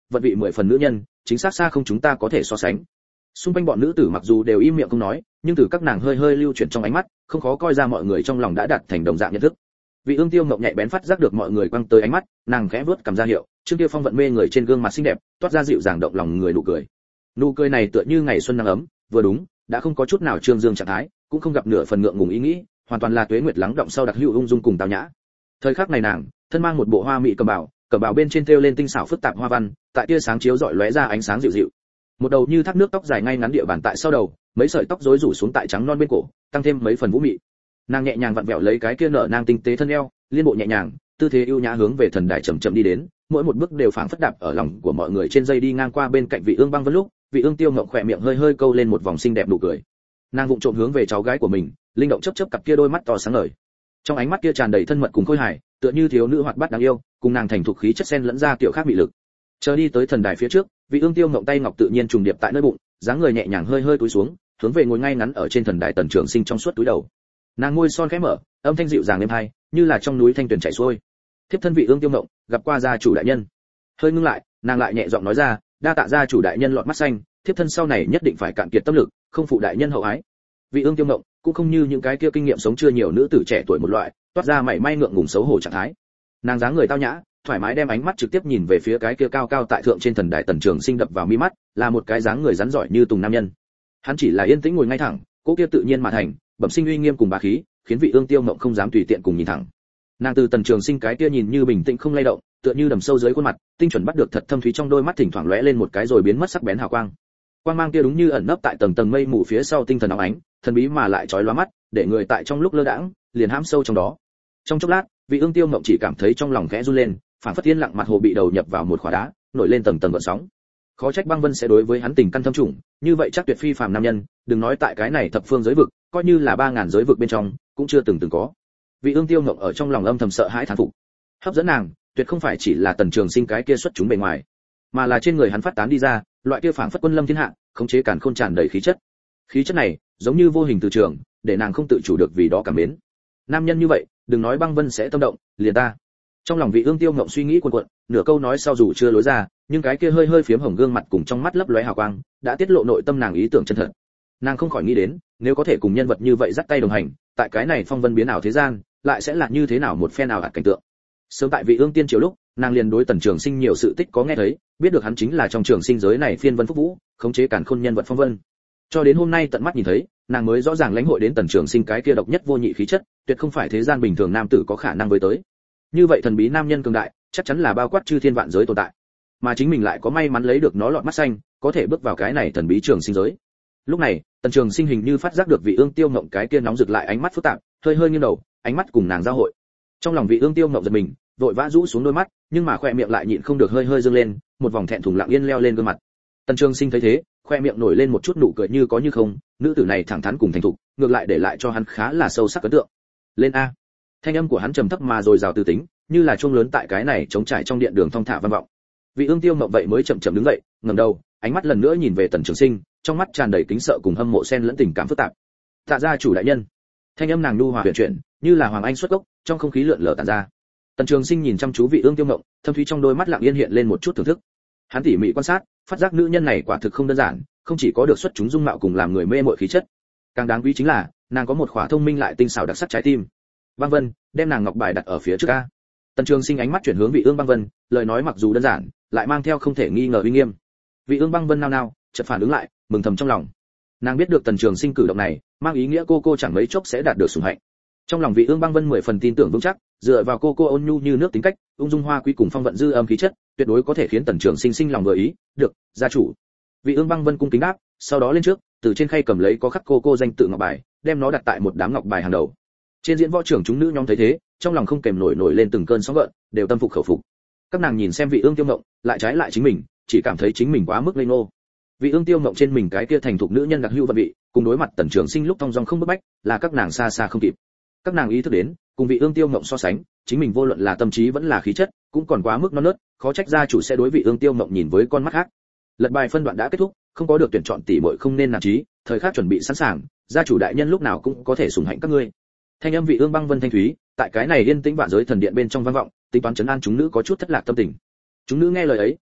vận vị mười phần nữ nhân, chính xác xa không chúng ta có thể so sánh. Xung quanh bọn nữ tử mặc dù đều im miệng không nói, nhưng từ các nàng hơi hơi lưu chuyển trong ánh mắt, không khó coi ra mọi người trong lòng đã đạt thành đồng dạng nhận thức. Vị Ương Tiêu Ngọc nhạy bén phát giác được mọi người quăng tới ánh mắt, nàng khẽ vuốt cầm ra hiệu, Trương Tiêu Phong vận mê người trên gương mặt xinh đẹp, toát ra dịu dàng động lòng người nụ cười. Nụ cười này tựa như ngày xuân nắng ấm, vừa đúng, đã không có chút nào trương dương trạng thái, cũng không gặp nửa phần ngượng ngùng ý nghĩ, hoàn toàn là tuế nguyệt lắng động sau đặc hữu ung dung cùng tao nhã. Thời khắc này nàng, thân mang một bộ hoa mỹ cầm bảo, cầm bảo bên trên thêu lên tinh xảo phức tạp hoa văn, tại tia sáng chiếu rọi lóe ra ánh sáng dịu dịu. Một đầu như thác nước tóc dài ngay ngắn địa bàn tại sau đầu, mấy sợi tóc rối rủ xuống tại trắng non bên cổ, tăng thêm mấy phần vũ mị. Nàng nhẹ nhàng vặn vẹo lấy cái kia nở nang tinh tế thân eo, liên bộ nhẹ nhàng, tư thế ưu nhã hướng về thần đài chậm chậm đi đến, mỗi một bước đều phảng phất đạp ở lòng của mọi người trên dây đi ngang qua bên cạnh vị Ương Băng Vân lúc, vị Ương Tiêu Ngọc khỏe miệng hơi hơi câu lên một vòng xinh đẹp nụ cười. Nàng vụng trộm hướng về cháu gái của mình, linh động chớp chớp cặp kia đôi mắt to sáng ngời. Trong ánh mắt kia tràn đầy thân mật cùng khôi hài, tựa như thiếu nữ hoạt bát đáng yêu, cùng nàng thành thục khí chất xen lẫn ra kiểu khác mị lực. Chờ đi tới thần đài phía trước, vị Ương Tiêu Ngọc tay ngọc tự nhiên trùng điệp tại nơi bụng, dáng người nhẹ nhàng hơi hơi cúi xuống, hướng về ngồi ngay ngắn ở trên thần đài Tần Trường Sinh trong suốt túi đầu. Nàng môi son khẽ mở, âm thanh dịu dàng êm hay, như là trong núi thanh tuyền chảy xuôi. Thiếp thân vị Ương Tiêu Ngọc, gặp qua gia chủ đại nhân. Hơi ngưng lại, nàng lại nhẹ giọng nói ra, đa tạ gia chủ đại nhân lọt mắt xanh, thiếp thân sau này nhất định phải cạn kiệt tâm lực, không phụ đại nhân hậu ái. Vị Ương Tiêu Ngọc cũng không như những cái kia kinh nghiệm sống chưa nhiều nữ tử trẻ tuổi một loại, toát ra mảy may ngượng ngùng xấu hổ trạng thái. Nàng dáng người tao nhã, thoải mái đem ánh mắt trực tiếp nhìn về phía cái kia cao cao tại thượng trên thần đài Tần Trường Sinh đập vào mi mắt, là một cái dáng người rắn giỏi như tùng nam nhân. Hắn chỉ là yên tĩnh ngồi ngay thẳng, cố kia tự nhiên mà thành, bẩm sinh uy nghiêm cùng bá khí, khiến vị Ương Tiêu Ngọc không dám tùy tiện cùng nhìn thẳng. Nàng từ Tần Trường Sinh cái kia nhìn như bình tĩnh không lay động, tựa như đầm sâu dưới khuôn mặt, tinh chuẩn bắt được thật thâm thúy trong đôi mắt thỉnh thoảng lóe lên một cái rồi biến mất sắc bén hào quang. Quang mang kia đúng như ẩn nấp tại tầng tầng mây mù phía sau tinh thần óng ánh, thần bí mà lại chói lóa mắt, để người tại trong lúc lơ đãng, liền hãm sâu trong đó. Trong chốc lát, vị Ương Tiêu Ngọc chỉ cảm thấy trong lòng khẽ run lên, phảng phất yên lặng mặt hồ bị đầu nhập vào một khỏa đá, nổi lên tầng tầng gợn sóng. Khó trách Băng Vân sẽ đối với hắn tình căn thâm trùng, như vậy chắc tuyệt phi phàm nam nhân, đừng nói tại cái này thập phương giới vực, coi như là ba ngàn giới vực bên trong, cũng chưa từng từng có. Vị Ương Tiêu Ngọc ở trong lòng âm thầm sợ hãi thán phục. Hấp dẫn nàng, tuyệt không phải chỉ là Tần Trường Sinh cái kia xuất chúng bề ngoài, mà là trên người hắn phát tán đi ra, loại kia phảng phất quân lâm thiên hạ, khống chế càn khôn tràn đầy khí chất. Khí chất này, giống như vô hình từ trường, để nàng không tự chủ được vì đó cảm mến. Nam nhân như vậy, đừng nói Băng Vân sẽ tâm động, liền ta. Trong lòng vị Ương Tiêu Ngọc suy nghĩ cuồn cuộn, nửa câu nói sau dù chưa lối ra, nhưng cái kia hơi hơi phiếm hồng gương mặt cùng trong mắt lấp lóe hào quang, đã tiết lộ nội tâm nàng ý tưởng chân thật. Nàng không khỏi nghĩ đến, nếu có thể cùng nhân vật như vậy dắt tay đồng hành, tại cái này phong vân biến ảo thế gian, lại sẽ là như thế nào một phen nào ạt cảnh tượng. Sớm tại vị Ương Tiên triều lúc, nàng liền đối Tần Trường Sinh nhiều sự tích có nghe thấy, biết được hắn chính là trong trường sinh giới này phiên vân phúc vũ, khống chế càn khôn nhân vật phong vân. Cho đến hôm nay tận mắt nhìn thấy, nàng mới rõ ràng lãnh hội đến Tần Trường Sinh cái kia độc nhất vô nhị khí chất, tuyệt không phải thế gian bình thường nam tử có khả năng với tới. Như vậy thần bí nam nhân cường đại, chắc chắn là bao quát chư thiên vạn giới tồn tại, mà chính mình lại có may mắn lấy được nó lọt mắt xanh, có thể bước vào cái này thần bí trường sinh giới. Lúc này, Tần Trường Sinh hình như phát giác được vị Ương Tiêu Ngộng cái kia nóng rực lại ánh mắt phức tạp, hơi hơi nghiêng đầu, ánh mắt cùng nàng giao hội. Trong lòng vị Ương Tiêu Ngộng giật mình, vội vã rũ xuống đôi mắt, nhưng mà khóe miệng lại nhịn không được hơi hơi dương lên, một vòng thẹn thùng lặng yên leo lên gương mặt. Tần Trường Sinh thấy thế, khóe miệng nổi lên một chút nụ cười như có như không, nữ tử này thẳng thắn cùng thành thục, ngược lại để lại cho hắn khá là sâu sắc ấn tượng. Lên a. Thanh âm của hắn trầm thấp mà rồi rào tư tính, như là chuông lớn tại cái này trống trải trong điện đường thong thả vang vọng. Vị Ương Tiêu Ngộng vậy mới chậm chậm đứng dậy, ngẩng đầu, ánh mắt lần nữa nhìn về Tần Trường Sinh, trong mắt tràn đầy kính sợ cùng hâm mộ xen lẫn tình cảm phức tạp. Tạ gia chủ đại nhân. Thanh âm nàng nhu hòa huyền chuyển, như là hoàng anh xuất gốc, trong không khí lượn lờ tản ra. Tần Trường Sinh nhìn chăm chú vị Ương Tiêu Ngộng, thâm thúy trong đôi mắt lặng yên hiện lên một chút thưởng thức. Hắn tỉ mỉ quan sát, phát giác nữ nhân này quả thực không đơn giản, không chỉ có được xuất chúng dung mạo cùng làm người mê mội khí chất, càng đáng quý chính là nàng có một khỏa thông minh lại tinh xảo đặc sắc trái tim. Băng Vân, đem nàng ngọc bài đặt ở phía trước a. Tần Trường Sinh ánh mắt chuyển hướng vị Ương Băng Vân, lời nói mặc dù đơn giản, lại mang theo không thể nghi ngờ uy nghiêm. Vị Ương Băng Vân nao nao, chợt phản ứng lại, mừng thầm trong lòng. Nàng biết được Tần Trường Sinh cử động này, mang ý nghĩa cô cô chẳng mấy chốc sẽ đạt được sủng hạnh. Trong lòng vị Ương Băng Vân mười phần tin tưởng vững chắc, dựa vào cô cô ôn nhu như nước tính cách, ung dung hoa quý cùng phong vận dư âm khí chất, tuyệt đối có thể khiến Tần Trường Sinh sinh lòng vừa ý. Được, gia chủ. Vị Ương Băng Vân cung kính đáp, sau đó lên trước, từ trên khay cầm lấy có khắc cô cô danh tự ngọc bài, đem nó đặt tại một đám ngọc bài hàng đầu. Trên diễn võ trưởng chúng nữ nhóm thấy thế, trong lòng không kềm nổi nổi lên từng cơn sóng gợn, đều tâm phục khẩu phục. Các nàng nhìn xem vị Ương Tiêu Ngộng, lại trái lại chính mình, chỉ cảm thấy chính mình quá mức ngây ngô. Vị Ương Tiêu Ngộng trên mình cái kia thành thục nữ nhân đặc hữu vận vị, cùng đối mặt Tần Trường Sinh lúc thong dong không bức bách, là các nàng xa xa không kịp. Các nàng ý thức đến, cùng vị Ương Tiêu Ngộng so sánh, chính mình vô luận là tâm trí vẫn là khí chất, cũng còn quá mức non nớt, khó trách gia chủ sẽ đối vị Ương Tiêu Ngộng nhìn với con mắt khác. Lật bài phân đoạn đã kết thúc, không có được tuyển chọn tỷ muội không nên nản chí, thời khắc chuẩn bị sẵn sàng, gia chủ đại nhân lúc nào cũng có thể sủng hạnh các ngươi. Thanh âm vị Ương Băng Vân thanh thúy, tại cái này yên tĩnh vạn giới thần điện bên trong vang vọng, tính toán trấn an chúng nữ có chút thất lạc tâm tình. Chúng nữ nghe lời ấy,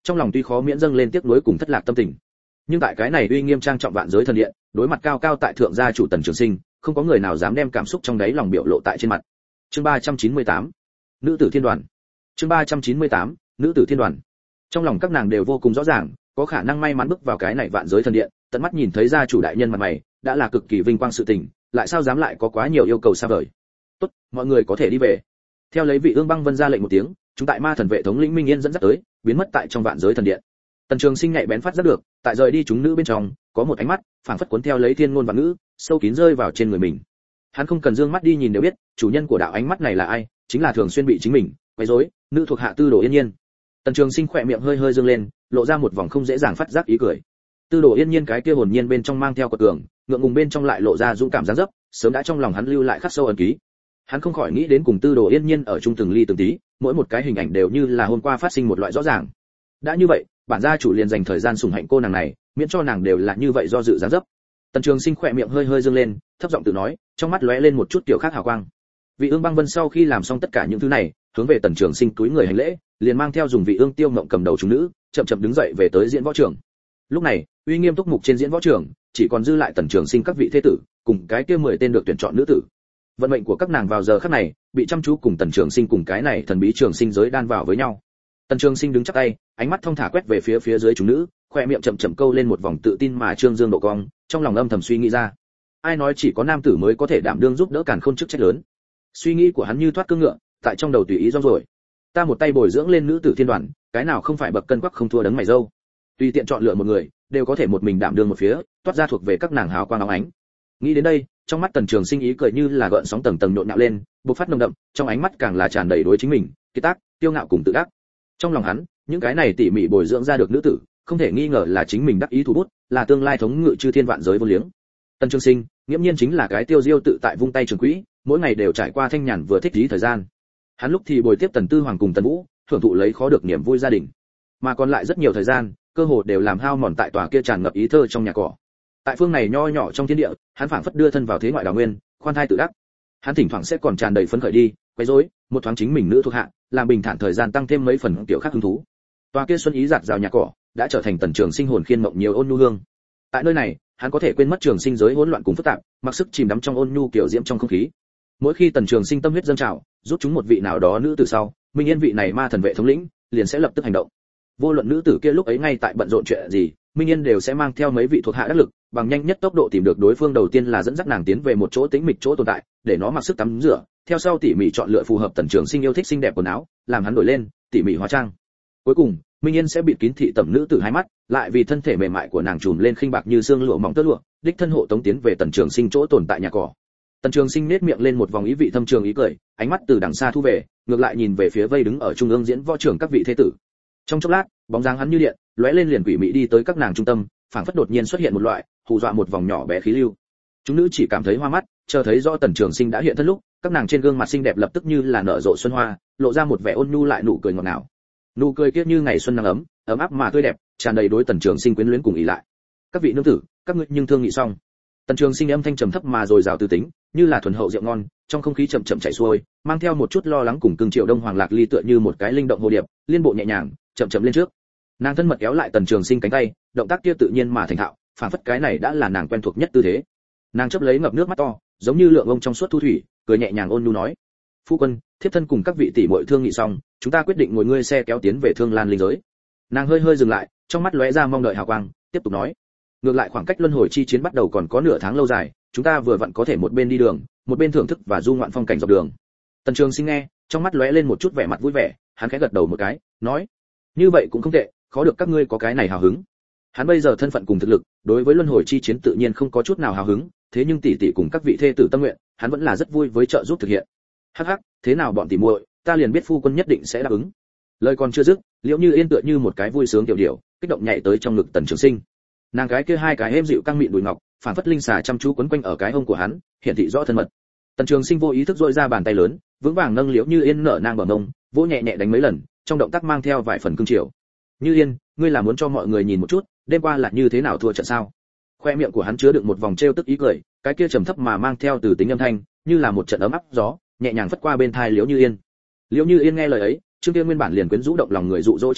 trong lòng tuy khó miễn dâng lên tiếc nuối cùng thất lạc tâm tình. Nhưng tại cái này uy nghiêm trang trọng vạn giới thần điện, đối mặt cao cao tại thượng gia chủ Tần Trường Sinh, không có người nào dám đem cảm xúc trong đáy lòng biểu lộ tại trên mặt. Chương ba trăm chín mươi tám, nữ tử thiên đoàn. Chương ba trăm chín mươi tám, nữ tử thiên đoàn. Trong lòng các nàng đều vô cùng rõ ràng, có khả năng may mắn bước vào cái này vạn giới thần điện, tận mắt nhìn thấy gia chủ đại nhân mặt mày, đã là cực kỳ vinh quang sự tình, lại sao dám lại có quá nhiều yêu cầu xa vời. Tốt, mọi người có thể đi về. Theo lấy vị Ương Băng Vân ra lệnh một tiếng, chúng tại ma thần vệ thống lĩnh Minh Yên dẫn dắt tới, biến mất tại trong vạn giới thần điện. Tần Trường Sinh nhạy bén phát giác được, tại rời đi chúng nữ bên trong, có một ánh mắt, phảng phất cuốn theo lấy thiên ngôn và ngữ, sâu kín rơi vào trên người mình. Hắn không cần dương mắt đi nhìn đều biết, chủ nhân của đạo ánh mắt này là ai, chính là thường xuyên bị chính mình quấy rối, nữ thuộc hạ Tư Đồ Yên Nhiên. Tần Trường Sinh khỏe miệng hơi hơi dương lên, lộ ra một vòng không dễ dàng phát giác ý cười. Tư Đồ Yên Nhiên cái kia hồn nhiên bên trong mang theo quật cường, ngượng ngùng bên trong lại lộ ra dũng cảm dáng dấp, sớm đã trong lòng hắn lưu lại khắc sâu ấn ký. Hắn không khỏi nghĩ đến cùng Tư Đồ Yên Nhiên ở chung từng ly từng tí, mỗi một cái hình ảnh đều như là hôm qua phát sinh một loại rõ ràng. Đã như vậy, bản gia chủ liền dành thời gian sủng hạnh cô nàng này, miễn cho nàng đều là như vậy do dự dáng dấp. Tần Trường Sinh khỏe miệng hơi hơi dương lên, thấp giọng tự nói, trong mắt lóe lên một chút kiểu khác hào quang. Vị Ương Băng Vân sau khi làm xong tất cả những thứ này, hướng về Tần Trường Sinh cúi người hành lễ, liền mang theo dùng Vị Ương Tiêu Mộng cầm đầu chúng nữ, chậm chậm đứng dậy về tới diễn võ trường. Lúc này, uy nghiêm túc mục trên diễn võ trường, chỉ còn dư lại Tần Trường Sinh các vị thế tử, cùng cái kia mười tên được tuyển chọn nữ tử. Vận mệnh của các nàng vào giờ khắc này, bị chăm chú cùng Tần Trường Sinh cùng cái này thần bí trường sinh giới đan vào với nhau. Tần Trường Sinh đứng chắp tay, ánh mắt thông thả quét về phía phía dưới chúng nữ, khoe miệng chậm chậm câu lên một vòng tự tin mà trương dương độ cong, trong lòng âm thầm suy nghĩ ra. Ai nói chỉ có nam tử mới có thể đảm đương giúp đỡ càn khôn chức trách lớn. Suy nghĩ của hắn như thoát cương ngựa, tại trong đầu tùy ý rong rồi. Ta một tay bồi dưỡng lên nữ tử thiên đoàn, cái nào không phải bậc cân quắc không thua đấng mày râu. Tùy tiện chọn lựa một người, đều có thể một mình đảm đương một phía, toát ra thuộc về các nàng hào quang óng ánh. Nghĩ đến đây, trong mắt Tần Trường Sinh ý cười như là gợn sóng tầng tầng nhộn nhạo lên, bộc phát nồng đậm, trong ánh mắt càng là tràn đầy đối chính mình, kiệt tác, tiêu ngạo cùng tự đắc. Trong lòng hắn, những cái này tỉ mỉ bồi dưỡng ra được nữ tử, không thể nghi ngờ là chính mình đắc ý thủ bút, là tương lai thống ngự chư thiên vạn giới vô liếng. Tần Trường Sinh, nghiễm nhiên chính là cái tiêu diêu tự tại vung tay trường quỹ, mỗi ngày đều trải qua thanh nhàn vừa thích trí thời gian. Hắn lúc thì bồi tiếp Tần Tư Hoàng cùng Tần Vũ, hưởng thụ lấy khó được niềm vui gia đình, mà còn lại rất nhiều thời gian, cơ hồ đều làm hao mòn tại tòa kia tràn ngập ý thơ trong nhà cỏ. Tại phương này nho nhỏ trong thiên địa, hắn phảng phất đưa thân vào thế ngoại đào nguyên, khoan thai tự đắc. Hắn thỉnh thoảng sẽ còn tràn đầy phấn khởi đi, quấy rối, một thoáng chính mình nữ thuộc hạ, làm bình thản thời gian tăng thêm mấy phần tiểu khác hứng thú. Tòa kia xuân ý giạt rào nhà cỏ, đã trở thành Tần Trường Sinh hồn khiên mộng nhiều ôn nhu hương. Tại nơi này, hắn có thể quên mất trường sinh giới hỗn loạn cùng phức tạp, mặc sức chìm đắm trong ôn nhu kiểu diễm trong không khí. Mỗi khi Tần Trường Sinh tâm huyết dâng trào, rút chúng một vị nào đó nữ tử sau, Minh Yên vị này ma thần vệ thống lĩnh, liền sẽ lập tức hành động. Vô luận nữ tử kia lúc ấy ngay tại bận rộn chuyện gì, Minh Yên đều sẽ mang theo mấy vị thuộc hạ đắc lực, bằng nhanh nhất tốc độ tìm được đối phương, đầu tiên là dẫn dắt nàng tiến về một chỗ tĩnh mịch chỗ tồn tại, để nó mặc sức tắm rửa, theo sau tỉ mỉ chọn lựa phù hợp Tần Trường Sinh yêu thích xinh đẹp quần áo, làm hắn đổi lên, tỉ mỉ hóa trang. Cuối cùng, Minh Yên sẽ bịt kín thị tẩm nữ tử hai mắt, lại vì thân thể mềm mại của nàng trùm lên khinh bạc như xương lụa mỏng tơ lụa, đích thân hộ tống tiến về Tần Trường Sinh chỗ tồn tại nhà cỏ. Tần Trường Sinh nét miệng lên một vòng ý vị thâm trường ý cười, ánh mắt từ đằng xa thu về, ngược lại nhìn về phía vây đứng ở trung ương diễn võ trường các vị thế tử. Trong chốc lát, bóng dáng hắn như điện, lóe lên liền quỷ mị đi tới các nàng trung tâm, phảng phất đột nhiên xuất hiện một loại, hù dọa một vòng nhỏ bé khí lưu. Chúng nữ chỉ cảm thấy hoa mắt, chờ thấy rõ Tần Trường Sinh đã hiện thân lúc, các nàng trên gương mặt xinh đẹp lập tức như là nở rộ xuân hoa, lộ ra một vẻ ôn nhu lại nụ cười ngọt ngào. Nụ cười kia như ngày xuân nắng ấm, ấm áp mà tươi đẹp, tràn đầy đối Tần Trường Sinh quyến luyến cùng ý lại. Các vị nương tử, các ngươi nhưng thương nghị xong. Tần Trường Sinh âm thanh trầm thấp mà rồi rào từ tính, như là thuần hậu rượu ngon, trong không khí chậm chậm chảy xuôi, mang theo một chút lo lắng cùng cương triệu Đông Hoàng Lạc Ly tựa như một cái linh động hồ điệp, liên bộ nhẹ nhàng, chậm chậm lên trước. Nàng thân mật kéo lại Tần Trường Sinh cánh tay, động tác kia tự nhiên mà thành thạo, phản phất cái này đã là nàng quen thuộc nhất tư thế. Nàng chớp lấy ngập nước mắt to, giống như lượng ông trong suốt thu thủy, cười nhẹ nhàng ôn nhu nói: "Phu quân, thiếp thân cùng các vị tỷ muội thương nghị xong, chúng ta quyết định ngồi ngươi xe kéo tiến về Thương Lan linh giới." Nàng hơi hơi dừng lại, trong mắt lóe ra mong đợi hào quang, tiếp tục nói: "Ngược lại khoảng cách luân hồi chi chiến bắt đầu còn có nửa tháng lâu dài, chúng ta vừa vặn có thể một bên đi đường, một bên thưởng thức và du ngoạn phong cảnh dọc đường." Tần Trường Sinh nghe, trong mắt lóe lên một chút vẻ mặt vui vẻ, hắn khẽ gật đầu một cái, nói: "Như vậy cũng không tệ, khó được các ngươi có cái này hào hứng." Hắn bây giờ thân phận cùng thực lực, đối với luân hồi chi chiến tự nhiên không có chút nào hào hứng, thế nhưng tỷ tỷ cùng các vị thê tử tâm nguyện, hắn vẫn là rất vui với trợ giúp thực hiện. Hắc hắc, thế nào bọn tỷ muội, ta liền biết phu quân nhất định sẽ đáp ứng. Lời còn chưa dứt, Liễu Như Yên tựa như một cái vui sướng tiểu điểu, kích động nhảy tới trong ngực Tần Trường Sinh. Nàng cái kia hai cái êm dịu căng mịn đùi ngọc, phản phất linh xà chăm chú quấn quanh ở cái hông của hắn, hiển thị rõ thân mật. Tần Trường Sinh vô ý thức dội ra bàn tay lớn, vững vàng nâng Liễu Như Yên nở nang bờ mông, vỗ nhẹ nhẹ đánh mấy lần, trong động tác mang theo vài phần cương chiều. "Như Yên, ngươi là muốn cho mọi người nhìn một chút, đêm qua là như thế nào thua trận sao?" Khoe miệng của hắn chứa đựng một vòng trêu tức ý cười, cái kia trầm thấp mà mang theo từ tính âm thanh, như là một trận ấm áp gió, nhẹ nhàng phất qua bên tai Liễu Như Yên. Liễu Như Yên nghe lời ấy, Trương Kia nguyên bản liền quyến rũ động lòng người dụ dỗ trên mặt,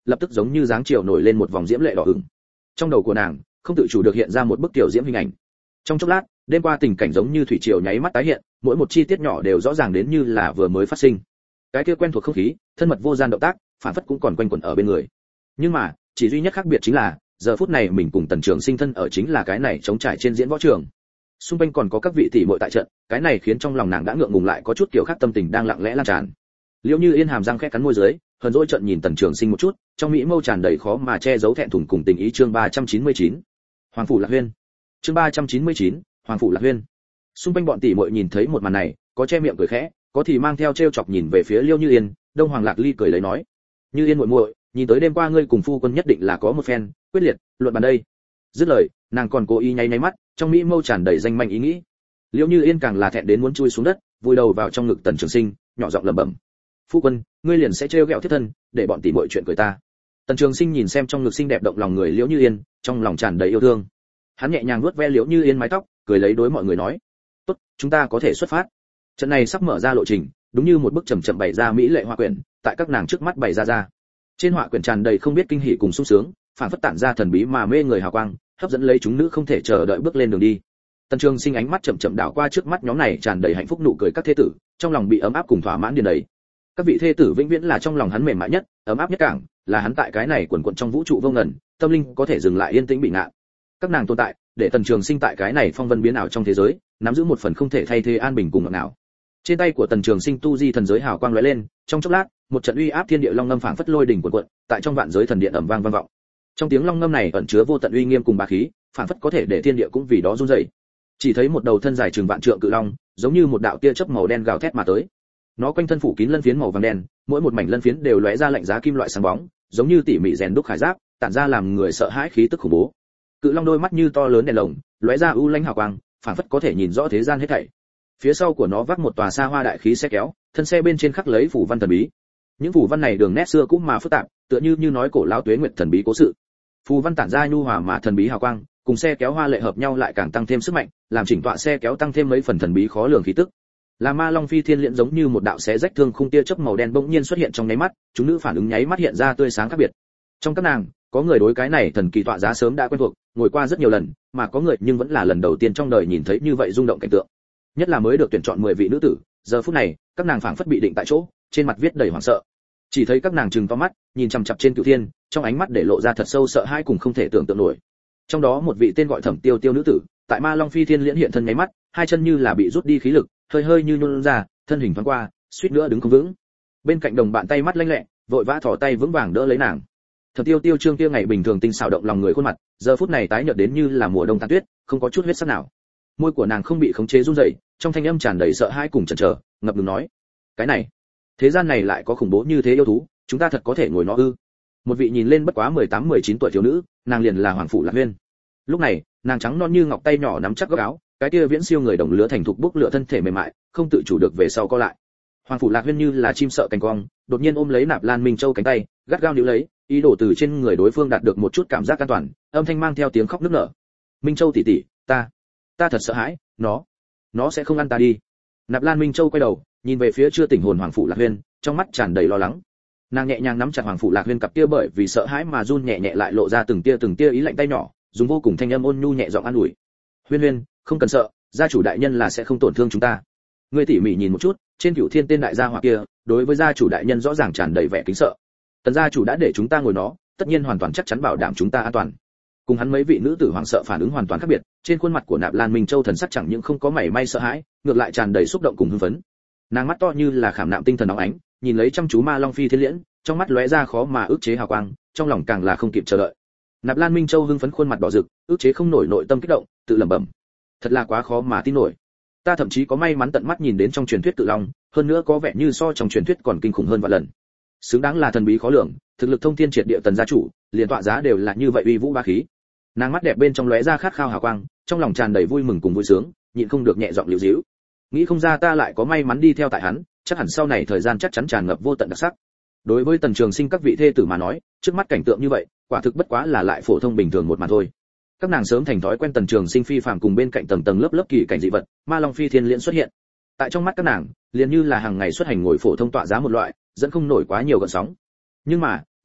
lập tức giống như dáng chiều nổi lên một vòng diễm lệ đỏ ửng. Trong đầu của nàng không tự chủ được hiện ra một bức tiểu diễm hình ảnh. Trong chốc lát, đêm qua tình cảnh giống như thủy triều nháy mắt tái hiện, mỗi một chi tiết nhỏ đều rõ ràng đến như là vừa mới phát sinh. Cái kia quen thuộc không khí, thân mật vô gian động tác, phản phất cũng còn quanh quẩn ở bên người. Nhưng mà, chỉ duy nhất khác biệt chính là, giờ phút này mình cùng Tần Trường Sinh thân ở chính là cái này trống trải trên diễn võ trường. Xung quanh còn có các vị tỷ muội tại trận, cái này khiến trong lòng nàng đã ngượng ngùng lại có chút kiểu khác tâm tình đang lặng lẽ lan tràn. Liễu Như Yên hàm răng khẽ cắn môi dưới, hờn dỗi trận nhìn Tần Trường Sinh một chút, trong mỹ mâu tràn đầy khó mà che giấu thẹn thùng cùng tình ý. Chương ba trăm chín mươi chín, Hoàng phủ Lạc Huyên. Chương ba trăm chín mươi chín, Hoàng phủ Lạc Huyên. Xung quanh bọn tỷ muội nhìn thấy một màn này, có che miệng cười khẽ, có thì mang theo trêu chọc nhìn về phía Liễu Như Yên. Đông Hoàng Lạc Ly cười lấy nói: "Như Yên muội muội, nhìn tới đêm qua ngươi cùng phu quân nhất định là có một phen quyết liệt luận bàn đây." Dứt lời, nàng còn cố ý nháy nháy mắt, trong mỹ mâu tràn đầy danh manh ý nghĩ. Liễu Như Yên càng là thẹn đến muốn chui xuống đất, vùi đầu vào trong ngực Tần Trường Sinh, nhỏ giọng lẩm bẩm: "Phu quân, ngươi liền sẽ trêu ghẹo thiết thân, để bọn tỷ muội chuyện cười ta." Tần Trường Sinh nhìn xem trong ngực xinh đẹp động lòng người Liễu Như Yên, trong lòng tràn đầy yêu thương. Hắn nhẹ nhàng vuốt ve Liễu Như Yên mái tóc, cười lấy đối mọi người nói: "Tốt, chúng ta có thể xuất phát." Trận này sắp mở ra lộ trình, đúng như một bức chậm chậm bày ra mỹ lệ họa quyển, tại các nàng trước mắt bày ra ra. Trên họa quyển tràn đầy không biết kinh hỉ cùng sung sướng, phản phất tản ra thần bí mà mê người hào quang, hấp dẫn lấy chúng nữ không thể chờ đợi bước lên đường đi. Tần Trường Sinh ánh mắt chậm chậm đảo qua trước mắt nhóm này tràn đầy hạnh phúc nụ cười các thê tử, trong lòng bị ấm áp cùng thỏa mãn điền đầy. Các vị thê tử vĩnh viễn là trong lòng hắn mềm mại nhất, ấm áp nhất cảng, là hắn tại cái này quần quần trong vũ trụ vô ngần, tâm linh có thể dừng lại yên tĩnh bị ngạn. Các nàng tồn tại, để Tần Trường Sinh tại cái này phong vân biến ảo trong thế giới, nắm giữ một phần không thể thay thế an bình cùng ngọt ngào. Trên tay của Tần Trường Sinh tu di thần giới hào quang lóe lên, trong chốc lát, một trận uy áp thiên địa long ngâm phảng phất lôi đỉnh cuộn cuộn, tại trong vạn giới thần điện ầm vang vang vọng. Trong tiếng long ngâm này ẩn chứa vô tận uy nghiêm cùng bá khí, phảng phất có thể để thiên địa cũng vì đó run rẩy. Chỉ thấy một đầu thân dài chừng vạn trượng cự long, giống như một đạo tia chớp màu đen gào thét mà tới. Nó quanh thân phủ kín lân phiến màu vàng đen, mỗi một mảnh lân phiến đều lóe ra lạnh giá kim loại sáng bóng, giống như tỉ mỉ rèn đúc khải giáp, tản ra làm người sợ hãi khí tức khủng bố. Cự long đôi mắt như to lớn đèn lồng, lóe ra u lãnh hào quang, phảng phất có thể nhìn rõ thế gian hết thảy. Phía sau của nó vác một tòa xa hoa đại khí xe kéo, thân xe bên trên khắc lấy phủ văn thần bí. Những phủ văn này đường nét xưa cũ mà phức tạp, tựa như như nói cổ lão tuế nguyệt thần bí cố sự. Phù văn tản ra nhu hòa mà thần bí hào quang, cùng xe kéo hoa lệ hợp nhau lại càng tăng thêm sức mạnh, làm chỉnh tọa xe kéo tăng thêm mấy phần thần bí khó lường khí tức. Là Ma Long Phi Thiên Liễn giống như một đạo xé rách thương khung tia chớp màu đen bỗng nhiên xuất hiện trong nháy mắt, chúng nữ phản ứng nháy mắt hiện ra tươi sáng khác biệt. Trong các nàng, có người đối cái này thần kỳ tọa giá sớm đã quen thuộc, ngồi qua rất nhiều lần, mà có người nhưng vẫn là lần đầu tiên trong đời nhìn thấy như vậy rung động cảnh tượng. Nhất là mới được tuyển chọn mười vị nữ tử, giờ phút này, các nàng phảng phất bị định tại chỗ, trên mặt viết đầy hoảng sợ. Chỉ thấy các nàng trừng to mắt, nhìn chằm chằm trên Cửu Thiên, trong ánh mắt để lộ ra thật sâu sợ hãi cùng không thể tưởng tượng nổi. Trong đó một vị tên gọi Thẩm Tiêu Tiêu nữ tử, tại Ma Long Phi Thiên Liễn hiện thân nháy mắt, hai chân như là bị rút đi khí lực, hơi hơi như nhũn ra, thân hình thoáng qua, suýt nữa đứng không vững. Bên cạnh đồng bạn tay mắt lanh lẹ, vội vã thò tay vững vàng đỡ lấy nàng. Thẩm Tiêu Tiêu trương kia ngày bình thường tinh xảo động lòng người khuôn mặt, giờ phút này tái nhợt đến như là mùa đông tàn tuyết, không có chút huyết sắc nào. Môi của nàng không bị khống chế run rẩy, trong thanh âm tràn đầy sợ hãi cùng chần chờ, ngập ngừng nói: "Cái này, thế gian này lại có khủng bố như thế yêu thú, chúng ta thật có thể ngồi nó ư?" Một vị nhìn lên bất quá mười tám mười chín tuổi thiếu nữ, nàng liền là Hoàng phủ Lạc Huyên. Lúc này, nàng trắng non như ngọc tay nhỏ nắm chắc góc áo, cái kia viễn siêu người đồng lứa thành thục bốc lửa thân thể mềm mại, không tự chủ được về sau co lại. Hoàng phủ Lạc Huyên như là chim sợ cánh cong, đột nhiên ôm lấy Nạp Lan Minh Châu cánh tay, gắt gao níu lấy, ý đồ từ trên người đối phương đạt được một chút cảm giác an toàn, âm thanh mang theo tiếng khóc nức nở. "Minh Châu tỷ tỷ, ta, ta thật sợ hãi, nó, nó sẽ không ăn ta đi." Nạp Lan Minh Châu quay đầu, nhìn về phía chưa tỉnh hồn Hoàng phủ Lạc Huyên, trong mắt tràn đầy lo lắng. Nàng nhẹ nhàng nắm chặt Hoàng phủ Lạc Huyên cặp kia bởi vì sợ hãi mà run nhẹ nhẹ lại lộ ra từng tia từng tia ý lạnh tay nhỏ, dùng vô cùng thanh âm ôn nhu nhẹ giọng an ủi: "Huyên Huyên, không cần sợ, gia chủ đại nhân là sẽ không tổn thương chúng ta." Ngươi tỉ mỉ nhìn một chút, trên Cửu Thiên tên đại gia hỏa kia, đối với gia chủ đại nhân rõ ràng tràn đầy vẻ kính sợ. Tần gia chủ đã để chúng ta ngồi nó, tất nhiên hoàn toàn chắc chắn bảo đảm chúng ta an toàn. Cùng hắn mấy vị nữ tử hoảng sợ phản ứng hoàn toàn khác biệt, trên khuôn mặt của Nạp Lan Minh Châu thần sắc chẳng những không có mảy may sợ hãi, ngược lại tràn đầy xúc động cùng hưng phấn. Nàng mắt to như là khảm nạm tinh thần nóng ánh, nhìn lấy chăm chú Ma Long Phi Thiên Liễn, trong mắt lóe ra khó mà ức chế hào quang, trong lòng càng là không kịp chờ đợi. Nạp Lan Minh Châu hưng phấn khuôn mặt đỏ rực, ức chế không nổi nội tâm kích động, tự lẩm bẩm: "Thật là quá khó mà tin nổi. Ta thậm chí có may mắn tận mắt nhìn đến trong truyền thuyết cự long, hơn nữa có vẻ như so trong truyền thuyết còn kinh khủng hơn vạn lần. Xứng đáng là thần bí khó lường, thực lực thông thiên triệt địa Tần gia chủ, liền tọa giá đều là như vậy uy vũ bá khí." Nàng mắt đẹp bên trong lóe ra khát khao hào quang, trong lòng tràn đầy vui mừng cùng vui sướng, nhịn không được nhẹ giọng liễu díu: "Nghĩ không ra ta lại có may mắn đi theo tại hắn, chắc hẳn sau này thời gian chắc chắn tràn ngập vô tận đặc sắc." Đối với Tần Trường Sinh các vị thê tử mà nói, trước mắt cảnh tượng như vậy, quả thực bất quá là lại phổ thông bình thường một màn thôi. Các nàng sớm thành thói quen Tần Trường Sinh phi phàm cùng bên cạnh tầng tầng lớp lớp kỳ cảnh dị vật, Ma Long Phi Thiên Liễn xuất hiện. Tại trong mắt các nàng, liền như là hàng ngày xuất hành ngồi phổ thông tọa giá một loại, dẫn không nổi quá nhiều gợn sóng. Nhưng mà,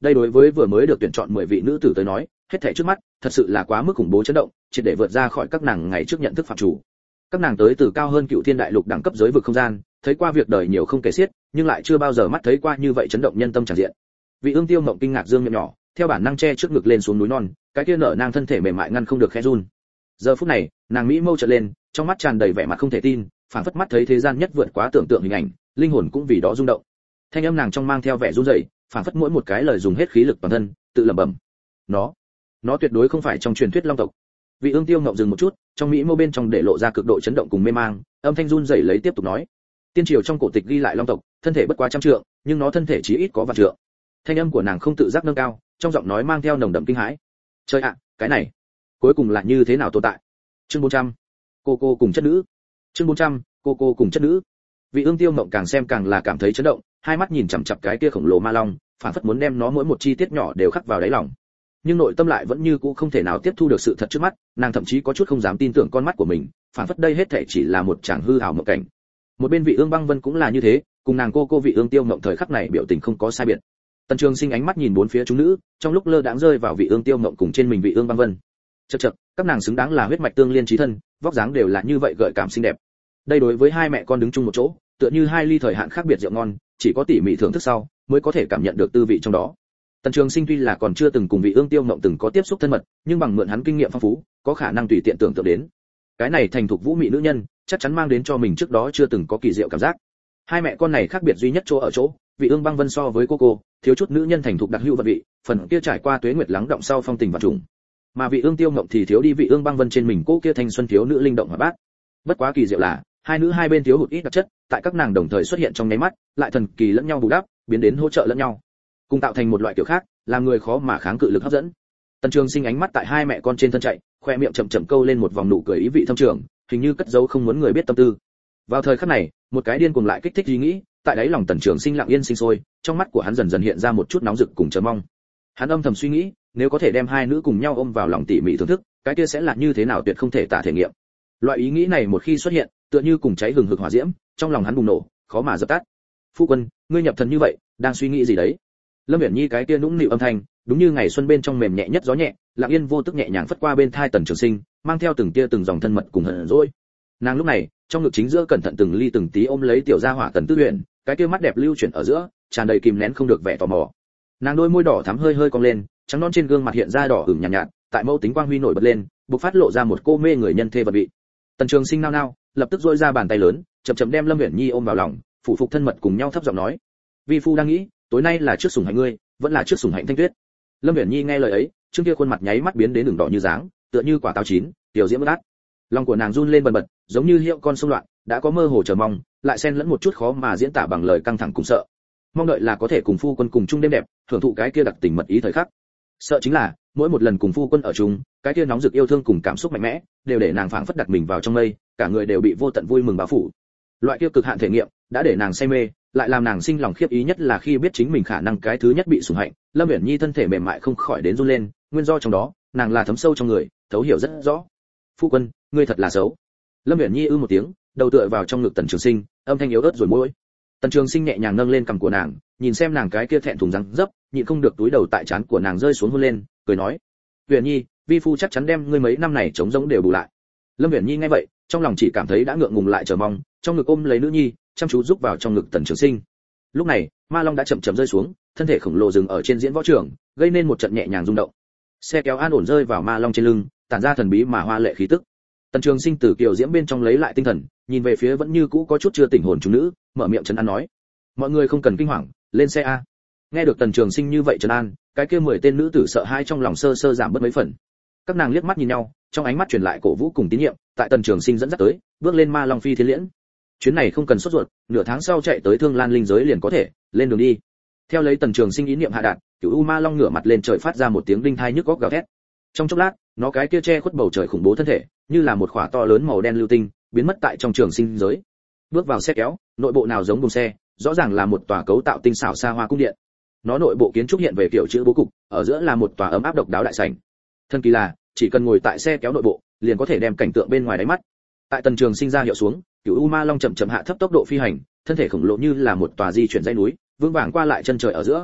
đây đối với vừa mới được tuyển chọn mười vị nữ tử tới nói, hết thảy trước mắt, thật sự là quá mức khủng bố chấn động, triệt để vượt ra khỏi các nàng ngày trước nhận thức phạm chủ. Các nàng tới từ cao hơn Cựu Thiên Đại Lục đẳng cấp giới vực không gian, thấy qua việc đời nhiều không kể xiết, nhưng lại chưa bao giờ mắt thấy qua như vậy chấn động nhân tâm tràn diện. Vị Ương Tiêu Mộng kinh ngạc dương miệng nhỏ, theo bản năng che trước ngực lên xuống núi non, cái kia nở nang thân thể mềm mại ngăn không được khẽ run. Giờ phút này, nàng mỹ mâu trợn lên, trong mắt tràn đầy vẻ mặt không thể tin, phảng phất mắt thấy thế gian nhất vượt quá tưởng tượng hình ảnh, linh hồn cũng vì đó rung động. Thanh âm nàng trong mang theo vẻ run rẩy, phảng phất mỗi một cái lời dùng hết khí lực toàn thân, tự lẩm bẩm. Nó, nó tuyệt đối không phải trong truyền thuyết long tộc. Vị Ương Tiêu Ngộng dừng một chút, trong mỹ mâu bên trong để lộ ra cực độ chấn động cùng mê mang, âm thanh run rẩy lấy tiếp tục nói: tiên triều trong cổ tịch ghi lại long tộc, thân thể bất quá trăm trượng, nhưng nó thân thể chí ít có vạn trượng. Thanh âm của nàng không tự giác nâng cao, trong giọng nói mang theo nồng đậm kinh hãi. Trời ạ, cái này, cuối cùng là như thế nào tồn tại? Chương bốn trăm, cô cô cùng chất nữ. Chương bốn trăm, cô cô cùng chất nữ. Vị Ương Tiêu Mộng càng xem càng là cảm thấy chấn động, hai mắt nhìn chằm chằm cái kia khổng lồ ma long, phản phất muốn đem nó mỗi một chi tiết nhỏ đều khắc vào đáy lòng. Nhưng nội tâm lại vẫn như cũ không thể nào tiếp thu được sự thật trước mắt, nàng thậm chí có chút không dám tin tưởng con mắt của mình, phản phất đây hết thảy chỉ là một tràng hư ảo mộng cảnh. Một bên Vị Ương Băng Vân cũng là như thế, cùng nàng cô cô Vị Ương Tiêu Mộng thời khắc này biểu tình không có sai biệt. Tần Trường Sinh ánh mắt nhìn bốn phía chúng nữ, trong lúc lơ đãng rơi vào Vị Ương Tiêu Mộng cùng trên mình Vị Ương Băng Vân. Chậc chậc, các nàng xứng đáng là huyết mạch tương liên chí thân, vóc dáng đều là như vậy gợi cảm xinh đẹp. Đây đối với hai mẹ con đứng chung một chỗ, tựa như hai ly thời hạn khác biệt rượu ngon, chỉ có tỉ mỉ thưởng thức sau mới có thể cảm nhận được tư vị trong đó. Tần Trường Sinh tuy là còn chưa từng cùng Vị Ương Tiêu Mộng từng có tiếp xúc thân mật, nhưng bằng mượn hắn kinh nghiệm phong phú, có khả năng tùy tiện tưởng tượng đến. Cái này thành thục vũ mị nữ nhân, chắc chắn mang đến cho mình trước đó chưa từng có kỳ diệu cảm giác. Hai mẹ con này khác biệt duy nhất chỗ ở chỗ, Vị Ương Băng Vân so với cô cô, thiếu chút nữ nhân thành thục đặc hữu vật vị, phần kia trải qua tuế nguyệt lắng động sau phong tình và trùng. Mà Vị Ương Tiêu Mộng thì thiếu đi Vị Ương Băng Vân trên mình cô kia thanh xuân thiếu nữ linh động hoạt bát. Bất quá kỳ diệu là, hai nữ hai bên thiếu hụt ít đặc chất, tại các nàng đồng thời xuất hiện trong nháy mắt, lại thần kỳ lẫn nhau bù đắp, biến đến hỗ trợ lẫn nhau, cùng tạo thành một loại kiểu khác, làm người khó mà kháng cự lực hấp dẫn. Tần Trường Sinh ánh mắt tại hai mẹ con trên thân chạy, khoe miệng chậm chậm câu lên một vòng nụ cười ý vị thâm trường, hình như cất giấu không muốn người biết tâm tư. Vào thời khắc này, một cái điên cuồng lại kích thích ý nghĩ, tại đáy lòng Tần Trường Sinh lặng yên sinh sôi, trong mắt của hắn dần dần hiện ra một chút nóng rực cùng chờ mong. Hắn âm thầm suy nghĩ, nếu có thể đem hai nữ cùng nhau ôm vào lòng tỉ mỉ thưởng thức, cái kia sẽ là như thế nào tuyệt không thể tả thể nghiệm. Loại ý nghĩ này một khi xuất hiện, tựa như cùng cháy hừng hực hỏa diễm, trong lòng hắn bùng nổ, khó mà dập tắt. Phu quân, ngươi nhập thần như vậy, đang suy nghĩ gì đấy? Lâm Uyển Nhi cái kia nũng nịu âm thanh, đúng như ngày xuân bên trong mềm nhẹ nhất gió nhẹ, lặng yên vô tức nhẹ nhàng phất qua bên thai Tần Trường Sinh, mang theo từng tia từng dòng thân mật cùng hờn dỗi. Nàng lúc này, trong ngực chính giữa cẩn thận từng ly từng tí ôm lấy tiểu gia hỏa Tần Tư Uyển, cái kia mắt đẹp lưu chuyển ở giữa, tràn đầy kìm nén không được vẻ tò mò. Nàng đôi môi đỏ thắm hơi hơi cong lên, trắng non trên gương mặt hiện ra đỏ ửng nhàn nhạt, nhạt, tại mâu tính quang huy nổi bật lên, bộc phát lộ ra một cô mê người nhân thê vật vị. Tần Trường Sinh nao nao, lập tức duỗi ra bàn tay lớn, chậm chậm đem Lâm Uyển Nhi ôm vào lòng, phụ phục thân mật cùng nhau thấp giọng nói: "Vi phu đang nghĩ, tối nay là trước sủng hạnh ngươi, vẫn là trước sủng hạnh Thanh Tuyết." Lâm Uyển Nhi nghe lời ấy, trương kia khuôn mặt nháy mắt biến đến ửng đỏ như dáng, tựa như quả táo chín, tiểu diễm bất át. Lòng của nàng run lên bần bật, giống như hiệu con sông loạn, đã có mơ hồ chờ mong, lại xen lẫn một chút khó mà diễn tả bằng lời căng thẳng cùng sợ. Mong đợi là có thể cùng phu quân cùng chung đêm đẹp, hưởng thụ cái kia đặc tình mật ý thời khắc. Sợ chính là, mỗi một lần cùng phu quân ở chung, cái kia nóng rực yêu thương cùng cảm xúc mạnh mẽ, đều để nàng phảng phất đặt mình vào trong mây, cả người đều bị vô tận vui mừng bao phủ. Loại kia cực hạn thể nghiệm, đã để nàng say mê, lại làm nàng sinh lòng khiếp ý nhất là khi biết chính mình khả năng cái thứ nhất bị sủng hạnh, Lâm Uyển Nhi thân thể mềm mại không khỏi đến run lên, nguyên do trong đó, nàng là thấm sâu trong người, thấu hiểu rất rõ. Phu quân, ngươi thật là xấu. Lâm Uyển Nhi ư một tiếng, đầu tựa vào trong ngực Tần Trường Sinh, âm thanh yếu ớt rồi môi. Tần Trường Sinh nhẹ nhàng nâng lên cằm của nàng, nhìn xem nàng cái kia thẹn thùng răng dấp, nhịn không được túi đầu tại trán của nàng rơi xuống hôn lên, cười nói: "Uyển Nhi, vi phu chắc chắn đem ngươi mấy năm này trống rỗng đều bù lại." Lâm Uyển Nhi nghe vậy, trong lòng chỉ cảm thấy đã ngượng ngùng lại chờ mong, trong ngực ôm lấy nữ nhi, chăm chú giúp vào trong ngực Tần Trường Sinh. Lúc này, ma long đã chậm chậm rơi xuống, thân thể khổng lồ dừng ở trên diễn võ trường, gây nên một trận nhẹ nhàng rung động. Xe kéo an ổn rơi vào ma long trên lưng, tản ra thần bí mà hoa lệ khí tức. Tần Trường Sinh từ kiều diễm bên trong lấy lại tinh thần, nhìn về phía vẫn như cũ có chút chưa tỉnh hồn chúng nữ, mở miệng trấn an nói: "Mọi người không cần kinh hoàng, lên xe a." Nghe được Tần Trường Sinh như vậy trấn an, cái kia mười tên nữ tử sợ hãi trong lòng sơ sơ giảm bớt mấy phần. Các nàng liếc mắt nhìn nhau, trong ánh mắt truyền lại cổ vũ cùng tín nhiệm, tại Tần Trường Sinh dẫn dắt tới, bước lên ma long phi thiên liễn. Chuyến này không cần sốt ruột, nửa tháng sau chạy tới Thương Lan linh giới liền có thể, lên đường đi. Theo lấy Tần Trường Sinh ý niệm hạ đạt, cửu u ma long ngửa mặt lên trời phát ra một tiếng đinh thai nhức óc gào thét. Trong chốc lát, nó cái kia che khuất bầu trời khủng bố thân thể, như là một khỏa to lớn màu đen lưu tinh, biến mất tại trong Trường Sinh giới. Bước vào xe kéo, nội bộ nào giống buồng xe, rõ ràng là một tòa cấu tạo tinh xảo xa hoa cung điện. Nó nội bộ kiến trúc hiện về kiểu chữ bố cục, ở giữa là một tòa ấm áp độc đáo đại sảnh. Thân kỳ là, chỉ cần ngồi tại xe kéo nội bộ, liền có thể đem cảnh tượng bên ngoài đáy mắt. Tại Tần Trường Sinh ra hiệu xuống, cửu u ma long chậm chậm hạ thấp tốc độ phi hành, thân thể khổng lồ như là một tòa di chuyển dãy núi, vững vàng qua lại chân trời ở giữa.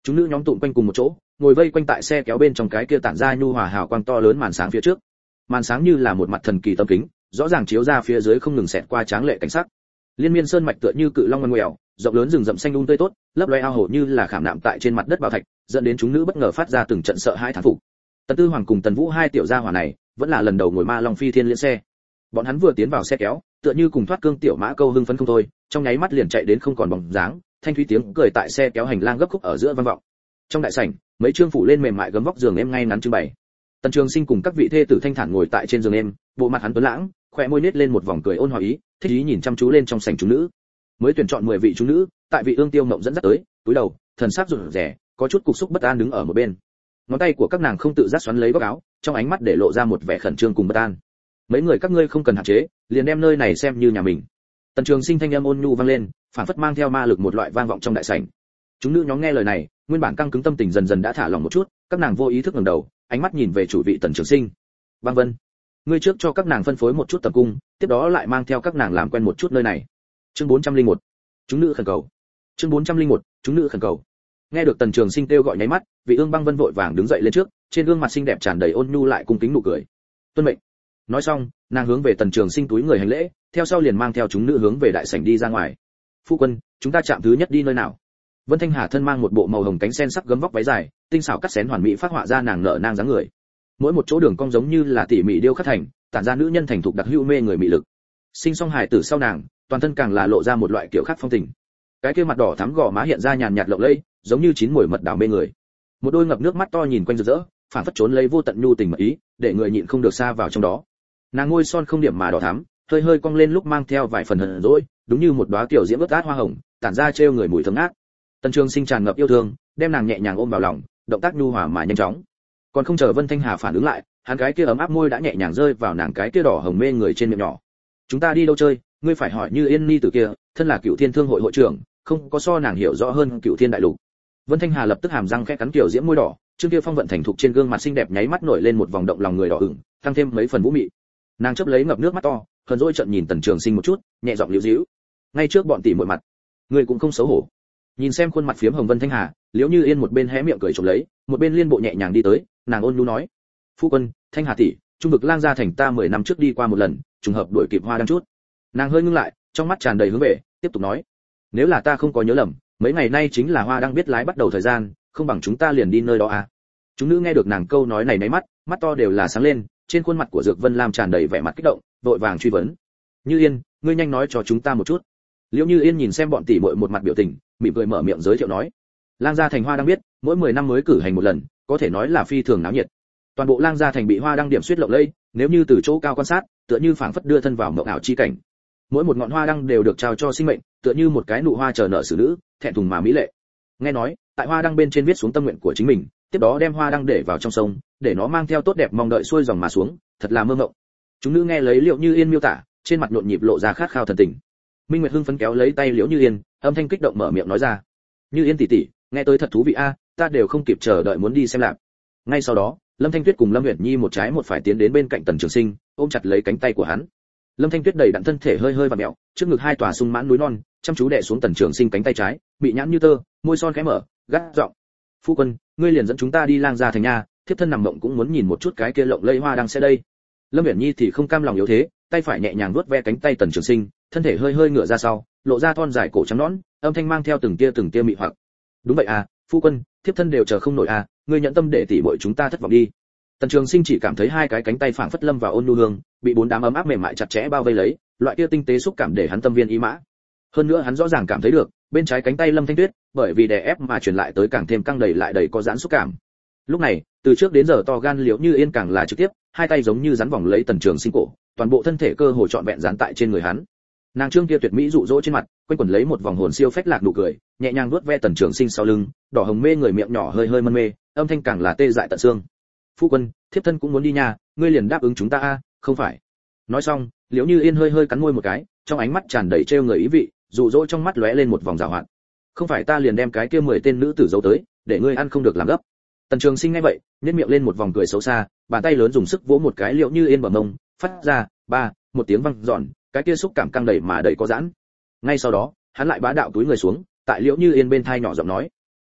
Chúng nữ nhóm tụm quanh cùng một chỗ, ngồi vây quanh tại xe kéo bên trong cái kia tản ra nhu hòa hào quang to lớn màn sáng phía trước. Màn sáng như là một mặt thần kỳ tâm kính, rõ ràng chiếu ra phía dưới không ngừng xẹt qua tráng lệ cảnh sắc. Liên miên sơn mạch tựa như cự long ngoằn ngoèo, rộng lớn rừng rậm xanh um tươi tốt, lấp loé ao hồ như là khảm nạm tại trên mặt đất bảo thạch, dẫn đến chúng nữ bất ngờ phát ra từng trận sợ hãi thán phục. Tần Tư Hoàng cùng Tần Vũ hai tiểu gia hỏa này, vẫn là lần đầu ngồi ma long phi thiên liên xe. Bọn hắn vừa tiến vào xe kéo, tựa như cùng thoát cương tiểu mã câu hưng phấn không thôi, trong nháy mắt liền chạy đến không còn bóng dáng, thanh thúy tiếng cười tại xe kéo hành lang gấp khúc ở giữa vang vọng. Trong đại sảnh, mấy trương phủ lên mềm mại gấm vóc giường em ngay ngắn trưng bày. Tần Trường Sinh cùng các vị thê tử thanh thản ngồi tại trên giường em, bộ mặt hắn tuấn lãng, khóe môi nết lên một vòng cười ôn hòa ý, thích ý nhìn chăm chú lên trong sảnh chúng nữ. Mới tuyển chọn mười vị chúng nữ, tại vị ương tiêu ngộng dẫn dắt tới, túi đầu, thần sắc rụt rè, có chút cục xúc bất an đứng ở một bên. Ngón tay của các nàng không tự giác xoắn lấy góc áo, trong ánh mắt để lộ ra một vẻ khẩn trương cùng bất an. Mấy người các ngươi không cần hạn chế, liền đem nơi này xem như nhà mình. Tần Trường Sinh thanh âm ôn nhu vang lên, phản phất mang theo ma lực một loại vang vọng trong đại sảnh. Chúng nữ nhóm nghe lời này, nguyên bản căng cứng tâm tình dần dần đã thả lỏng một chút, các nàng vô ý thức ngẩng đầu, ánh mắt nhìn về chủ vị Tần Trường Sinh. Băng Vân, ngươi trước cho các nàng phân phối một chút tập cung, tiếp đó lại mang theo các nàng làm quen một chút nơi này. Chương bốn trăm lẻ một, chúng nữ khẩn cầu. Chương bốn trăm lẻ một, chúng nữ khẩn cầu. Nghe được Tần Trường Sinh kêu gọi nháy mắt, vị ương Băng Vân vội vàng đứng dậy lên trước, trên gương mặt xinh đẹp tràn đầy ôn nhu lại cung kính nụ cười. Tuân mệnh. Nói xong, nàng hướng về Tần Trường Sinh túi người hành lễ, theo sau liền mang theo chúng nữ hướng về đại sảnh đi ra ngoài. Phu quân, chúng ta chạm thứ nhất đi nơi nào? Vân Thanh Hà thân mang một bộ màu hồng cánh sen sắc gấm vóc váy dài, tinh xảo cắt xén hoàn mỹ phát họa ra nàng nở nang dáng người. Mỗi một chỗ đường cong giống như là tỉ mỉ điêu khắc thành, tản ra nữ nhân thành thục đặc hữu mê người mị lực. Sinh song hài tử sau nàng, toàn thân càng là lộ ra một loại kiểu khác phong tình. Cái kia mặt đỏ thắm gò má hiện ra nhàn nhạt lộng lẫy, giống như chín mùi mật đào mê người. Một đôi ngập nước mắt to nhìn quanh rực rỡ, phản phất trốn lấy vô tận nhu tình mật ý, để người nhịn không được xa vào trong đó. Nàng ngôi son không điểm mà đỏ thắm, hơi hơi cong lên lúc mang theo vài phần hờn dỗi, đúng như một đóa tiểu diễm ướt át hoa hồng, tản ra trêu người mùi thơm ngát. Tần Trường Sinh tràn ngập yêu thương, đem nàng nhẹ nhàng ôm vào lòng, động tác nhu hòa mà nhanh chóng. Còn không chờ Vân Thanh Hà phản ứng lại, hắn cái kia ấm áp môi đã nhẹ nhàng rơi vào nàng cái kia đỏ hồng mê người trên miệng nhỏ. Chúng ta đi đâu chơi, ngươi phải hỏi Như Yên Ni tử kia, thân là Cửu Thiên Thương hội hội trưởng, không có so nàng hiểu rõ hơn Cửu Thiên đại lục. Vân Thanh Hà lập tức hàm răng khẽ cắn kiểu diễm môi đỏ, trương kia phong vận thành thục trên gương mặt xinh đẹp nháy mắt nổi lên một vòng động lòng người đỏ ửng, tăng thêm mấy phần vũ mị. Nàng chớp lấy ngập nước mắt to, hờn dỗi trợn nhìn Tần Trường Sinh một chút, nhẹ giọng liễu díu. Ngay trước bọn tỷ muội mặt, ngươi cũng không xấu hổ. Nhìn xem khuôn mặt phiếm hồng Vân Thanh Hà, Liễu Như Yên một bên hé miệng cười trộm lấy, một bên liên bộ nhẹ nhàng đi tới, nàng ôn nhu nói: "Phu quân, Thanh Hà tỷ, trung vực lang gia thành ta mười năm trước đi qua một lần, trùng hợp đuổi kịp Hoa Đăng chút." Nàng hơi ngưng lại, trong mắt tràn đầy hướng về, tiếp tục nói: "Nếu là ta không có nhớ lầm, mấy ngày nay chính là Hoa Đăng biết lái bắt đầu thời gian, không bằng chúng ta liền đi nơi đó à?" Chúng nữ nghe được nàng câu nói này nháy mắt, mắt to đều là sáng lên, trên khuôn mặt của Dược Vân Lam tràn đầy vẻ mặt kích động, vội vàng truy vấn: "Như Yên, ngươi nhanh nói cho chúng ta một chút." Liễu Như Yên nhìn xem bọn tỷ muội một mặt biểu tình, mỉm cười mở miệng giới thiệu nói: "Lang gia thành Hoa Đăng biết, mỗi mười năm mới cử hành một lần, có thể nói là phi thường náo nhiệt. Toàn bộ Lang gia thành bị Hoa Đăng điểm suýt lộng lẫy, nếu như từ chỗ cao quan sát, tựa như phảng phất đưa thân vào mộng ảo chi cảnh. Mỗi một ngọn hoa đăng đều được trao cho sinh mệnh, tựa như một cái nụ hoa chờ nở xử nữ, thẹn thùng mà mỹ lệ. Nghe nói, tại hoa đăng bên trên viết xuống tâm nguyện của chính mình, tiếp đó đem hoa đăng để vào trong sông, để nó mang theo tốt đẹp mong đợi xuôi dòng mà xuống, thật là mơ ngộng." Chúng nữ nghe lấy Liễu Như Yên miêu tả, trên mặt nhộn nhịp lộ ra khát khao thần tình. Minh Nguyệt hưng phấn kéo lấy tay Liễu Như Yên, âm thanh kích động mở miệng nói ra: "Như Yên tỷ tỷ, nghe tới thật thú vị a, ta đều không kịp chờ đợi muốn đi xem lạc." Ngay sau đó, Lâm Thanh Tuyết cùng Lâm Uyển Nhi một trái một phải tiến đến bên cạnh Tần Trường Sinh, ôm chặt lấy cánh tay của hắn. Lâm Thanh Tuyết đầy đặn thân thể hơi hơi vặn mèo, trước ngực hai tòa sung mãn núi non, chăm chú đè xuống Tần Trường Sinh cánh tay trái, bị nhãn như tơ, môi son khẽ mở, gắt giọng: "Phu quân, ngươi liền dẫn chúng ta đi Lang gia thành nha, thiếp thân nằm mộng cũng muốn nhìn một chút cái kia lộng lẫy hoa đăng sẽ đây." Lâm Uyển Nhi thì không cam lòng yếu thế, tay phải nhẹ nhàng vuốt ve cánh tay Tần Trường Sinh, thân thể hơi hơi ngửa ra sau, lộ ra thon dài cổ trắng nõn, âm thanh mang theo từng tia từng tia mị hoặc. "Đúng vậy à, phu quân, thiếp thân đều chờ không nổi à, ngươi nhận tâm để tỷ muội chúng ta thất vọng đi." Tần Trường Sinh chỉ cảm thấy hai cái cánh tay phảng phất lâm vào ôn nhu hương, bị bốn đám ấm áp mềm mại chặt chẽ bao vây lấy, loại kia tinh tế xúc cảm để hắn tâm viên ý mã. Hơn nữa hắn rõ ràng cảm thấy được, bên trái cánh tay Lâm Thanh Tuyết, bởi vì đè ép mà truyền lại tới càng thêm căng đầy lại đầy có giãn xúc cảm. Lúc này, từ trước đến giờ to gan Liễu Như Yên càng là trực tiếp, hai tay giống như rắn vòng lấy Tần Trường Sinh cổ, toàn bộ thân thể cơ hồ trọn vẹn dán tại trên người hắn. Nàng trương kia tuyệt mỹ dụ dỗ trên mặt, quanh quẩn lấy một vòng hồn siêu phách lạc nụ cười, nhẹ nhàng vuốt ve Tần Trường Sinh sau lưng, đỏ hồng mê người miệng nhỏ hơi hơi mân mê, âm thanh càng là tê dại tận xương. "Phu quân, thiếp thân cũng muốn đi nha, ngươi liền đáp ứng chúng ta a, không phải?" Nói xong, Liễu Như Yên hơi hơi cắn môi một cái, trong ánh mắt tràn đầy trêu người ý vị, dụ dỗ trong mắt lóe lên một vòng giảo hoạt. "Không phải ta liền đem cái kia mười tên nữ tử giấu tới, để ngươi ăn không được làm gấp." Tần Trường Sinh nghe vậy, nhếch miệng lên một vòng cười xấu xa, bàn tay lớn dùng sức vỗ một cái Liễu Như Yên bờ mông, phát ra ba một tiếng vang dọn, cái kia xúc cảm căng đầy mà đầy có giãn. Ngay sau đó, hắn lại bá đạo túi người xuống, tại Liễu Như Yên bên thai nhỏ giọng nói: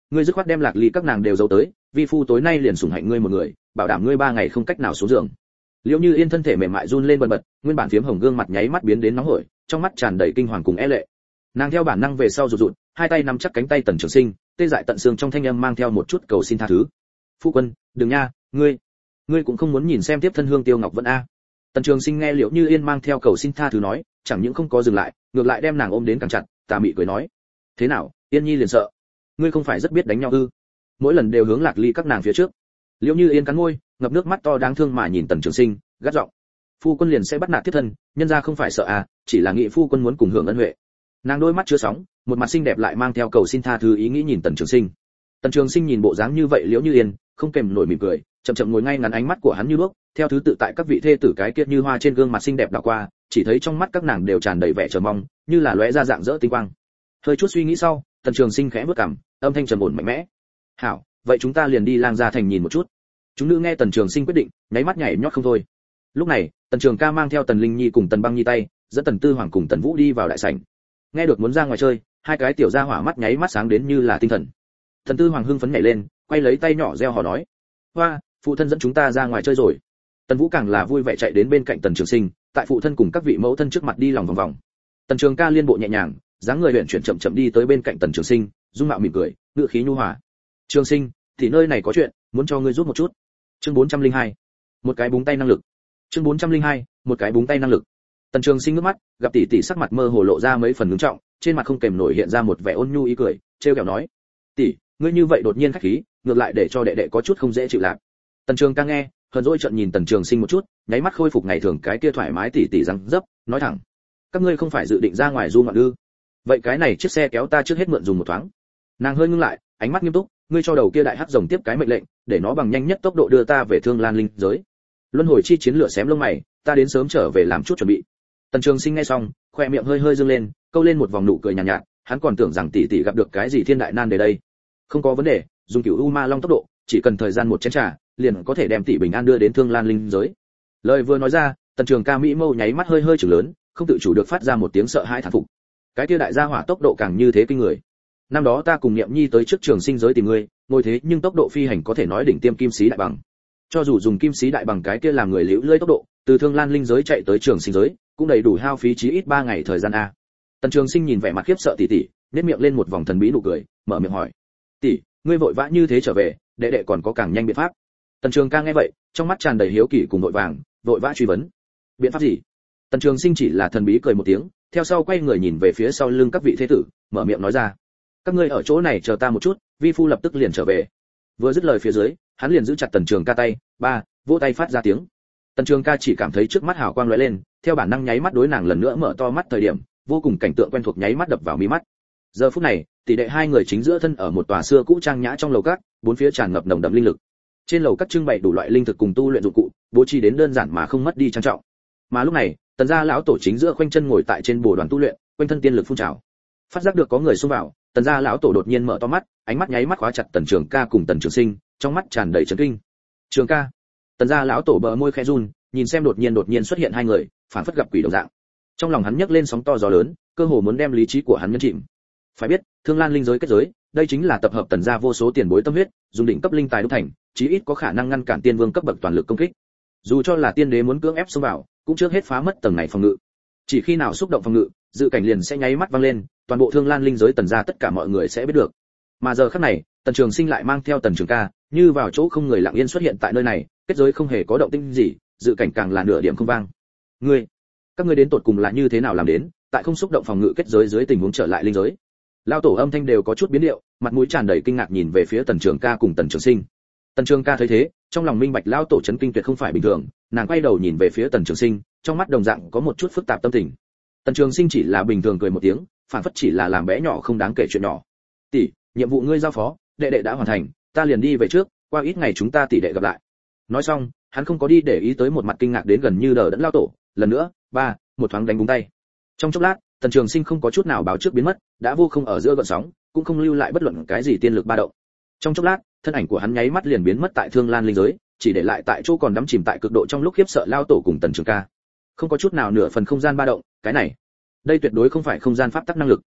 ngươi dứt khoát đem Lạc Ly các nàng đều giấu tới, vi phu tối nay liền sủng hạnh ngươi một người, bảo đảm ngươi ba ngày không cách nào xuống giường. Liễu Như Yên thân thể mềm mại run lên bần bật, nguyên bản phiếm hồng gương mặt nháy mắt biến đến nóng hổi, trong mắt tràn đầy kinh hoàng cùng e lệ. Nàng theo bản năng về sau rụt rụt, hai tay nắm chắc cánh tay Tần Trường Sinh, tê dại tận xương trong thanh âm mang theo một chút cầu xin tha thứ. "Phu quân, đừng nha, ngươi, ngươi cũng không muốn nhìn xem tiếp thân Hương Tiêu Ngọc Vẫn a." Tần Trường Sinh nghe Liễu Như Yên mang theo cầu xin tha thứ nói, chẳng những không có dừng lại, ngược lại đem nàng ôm đến càng chặt, tà mị cười nói: "Thế nào, Yên Nhi liền sợ? Ngươi không phải rất biết đánh nhau ư?" Mỗi lần đều hướng Lạc Ly các nàng phía trước. Liễu Như Yên cắn môi, ngập nước mắt to đáng thương mà nhìn Tần Trường Sinh, gắt giọng: "Phu quân liền sẽ bắt nạt tiếp thân, nhân gia không phải sợ à, chỉ là nghĩ phu quân muốn cùng hưởng ân huệ." Nàng đôi mắt chứa sóng, một mặt xinh đẹp lại mang theo cầu xin tha thứ ý nghĩ nhìn Tần Trường Sinh. Tần Trường Sinh nhìn bộ dáng như vậy Liễu Như Yên, không kềm nổi mỉm cười, chậm chậm ngồi ngay ngắn, ánh mắt của hắn như đuốc, theo thứ tự tại các vị thê tử cái kia như hoa trên gương mặt xinh đẹp đảo qua, chỉ thấy trong mắt các nàng đều tràn đầy vẻ chờ mong, như là lóe ra dạng dỡ tinh quang. Hơi chút suy nghĩ sau, Tần Trường Sinh khẽ bước cằm, âm thanh trầm ổn mạnh mẽ: "Hảo, vậy chúng ta liền đi Lang Gia thành nhìn một chút." Chúng nữ nghe Tần Trường Sinh quyết định, nháy mắt nhảy nhót không thôi. Lúc này, Tần Trường Ca mang theo Tần Linh Nhi cùng Tần Băng Nhi tay, dẫn Tần Tư Hoàng cùng Tần Vũ đi vào đại sảnh. Nghe được muốn ra ngoài chơi, hai cái tiểu gia hỏa mắt nháy mắt sáng đến như là tinh thần. Tần Tư Hoàng hưng phấn nhảy lên, quay lấy tay nhỏ reo hò nói: "Hoa, phụ thân dẫn chúng ta ra ngoài chơi rồi." Tần Vũ càng là vui vẻ chạy đến bên cạnh Tần Trường Sinh, tại phụ thân cùng các vị mẫu thân trước mặt đi lòng vòng vòng. Tần Trường Ca liên bộ nhẹ nhàng, dáng người huyền chuyển chậm chậm đi tới bên cạnh Tần Trường Sinh, dung mạo mỉm cười, ngữ khí nhu hòa: "Trường Sinh, thì nơi này có chuyện, muốn cho ngươi giúp một chút." Chương bốn trăm lẻ hai, một cái búng tay năng lực. Chương bốn trăm lẻ hai, một cái búng tay năng lực. Tần Trường Sinh ngước mắt, gặp tỷ tỷ sắc mặt mơ hồ lộ ra mấy phần ngưng trọng, trên mặt không kềm nổi hiện ra một vẻ ôn nhu ý cười, trêu ghẹo nói: "Tỷ, ngươi như vậy đột nhiên khách khí, ngược lại để cho đệ đệ có chút không dễ chịu lạc." Tần Trường Ca nghe, hờn dỗi trợn nhìn Tần Trường Sinh một chút, nháy mắt khôi phục ngày thường cái kia thoải mái tỷ tỷ răng dấp, nói thẳng: "Các ngươi không phải dự định ra ngoài du ngoạn ư? Vậy cái này chiếc xe kéo ta trước hết mượn dùng một thoáng." Nàng hơi ngưng lại, ánh mắt nghiêm túc: "Ngươi cho đầu kia đại hắc rồng tiếp cái mệnh lệnh, để nó bằng nhanh nhất tốc độ đưa ta về Thương Lan linh giới. Luân hồi chi chiến lửa xém lông mày, ta đến sớm trở về làm chút chuẩn bị." Tần Trường Sinh nghe xong, khoe miệng hơi hơi dương lên, câu lên một vòng nụ cười nhàn nhạt, nhạt, hắn còn tưởng rằng tỷ tỷ gặp được cái gì thiên đại nan đề đây. "Không có vấn đề, dùng cửu u ma long tốc độ, chỉ cần thời gian một chén trà, liền có thể đem tỷ bình an đưa đến Thương Lan linh giới." Lời vừa nói ra, Tần Trường Ca mỹ mâu nháy mắt hơi hơi chừng lớn, không tự chủ được phát ra một tiếng sợ hãi thán phục. Cái kia đại gia hỏa tốc độ càng như thế kinh người. Năm đó ta cùng Niệm Nhi tới trước Trường Sinh giới tìm ngươi, ngồi thế nhưng tốc độ phi hành có thể nói đỉnh tiêm kim sĩ đại bằng. Cho dù dùng kim sĩ đại bằng cái kia làm người liễu lơi tốc độ, từ Thương Lan linh giới chạy tới Trường Sinh giới, cũng đầy đủ hao phí chí ít ba ngày thời gian a. Tần Trường Sinh nhìn vẻ mặt khiếp sợ tỷ tỷ, nhếch miệng lên một vòng thần bí nụ cười, mở miệng hỏi: "Tỷ, ngươi vội vã như thế trở về, đệ đệ còn có càng nhanh biện pháp?" Tần Trường Ca nghe vậy, trong mắt tràn đầy hiếu kỳ cùng vội vàng, vội vã truy vấn: "Biện pháp gì?" Tần Trường Sinh chỉ là thần bí cười một tiếng, theo sau quay người nhìn về phía sau lưng các vị thế tử, mở miệng nói ra: "Các ngươi ở chỗ này chờ ta một chút, vi phu lập tức liền trở về." Vừa dứt lời phía dưới, hắn liền giữ chặt Tần Trường Ca tay, ba, vỗ tay phát ra tiếng. Tần Trường Ca chỉ cảm thấy trước mắt hào quang lóe lên, theo bản năng nháy mắt đối nàng lần nữa mở to mắt thời điểm, vô cùng cảnh tượng quen thuộc nháy mắt đập vào mi mắt. Giờ phút này, tỷ đệ hai người chính giữa thân ở một tòa xưa cũ trang nhã trong lầu các, bốn phía tràn ngập nồng đậm linh lực. Trên lầu các trưng bày đủ loại linh thực cùng tu luyện dụng cụ, bố trí đến đơn giản mà không mất đi trang trọng. Mà lúc này, Tần gia lão tổ chính giữa khoanh chân ngồi tại trên bồ đoàn tu luyện, quanh thân tiên lực phun trào. Phát giác được có người xông vào, Tần gia lão tổ đột nhiên mở to mắt, ánh mắt nháy mắt khóa chặt Tần Trường Ca cùng Tần Trường Sinh, trong mắt tràn đầy chấn kinh. "Trường Ca." Tần gia lão tổ bờ môi khẽ run, nhìn xem đột nhiên đột nhiên xuất hiện hai người, phản phất gặp quỷ đồng dạng. Trong lòng hắn nhấc lên sóng to gió lớn, cơ hồ muốn đem lý trí của hắn nhấn chìm. Phải biết, Thương Lan linh giới kết giới, đây chính là tập hợp Tần gia vô số tiền bối tâm huyết, dùng đỉnh cấp linh tài đúc thành, chí ít có khả năng ngăn cản tiên vương cấp bậc toàn lực công kích. Dù cho là tiên đế muốn cưỡng ép xông vào, cũng trước hết phá mất tầng này phòng ngự. Chỉ khi nào xúc động phòng ngự, dự cảnh liền sẽ nháy mắt vang lên, toàn bộ Thương Lan linh giới Tần gia tất cả mọi người sẽ biết được. Mà giờ khắc này, Tần Trường Sinh lại mang theo Tần Trường Ca, như vào chỗ không người lặng yên xuất hiện tại nơi này, kết giới không hề có động tĩnh gì, dự cảnh càng là nửa điểm không vang. "Ngươi, các ngươi đến tột cùng là như thế nào làm đến, tại không xúc động phòng ngự kết giới dưới tình huống trở lại linh giới?" Lão tổ âm thanh đều có chút biến điệu, mặt mũi tràn đầy kinh ngạc nhìn về phía Tần Trường Ca cùng Tần Trường Sinh. Tần Trường Ca thấy thế, trong lòng minh bạch lão tổ chấn kinh tuyệt không phải bình thường, nàng quay đầu nhìn về phía Tần Trường Sinh, trong mắt đồng dạng có một chút phức tạp tâm tình. Tần Trường Sinh chỉ là bình thường cười một tiếng, phản phất chỉ là làm bé nhỏ không đáng kể chuyện nhỏ. "Tỷ, nhiệm vụ ngươi giao phó, đệ đệ đã hoàn thành, ta liền đi về trước, qua ít ngày chúng ta tỷ đệ gặp lại." Nói xong, hắn không có đi để ý tới một mặt kinh ngạc đến gần như đờ đẫn lão tổ, lần nữa, ba, một thoáng đánh búng tay. Trong chốc lát, Tần Trường Sinh không có chút nào báo trước biến mất, đã vô không ở giữa gợn sóng, cũng không lưu lại bất luận cái gì tiên lực ba động. Trong chốc lát, thân ảnh của hắn nháy mắt liền biến mất tại Thương Lan linh giới, chỉ để lại tại chỗ còn đắm chìm tại cực độ trong lúc khiếp sợ lao tổ cùng Tần Trường Ca. Không có chút nào nửa phần không gian ba động, cái này, đây tuyệt đối không phải không gian pháp tắc năng lực.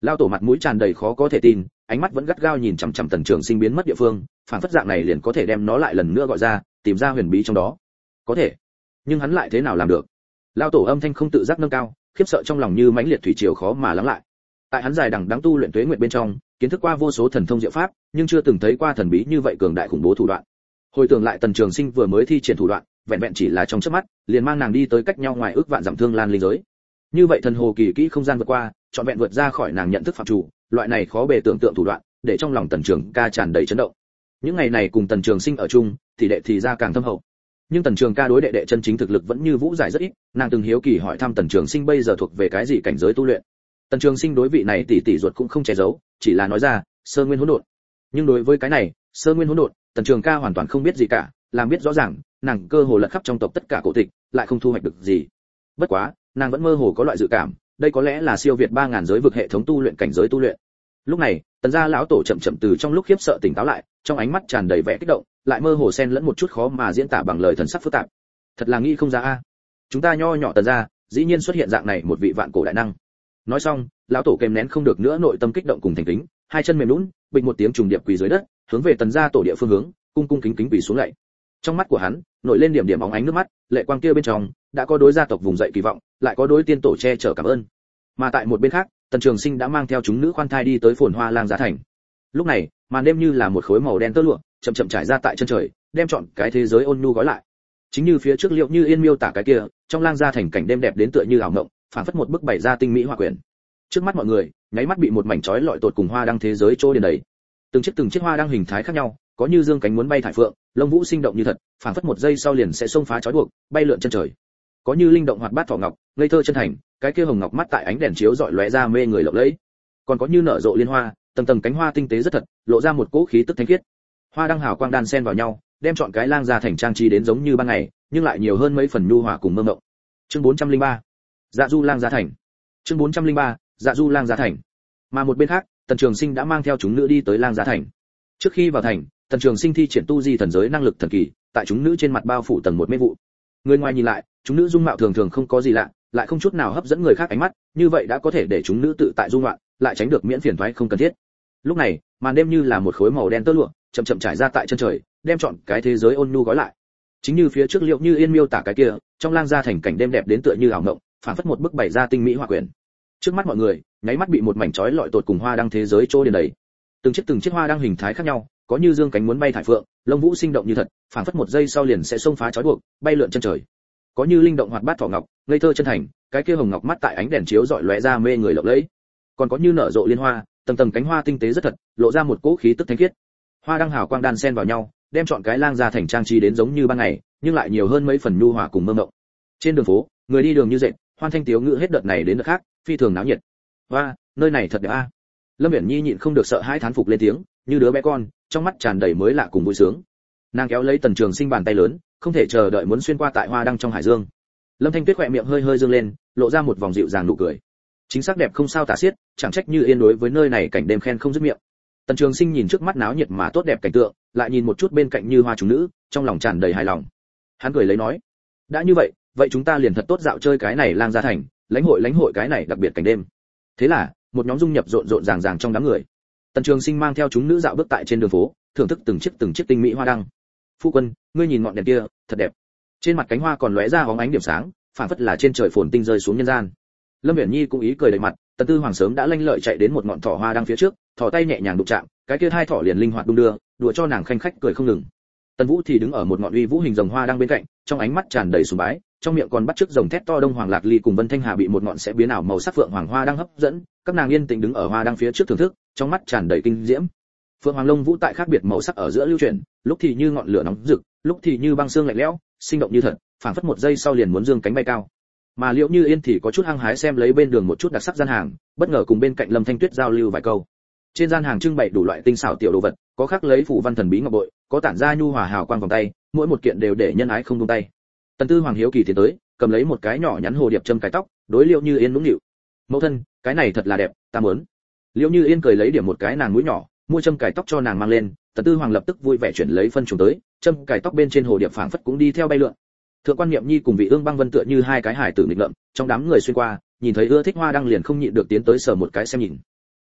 Lao tổ mặt mũi tràn đầy khó có thể tin, ánh mắt vẫn gắt gao nhìn chằm chằm Tần Trường Sinh biến mất địa phương, phản phất dạng này liền có thể đem nó lại lần nữa gọi ra, tìm ra huyền bí trong đó. Có thể, nhưng hắn lại thế nào làm được? Lao tổ âm thanh không tự giác nâng cao, khiếp sợ trong lòng như mãnh liệt thủy triều khó mà lắng lại. Tại hắn dài đằng đẵng tu luyện tuế nguyệt bên trong, kiến thức qua vô số thần thông diệu pháp, nhưng chưa từng thấy qua thần bí như vậy cường đại khủng bố thủ đoạn. Hồi tưởng lại Tần Trường Sinh vừa mới thi triển thủ đoạn, vẹn vẹn chỉ là trong chớp mắt, liền mang nàng đi tới cách nhau ngoài ước vạn dặm thương lan linh giới. Như vậy thần hồ kỳ kỹ không gian vượt qua, chọn vẹn vượt ra khỏi nàng nhận thức phạm chủ, loại này khó bề tưởng tượng thủ đoạn, để trong lòng Tần Trường Ca tràn đầy chấn động. Những ngày này cùng Tần Trường Sinh ở chung, thì đệ thì ra càng thâm hậu. Nhưng Tần Trường Ca đối đệ đệ chân chính thực lực vẫn như vũ giải rất ít, nàng từng hiếu kỳ hỏi thăm Tần Trường Sinh bây giờ thuộc về cái gì cảnh giới tu luyện. Tần Trường Sinh đối vị này tỷ tỷ ruột cũng không che giấu, chỉ là nói ra, sơ nguyên hỗn độn. Nhưng đối với cái này, sơ nguyên hỗn độn, Tần Trường Ca hoàn toàn không biết gì cả, làm biết rõ ràng, nàng cơ hồ lật khắp trong tộc tất cả cổ tịch, lại không thu hoạch được gì. Bất quá, nàng vẫn mơ hồ có loại dự cảm, đây có lẽ là siêu việt ba ngàn giới vực hệ thống tu luyện cảnh giới tu luyện. Lúc này, Tần gia lão tổ chậm chậm từ trong lúc khiếp sợ tỉnh táo lại, trong ánh mắt tràn đầy vẻ kích động, lại mơ hồ xen lẫn một chút khó mà diễn tả bằng lời thần sắc phức tạp. Thật là nghĩ không ra a. Chúng ta nho nhỏ Tần gia, dĩ nhiên xuất hiện dạng này một vị vạn cổ đại năng. Nói xong, lão tổ kèm nén không được nữa nội tâm kích động cùng thành kính, hai chân mềm nhũn, bịch một tiếng trùng điệp quỳ dưới đất, hướng về Tần gia tổ địa phương hướng, cung cung kính kính quỳ xuống lạy. Trong mắt của hắn, nổi lên điểm điểm bóng ánh nước mắt, lệ quang kia bên trong, đã có đối gia tộc vùng dậy kỳ vọng, lại có đối tiên tổ che chở cảm ơn. Mà tại một bên khác, Tần Trường Sinh đã mang theo chúng nữ khoan thai đi tới Phồn Hoa Lang Giá Thành. Lúc này, màn đêm như là một khối màu đen tơ lụa, chậm chậm trải ra tại chân trời, đem trọn cái thế giới ôn nhu gói lại. Chính như phía trước Liệu Như Yên miêu tả cái kia, trong Lang Gia Thành cảnh đêm đẹp đến tựa như ảo mộng, phảng phất một bức bày ra tinh mỹ hoa quyển. Trước mắt mọi người, nháy mắt bị một mảnh chói lọi tột cùng hoa đăng thế giới trôi đến đầy. Từng chiếc từng chiếc hoa đăng hình thái khác nhau, có như dương cánh muốn bay thải phượng, lông vũ sinh động như thật, phảng phất một giây sau liền sẽ xông phá chói buộc, bay lượn chân trời. Có như linh động hoạt bát thỏ ngọc, ngây thơ chân thành, cái kia hồng ngọc mắt tại ánh đèn chiếu rọi lóe ra mê người lộng lẫy. Còn có như nở rộ liên hoa, tầng tầng cánh hoa tinh tế rất thật, lộ ra một cỗ khí tức thánh khiết. Hoa đăng hào quang đan xen vào nhau, đem trọn cái Lang Gia Thành trang trí đến giống như ban ngày, nhưng lại nhiều hơn mấy phần nhu hòa cùng mơ mộng. Chương bốn trăm lẻ ba. Dạ du Lang Gia Thành. Chương bốn trăm lẻ ba. Dạ du Lang Gia Thành. Mà một bên khác, Tần Trường Sinh đã mang theo chúng nữ đi tới Lang Gia Thành. Trước khi vào thành, Tần Trường Sinh thi triển tu di thần giới năng lực thần kỳ, tại chúng nữ trên mặt bao phủ tầng một mê vụ. Người ngoài nhìn lại, chúng nữ dung mạo thường thường không có gì lạ, lại không chút nào hấp dẫn người khác ánh mắt, như vậy đã có thể để chúng nữ tự tại dung loạn, lại tránh được miễn phiền toái không cần thiết. Lúc này, màn đêm như là một khối màu đen tơ lụa, chậm chậm trải ra tại chân trời, đem trọn cái thế giới ôn nhu gói lại. Chính như phía trước Liệu Như Yên miêu tả cái kia, trong Lang Gia Thành cảnh đêm đẹp đến tựa như ảo mộng, phảng phất một bức bày ra tinh mỹ hoa quyển. Trước mắt mọi người, nháy mắt bị một mảnh chói lọi tột cùng hoa đăng thế giới trôi đến đầy. Từng chiếc từng chiếc hoa đăng hình thái khác nhau, có như dương cánh muốn bay thải phượng, lông vũ sinh động như thật, phảng phất một giây sau liền sẽ xông phá chói buộc, bay lượn chân trời. Có như linh động hoạt bát thỏ ngọc, ngây thơ chân thành, cái kia hồng ngọc mắt tại ánh đèn chiếu rọi lóe ra mê người lộng lẫy. Còn có như nở rộ liên hoa, tầng tầng cánh hoa tinh tế rất thật, lộ ra một cỗ khí tức thánh khiết. Hoa đăng hào quang đan xen vào nhau, đem trọn cái Lang Gia Thành trang trí đến giống như ban ngày, nhưng lại nhiều hơn mấy phần nhu hòa cùng mơ mộng. Trên đường phố, người đi đường như dệt, hoan thanh tiếu ngữ hết đợt này đến đợt khác, phi thường náo nhiệt. Hoa, nơi này thật đẹp a. Lâm Uyển Nhi nhịn không được sợ hãi thán phục lên tiếng, như đứa bé con, trong mắt tràn đầy mới lạ cùng vui sướng. Nàng kéo lấy Tần Trường Sinh bàn tay lớn, không thể chờ đợi muốn xuyên qua tại hoa đăng trong hải dương. Lâm Thanh Tuyết khỏe miệng hơi hơi dương lên, lộ ra một vòng dịu dàng nụ cười. Chính xác đẹp không sao tả xiết, chẳng trách Như Yên đối với nơi này cảnh đêm khen không dứt miệng. Tần Trường Sinh nhìn trước mắt náo nhiệt mà tốt đẹp cảnh tượng, lại nhìn một chút bên cạnh Như Hoa chúng nữ, trong lòng tràn đầy hài lòng. Hắn cười lấy nói, đã như vậy, vậy chúng ta liền thật tốt dạo chơi cái này Lang Gia Thành, lãnh hội lãnh hội cái này đặc biệt cảnh đêm. Thế là, một nhóm dung nhập rộn rộn ràng ràng trong đám người. Tần Trường Sinh mang theo chúng nữ dạo bước tại trên đường phố, thưởng thức từng chiếc từng chiếc tinh mỹ hoa đăng. Phu quân, ngươi nhìn ngọn đèn kia, thật đẹp. Trên mặt cánh hoa còn lóe ra bóng ánh điểm sáng, phản phất là trên trời phồn tinh rơi xuống nhân gian. Lâm Uyển Nhi cũng ý cười đầy mặt, Tần Tư Hoàng sớm đã lanh lợi chạy đến một ngọn thỏ hoa đăng phía trước, thỏ tay nhẹ nhàng đụng chạm, cái kia hai thỏ liền linh hoạt đung đưa, đùa cho nàng khanh khách cười không ngừng. Tần Vũ thì đứng ở một ngọn uy vũ hình rồng hoa đăng bên cạnh, trong ánh mắt tràn đầy sùng bái, trong miệng còn bắt chước rồng thét to Đông Hoàng Lạc Ly cùng Vân Thanh Hà bị một ngọn sẽ biến ảo màu sắc phượng hoàng hoa đăng hấp dẫn, các nàng yên tĩnh đứng ở hoa đăng phía trước thưởng thức, trong mắt tràn đầy kinh diễm. Phượng hoàng lông vũ tại khác biệt màu sắc ở giữa lưu chuyển, lúc thì như ngọn lửa nóng rực, lúc thì như băng xương lạnh lẽo, sinh động như thật, phảng phất một giây sau liền muốn dương cánh bay cao. Mà Liễu Như Yên thì có chút hăng hái xem lấy bên đường một chút đặc sắc gian hàng, bất ngờ cùng bên cạnh Lâm Thanh Tuyết giao lưu vài câu. Trên gian hàng trưng bày đủ loại tinh xảo tiểu đồ vật, có khắc lấy phủ văn thần bí ngọc bội, có tản ra nhu hòa hào quang vòng tay, mỗi một kiện đều để nhân ái không buông tay. Tần Tư Hoàng hiếu kỳ tiến tới, cầm lấy một cái nhỏ nhắn hồ điệp châm cài tóc, đối Liễu Như Yên nũng nịu. "Mẫu thân, cái này thật là đẹp, ta muốn." Liễu Như Yên cười lấy điểm một cái nàng mũi nhỏ, mua châm cài tóc cho nàng mang lên, Tần Tư Hoàng lập tức vui vẻ chuyển lấy phân trùng tới, châm cài tóc bên trên hồ điệp phảng phất cũng đi theo bay lượn. Thượng quan Niệm Nhi cùng Vị Ương Băng Vân tựa như hai cái hải tử nghịch ngợm, trong đám người xuyên qua, nhìn thấy ưa thích hoa đăng liền không nhịn được tiến tới sờ một cái xem nhìn.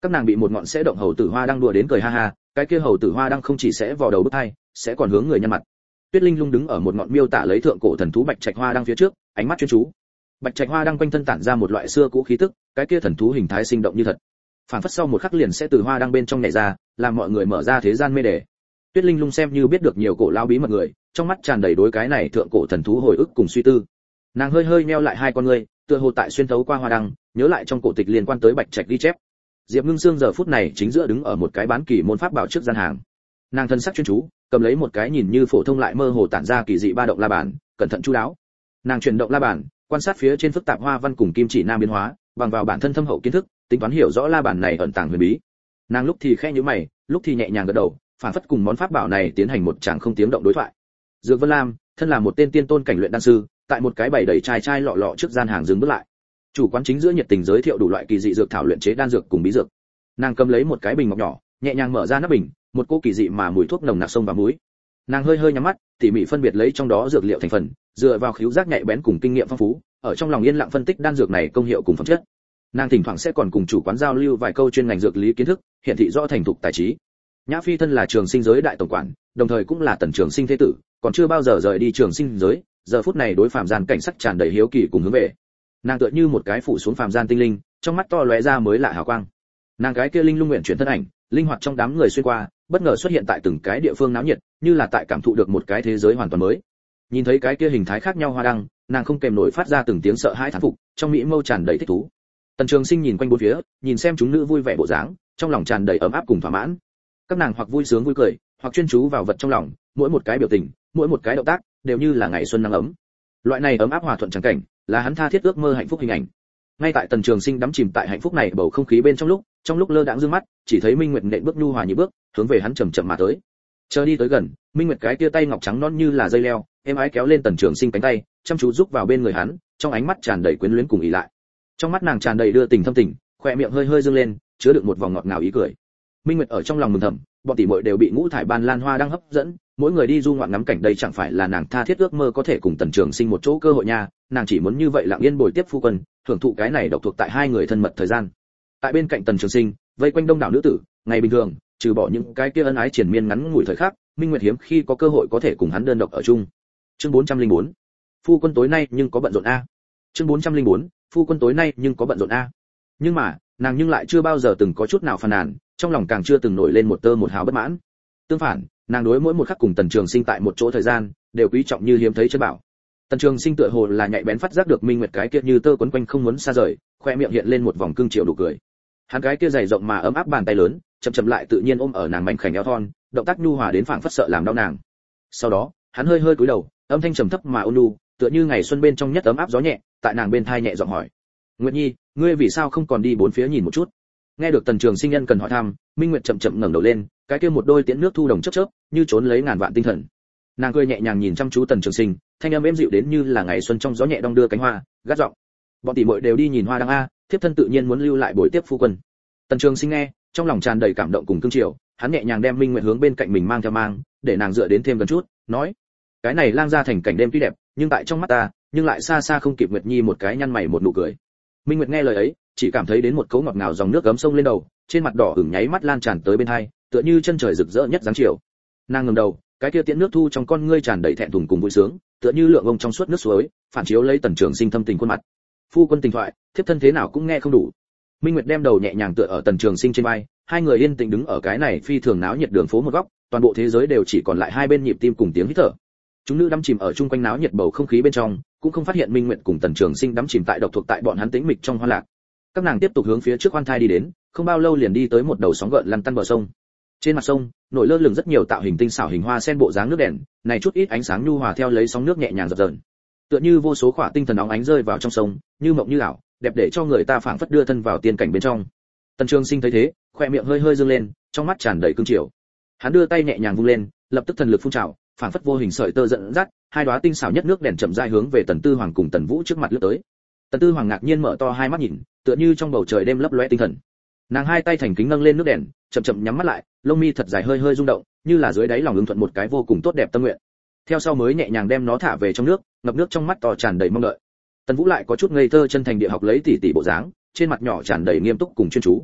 Các nàng bị một ngọn sẽ động hầu tử hoa đang đùa đến cười ha ha, cái kia hầu tử hoa đang không chỉ sẽ vò đầu bứt tai, sẽ còn hướng người nhăn mặt. Tuyết Linh Lung đứng ở một ngọn miêu tả lấy thượng cổ thần thú bạch trạch hoa đang phía trước, ánh mắt chuyên chú. Bạch trạch hoa đang quanh thân tản ra một loại xưa cũ khí tức, cái kia thần thú hình thái sinh động như thật. Phản phất sau một khắc liền sẽ từ hoa đang bên trong nhảy ra, làm mọi người mở ra thế gian mê đề. Tuyết Linh Lung xem như biết được nhiều cổ lao bí mật người, trong mắt tràn đầy đối cái này thượng cổ thần thú hồi ức cùng suy tư. Nàng hơi hơi nheo lại hai con ngươi, tựa hồ tại xuyên thấu qua hoa đăng, nhớ lại trong cổ tịch liên quan tới bạch trạch ghi chép. Diệp Ngưng Sương giờ phút này chính giữa đứng ở một cái bán kỳ môn pháp bảo trước gian hàng. Nàng thân sắc chuyên chú, cầm lấy một cái nhìn như phổ thông lại mơ hồ tản ra kỳ dị ba động la bàn, cẩn thận chu đáo. Nàng chuyển động la bàn, quan sát phía trên phức tạp hoa văn cùng kim chỉ nam biến hóa, bằng vào bản thân thâm hậu kiến thức, tính toán hiểu rõ la bàn này ẩn tàng huyền bí. Nàng lúc thì khẽ nhíu mày, lúc thì nhẹ nhàng gật đầu, phản phất cùng món pháp bảo này tiến hành một tràng không tiếng động đối thoại. Dược Vân Lam, thân là một tên tiên tôn cảnh luyện đan sư, tại một cái bày đầy chai chai lọ lọ trước gian hàng dừng bước lại. Chủ quán chính giữa nhiệt tình giới thiệu đủ loại kỳ dị dược thảo luyện chế đan dược cùng bí dược. Nàng cầm lấy một cái bình ngọc nhỏ, nhẹ nhàng mở ra nắp bình, một cỗ kỳ dị mà mùi thuốc nồng nặc xông vào mũi. Nàng hơi hơi nhắm mắt, tỉ mỉ phân biệt lấy trong đó dược liệu thành phần, dựa vào khứu giác nhạy bén cùng kinh nghiệm phong phú, ở trong lòng yên lặng phân tích đan dược này công hiệu cùng phẩm chất. Nàng thỉnh thoảng sẽ còn cùng chủ quán giao lưu vài câu chuyên ngành dược lý kiến thức, hiện thị rõ thành thục tài trí. Nhã Phi thân là Trường Sinh giới đại tổng quản, đồng thời cũng là Tần Trường Sinh thế tử, còn chưa bao giờ rời đi Trường Sinh giới, giờ phút này đối phàm gian cảnh sắc tràn đầy hiếu kỳ cùng hướng về. Nàng tựa như một cái phủ xuống phàm gian tinh linh, trong mắt to lóe ra mới lạ hào quang. Nàng cái kia linh lung nguyện chuyển thân ảnh, linh hoạt trong đám người xuyên qua, bất ngờ xuất hiện tại từng cái địa phương náo nhiệt, như là tại cảm thụ được một cái thế giới hoàn toàn mới. Nhìn thấy cái kia hình thái khác nhau hoa đăng, nàng không kèm nổi phát ra từng tiếng sợ hãi thán phục, trong mỹ mâu tràn đầy thích thú. Tần Trường Sinh nhìn quanh bốn phía, nhìn xem chúng nữ vui vẻ bộ dáng, trong lòng tràn đầy ấm áp cùng thỏa mãn. Các nàng hoặc vui sướng vui cười, hoặc chuyên chú vào vật trong lòng, mỗi một cái biểu tình, mỗi một cái động tác, đều như là ngày xuân nắng ấm. Loại này ấm áp hòa thuận chẳng cảnh, là hắn tha thiết ước mơ hạnh phúc hình ảnh. Ngay tại Tần Trường Sinh đắm chìm tại hạnh phúc này bầu không khí bên trong lúc, trong lúc lơ đãng dương mắt, chỉ thấy Minh Nguyệt nện bước nhu hòa như bước, hướng về hắn chậm chậm mà tới. Chờ đi tới gần, Minh Nguyệt cái tia tay ngọc trắng nõn như là dây leo, êm ái kéo lên Tần Trường Sinh cánh tay, chăm chú giúp vào bên người hắn, trong ánh mắt tràn đầy quyến luyến cùng ý lại. Trong mắt nàng tràn đầy đưa tình thâm tình, khóe miệng hơi hơi dương lên, chứa đựng một vòng ngọt ngào ý cười. Minh Nguyệt ở trong lòng mừng thầm, bọn tỷ muội đều bị ngũ thải ban lan hoa đang hấp dẫn, mỗi người đi du ngoạn ngắm cảnh đây chẳng phải là nàng tha thiết ước mơ có thể cùng Tần Trường Sinh một chỗ cơ hội nha, nàng chỉ muốn như vậy lặng yên bồi tiếp phu quân, hưởng thụ cái này độc thuộc tại hai người thân mật thời gian. Tại bên cạnh Tần Trường Sinh, vây quanh đông đảo nữ tử, ngày bình thường, trừ bỏ những cái kia ân ái triền miên ngắn ngủi thời khắc, Minh Nguyệt hiếm khi có cơ hội có thể cùng hắn đơn độc ở chung. Chương bốn trăm lẻ bốn. Phu quân tối nay nhưng có bận rộn a. Chương bốn trăm lẻ bốn. Phu quân tối nay nhưng có bận rộn a. Nhưng mà, nàng nhưng lại chưa bao giờ từng có chút nào phàn nàn, trong lòng càng chưa từng nổi lên một tơ một hào bất mãn. Tương phản, nàng đối mỗi một khắc cùng Tần Trường Sinh tại một chỗ thời gian, đều quý trọng như hiếm thấy chân bảo. Tần Trường Sinh tựa hồ là nhạy bén phát giác được Minh Nguyệt cái kia như tơ quấn quanh không muốn xa rời, khoe miệng hiện lên một vòng cương chiều đủ cười. Hắn cái kia dày rộng mà ấm áp bàn tay lớn, chậm chậm lại tự nhiên ôm ở nàng mảnh khảnh eo thon, động tác nhu hòa đến phảng phất sợ làm đau nàng. Sau đó, hắn hơi hơi cúi đầu, âm thanh trầm thấp mà ôn nhu, tựa như ngày xuân bên trong nhất ấm áp gió nhẹ, tại nàng bên thai nhẹ giọng hỏi: "Nguyệt Nhi, ngươi vì sao không còn đi bốn phía nhìn một chút?" Nghe được Tần Trường Sinh nhân cần hỏi thăm, Minh Nguyệt chậm chậm ngẩng đầu lên, cái kia một đôi tiễn nước thu đồng chớp chớp, như trốn lấy ngàn vạn tinh thần. Nàng cười nhẹ nhàng nhìn chăm chú Tần Trường Sinh, thanh âm êm dịu đến như là ngày xuân trong gió nhẹ đong đưa cánh hoa, gắt giọng: "Bọn tỷ muội đều đi nhìn hoa đăng a, thiếp thân tự nhiên muốn lưu lại buổi tiếp phu quân." Tần Trường Sinh nghe, trong lòng tràn đầy cảm động cùng cương triều, hắn nhẹ nhàng đem Minh Nguyệt hướng bên cạnh mình mang theo mang, để nàng dựa đến thêm gần chút, nói: "Cái này lang gia thành cảnh đêm tuy đẹp, nhưng tại trong mắt ta, nhưng lại xa xa không kịp Nguyệt Nhi một cái nhăn mày một nụ cười." Minh Nguyệt nghe lời ấy, chỉ cảm thấy đến một cấu ngọt ngào dòng nước gấm sông lên đầu, trên mặt đỏ ửng nháy mắt lan tràn tới bên hai, tựa như chân trời rực rỡ nhất dáng chiều. Nàng ngẩng đầu, cái kia tiễn nước thu trong con ngươi tràn đầy thẹn thùng cùng vui sướng, tựa như lượng ông trong suốt nước suối, phản chiếu lấy Tần Trường Sinh thâm tình khuôn mặt. "Phu quân tình thoại, thiếp thân thế nào cũng nghe không đủ." Minh Nguyệt đem đầu nhẹ nhàng tựa ở Tần Trường Sinh trên vai, hai người yên tĩnh đứng ở cái này phi thường náo nhiệt đường phố một góc, toàn bộ thế giới đều chỉ còn lại hai bên nhịp tim cùng tiếng hít thở. Chúng nữ đắm chìm ở chung quanh náo nhiệt bầu không khí bên trong, cũng không phát hiện Minh Nguyệt cùng Tần Trường Sinh đắm chìm tại độc thuộc tại bọn hắn tĩnh mịch trong hoa lạc. Các nàng tiếp tục hướng phía trước khoan thai đi đến, không bao lâu liền đi tới một đầu sóng gợn lăn tăn bờ sông. Trên mặt sông, nổi lơ lửng rất nhiều tạo hình tinh xảo hình hoa sen bộ dáng nước đèn, này chút ít ánh sáng nhu hòa theo lấy sóng nước nhẹ nhàng dập dờn. Tựa như vô số khỏa tinh thần óng ánh rơi vào trong sông, như mộng như ảo, đẹp để cho người ta phảng phất đưa thân vào tiên cảnh bên trong. Tần Trường Sinh thấy thế, khoe miệng hơi hơi dương lên, trong mắt tràn đầy cương triều. Hắn đưa tay nhẹ nhàng vung lên, lập tức thần lực phun trào, phảng phất vô hình sợi tơ dẫn dắt, hai đóa tinh xảo nhất nước đèn chậm rãi hướng về Tần Tư Hoàng cùng Tần Vũ trước mặt lướt tới. Tần Tư Hoàng ngạc nhiên mở to hai mắt nhìn, tựa như trong bầu trời đêm lấp lóe tinh thần. Nàng hai tay thành kính nâng lên nước đèn, chậm chậm nhắm mắt lại, lông mi thật dài hơi hơi rung động, như là dưới đáy lòng ứng thuận một cái vô cùng tốt đẹp tâm nguyện. Theo sau mới nhẹ nhàng đem nó thả về trong nước, ngập nước trong mắt to tràn đầy mong đợi. Tần Vũ lại có chút ngây thơ chân thành địa học lấy tỉ tỉ bộ dáng, trên mặt nhỏ tràn đầy nghiêm túc cùng chuyên chú.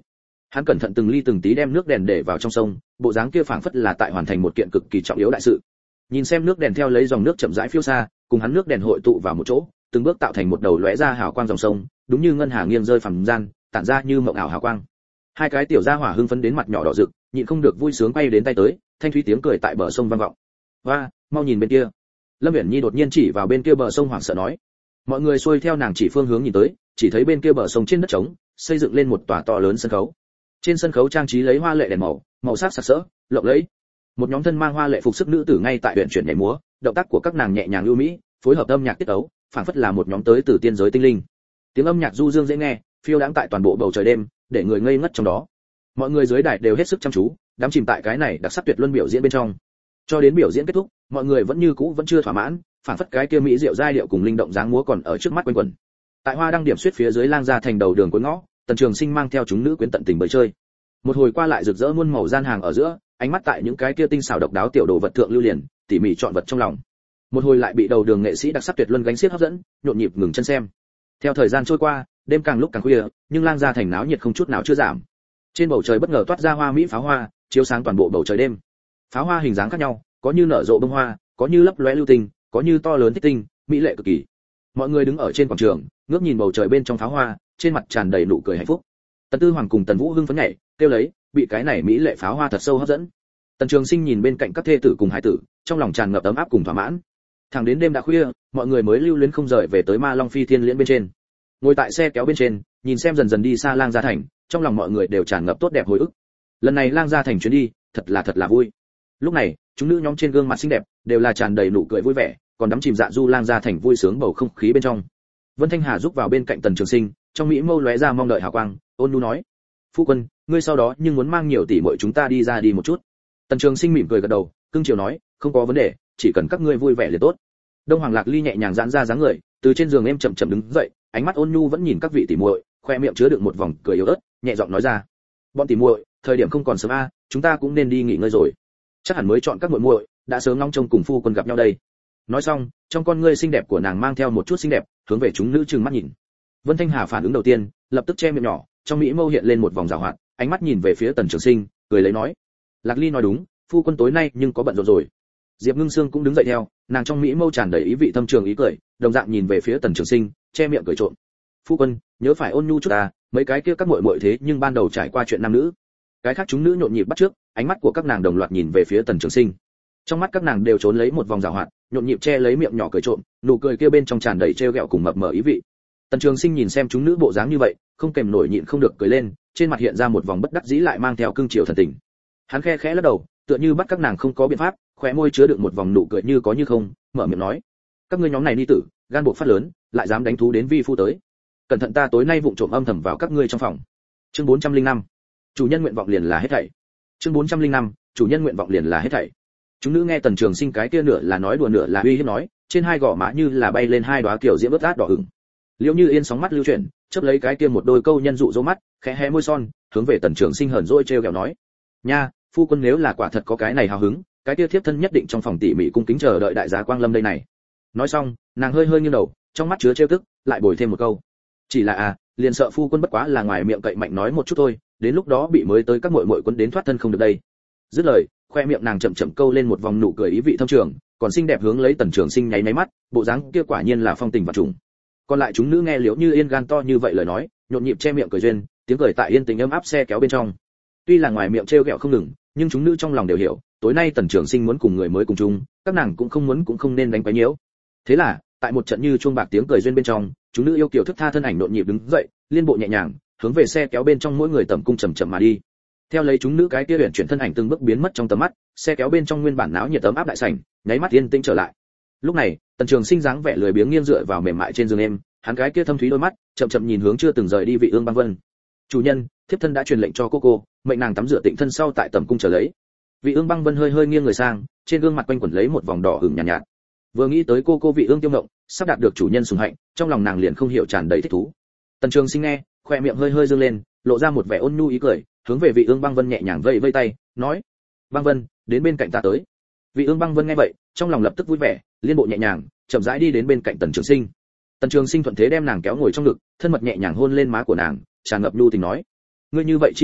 Hắn cẩn thận từng ly từng tí đem nước đèn để vào trong sông, bộ dáng kia phảng phất là tại hoàn thành một kiện cực kỳ trọng yếu đại sự. Nhìn xem nước đèn theo lấy dòng nước chậm rãi phiêu xa, cùng hắn nước đèn hội tụ vào một chỗ, từng bước tạo thành một đầu lóe ra hào quang dòng sông, đúng như ngân hà nghiêng rơi phẳng gian, tản ra như mộng ảo hào quang. Hai cái tiểu gia hỏa hưng phấn đến mặt nhỏ đỏ rực, nhịn không được vui sướng bay đến tay tới, thanh thúy tiếng cười tại bờ sông vang vọng. "Oa, mau nhìn bên kia." Lâm Uyển Nhi đột nhiên chỉ vào bên kia bờ sông hoảng sợ nói. Mọi người xuôi theo nàng chỉ phương hướng nhìn tới, chỉ thấy bên kia bờ sông trên đất trống, xây dựng lên một tòa to lớn sân khấu. Trên sân khấu trang trí lấy hoa lệ đèn màu, màu sắc sặc sỡ, lộng lẫy. Một nhóm thân mang hoa lệ phục sức nữ tử ngay tại huyền chuyển nhảy múa, động tác của các nàng nhẹ nhàng lưu mỹ, phối hợp âm nhạc tiết tấu, phảng phất là một nhóm tới từ tiên giới tinh linh. Tiếng âm nhạc du dương dễ nghe, phiêu đãng tại toàn bộ bầu trời đêm, để người ngây ngất trong đó. Mọi người dưới đài đều hết sức chăm chú, đắm chìm tại cái này đặc sắc tuyệt luân biểu diễn bên trong. Cho đến biểu diễn kết thúc, mọi người vẫn như cũ vẫn chưa thỏa mãn, phảng phất cái kia mỹ diệu giai điệu cùng linh động dáng múa còn ở trước mắt quanh quẩn. Tại hoa đăng điểm xuyết phía dưới lang ra thành đầu đường cuối ngõ, Tần Trường Sinh mang theo chúng nữ quyến tận tình bơi chơi. Một hồi qua lại rực rỡ muôn màu gian hàng ở giữa, ánh mắt tại những cái kia tinh xảo độc đáo tiểu đồ vật thượng lưu liền, tỉ mỉ chọn vật trong lòng. Một hồi lại bị đầu đường nghệ sĩ đặc sắc tuyệt luân gánh xiết hấp dẫn, nhộn nhịp ngừng chân xem. Theo thời gian trôi qua, đêm càng lúc càng khuya, nhưng lang gia thành náo nhiệt không chút nào chưa giảm. Trên bầu trời bất ngờ toát ra hoa mỹ pháo hoa, chiếu sáng toàn bộ bầu trời đêm. Pháo hoa hình dáng khác nhau, có như nở rộ bông hoa, có như lấp lóe lưu tinh, có như to lớn tích tinh, mỹ lệ cực kỳ. Mọi người đứng ở trên quảng trường, ngước nhìn bầu trời bên trong pháo hoa, trên mặt tràn đầy nụ cười hạnh phúc. Tần Tư Hoàng cùng Tần Vũ hưng phấn nhảy, kêu lấy, bị cái này mỹ lệ pháo hoa thật sâu hấp dẫn. Tần Trường Sinh nhìn bên cạnh các thê tử cùng hải tử, trong lòng tràn ngập ấm áp cùng thỏa mãn. Thẳng đến đêm đã khuya, mọi người mới lưu luyến không rời về tới Ma Long Phi Thiên Liễn bên trên. Ngồi tại xe kéo bên trên, nhìn xem dần dần đi xa Lang Gia Thành, trong lòng mọi người đều tràn ngập tốt đẹp hồi ức. Lần này Lang Gia Thành chuyến đi, thật là thật là vui. Lúc này, chúng nữ nhóm trên gương mặt xinh đẹp đều là tràn đầy nụ cười vui vẻ, còn đắm chìm dạ du Lang Gia Thành vui sướng bầu không khí bên trong. Vân Thanh Hà giúp vào bên cạnh Tần Trường Sinh, trong mỹ mâu lóe ra mong đợi hào quang, ôn nhu nói: "Phu quân, ngươi sau đó nhưng muốn mang nhiều tỷ muội chúng ta đi ra đi một chút." Tần Trường Sinh mỉm cười gật đầu, cưng chiều nói: "Không có vấn đề, chỉ cần các ngươi vui vẻ liền tốt." Đông Hoàng Lạc Ly nhẹ nhàng giãn ra dáng người, từ trên giường em chậm chậm đứng dậy, ánh mắt ôn nhu vẫn nhìn các vị tỷ muội, khoe miệng chứa đựng một vòng cười yếu ớt, nhẹ giọng nói ra: "Bọn tỷ muội, thời điểm không còn sớm a, chúng ta cũng nên đi nghỉ ngơi rồi. Chắc hẳn mới chọn các muội muội, đã sớm ngóng trông cùng phu quân gặp nhau đây." Nói xong, trong con ngươi xinh đẹp của nàng mang theo một chút xinh đẹp, hướng về chúng nữ trừng mắt nhìn. Vân Thanh Hà phản ứng đầu tiên, lập tức che miệng nhỏ, trong mỹ mâu hiện lên một vòng giảo hoạt, ánh mắt nhìn về phía Tần Trường Sinh, cười lấy nói: "Lạc Ly nói đúng, phu quân tối nay nhưng có bận rộn rồi." Diệp Ngưng Sương cũng đứng dậy theo, nàng trong mỹ mâu tràn đầy ý vị thâm trường ý cười, đồng dạng nhìn về phía Tần Trường Sinh, che miệng cười trộm: "Phu quân, nhớ phải ôn nhu chút à, mấy cái kia các muội muội thế nhưng ban đầu trải qua chuyện nam nữ." Cái khác chúng nữ nhộn nhịp bắt trước, ánh mắt của các nàng đồng loạt nhìn về phía Tần Trường Sinh. Trong mắt các nàng đều trốn lấy một vòng giảo hoạt, nhộn nhịp che lấy miệng nhỏ cười trộm, nụ cười kia bên trong tràn đầy trêu ghẹo cùng mập mờ ý vị. Tần Trường Sinh nhìn xem chúng nữ bộ dáng như vậy, không kềm nổi nhịn không được cười lên, trên mặt hiện ra một vòng bất đắc dĩ lại mang theo cương triều thần tình. Hắn khe khẽ lắc đầu, tựa như bắt các nàng không có biện pháp, khóe môi chứa đựng một vòng nụ cười như có như không, mở miệng nói: "Các ngươi nhóm này đi tử, gan buộc phát lớn, lại dám đánh thú đến vi phu tới. Cẩn thận ta tối nay vụng trộm âm thầm vào các ngươi trong phòng." Chương bốn trăm linh năm. Chủ nhân nguyện vọng liền là hết thảy. Chương bốn trăm linh năm. Chủ nhân nguyện vọng liền là hết thảy. Chúng nữ nghe Tần Trường Sinh cái kia nửa là nói đùa nửa là uy hiếp nói, trên hai gò má như là bay lên hai đóa kiểu diễm ướt át đỏ ửng. Liễu Như Yên sóng mắt lưu chuyển, chớp lấy cái kia một đôi câu nhân dụ dỗ mắt, khẽ hé môi son, hướng về Tần Trường Sinh hờn dỗi trêu ghẹo nói: "Nha, phu quân nếu là quả thật có cái này hào hứng, cái kia thiếp thân nhất định trong phòng tỉ mỉ cung kính chờ đợi đại giá quang lâm đây này." Nói xong, nàng hơi hơi nghiêng đầu, trong mắt chứa trêu tức, lại bồi thêm một câu: "Chỉ là à, liền sợ phu quân bất quá là ngoài miệng cậy mạnh nói một chút thôi, đến lúc đó bị mới tới các muội muội quấn đến thoát thân không được đây." Dứt lời, khoe miệng nàng chậm chậm câu lên một vòng nụ cười ý vị thâm trường, còn xinh đẹp hướng lấy Tần Trường Sinh nháy nháy mắt, bộ dáng kia quả nhiên là phong tình và trùng. Còn lại chúng nữ nghe Liễu Như Yên gan to như vậy lời nói, nhộn nhịp che miệng cười duyên, tiếng cười tại yên tĩnh ấm áp xe kéo bên trong. Tuy là ngoài miệng trêu ghẹo không ngừng, nhưng chúng nữ trong lòng đều hiểu, tối nay Tần Trường Sinh muốn cùng người mới cùng chung, các nàng cũng không muốn cũng không nên đánh quấy nhiễu. Thế là, tại một trận như chuông bạc tiếng cười duyên bên trong, chúng nữ yêu kiều thức tha thân ảnh nhộn nhịp đứng dậy, liên bộ nhẹ nhàng, hướng về xe kéo bên trong mỗi người tầm cung chậm chậm mà đi. Theo lấy chúng nữ cái kia huyền chuyển thân ảnh từng bước biến mất trong tầm mắt, xe kéo bên trong nguyên bản náo nhiệt ấm áp đại sảnh, nháy mắt yên tĩnh trở lại. Lúc này, Tần Trường Sinh dáng vẻ lười biếng nghiêng dựa vào mềm mại trên giường em, hắn cái kia thâm thúy đôi mắt, chậm chậm nhìn hướng chưa từng rời đi Vị Ương Băng Vân. "Chủ nhân, thiếp thân đã truyền lệnh cho cô cô, mệnh nàng tắm rửa tịnh thân sau tại tẩm cung chờ lấy." Vị Ương Băng Vân hơi hơi nghiêng người sang, trên gương mặt quanh quẩn lấy một vòng đỏ ửng nhàn nhạt, nhạt. Vừa nghĩ tới cô cô Vị Ương Tiêu Ngộng, sắp đạt được chủ nhân sủng hạnh, trong lòng nàng liền không hiểu tràn đầy thích thú. Tần Trường Sinh nghe, khoe miệng hơi hơi dương lên, lộ ra một vẻ ôn nhu ý cười, hướng về Vị Ương Băng Vân nhẹ nhàng vẫy vẫy tay, nói: "Băng Vân, đến bên cạnh ta tới." Vị Ương Băng Vân nghe vậy, trong lòng lập tức vui vẻ, liên bộ nhẹ nhàng, chậm rãi đi đến bên cạnh Tần Trường Sinh. Tần Trường Sinh thuận thế đem nàng kéo ngồi trong ngực, thân mật nhẹ nhàng hôn lên má của nàng, tràn ngập nhu tình nói: "Ngươi như vậy chi kỷ,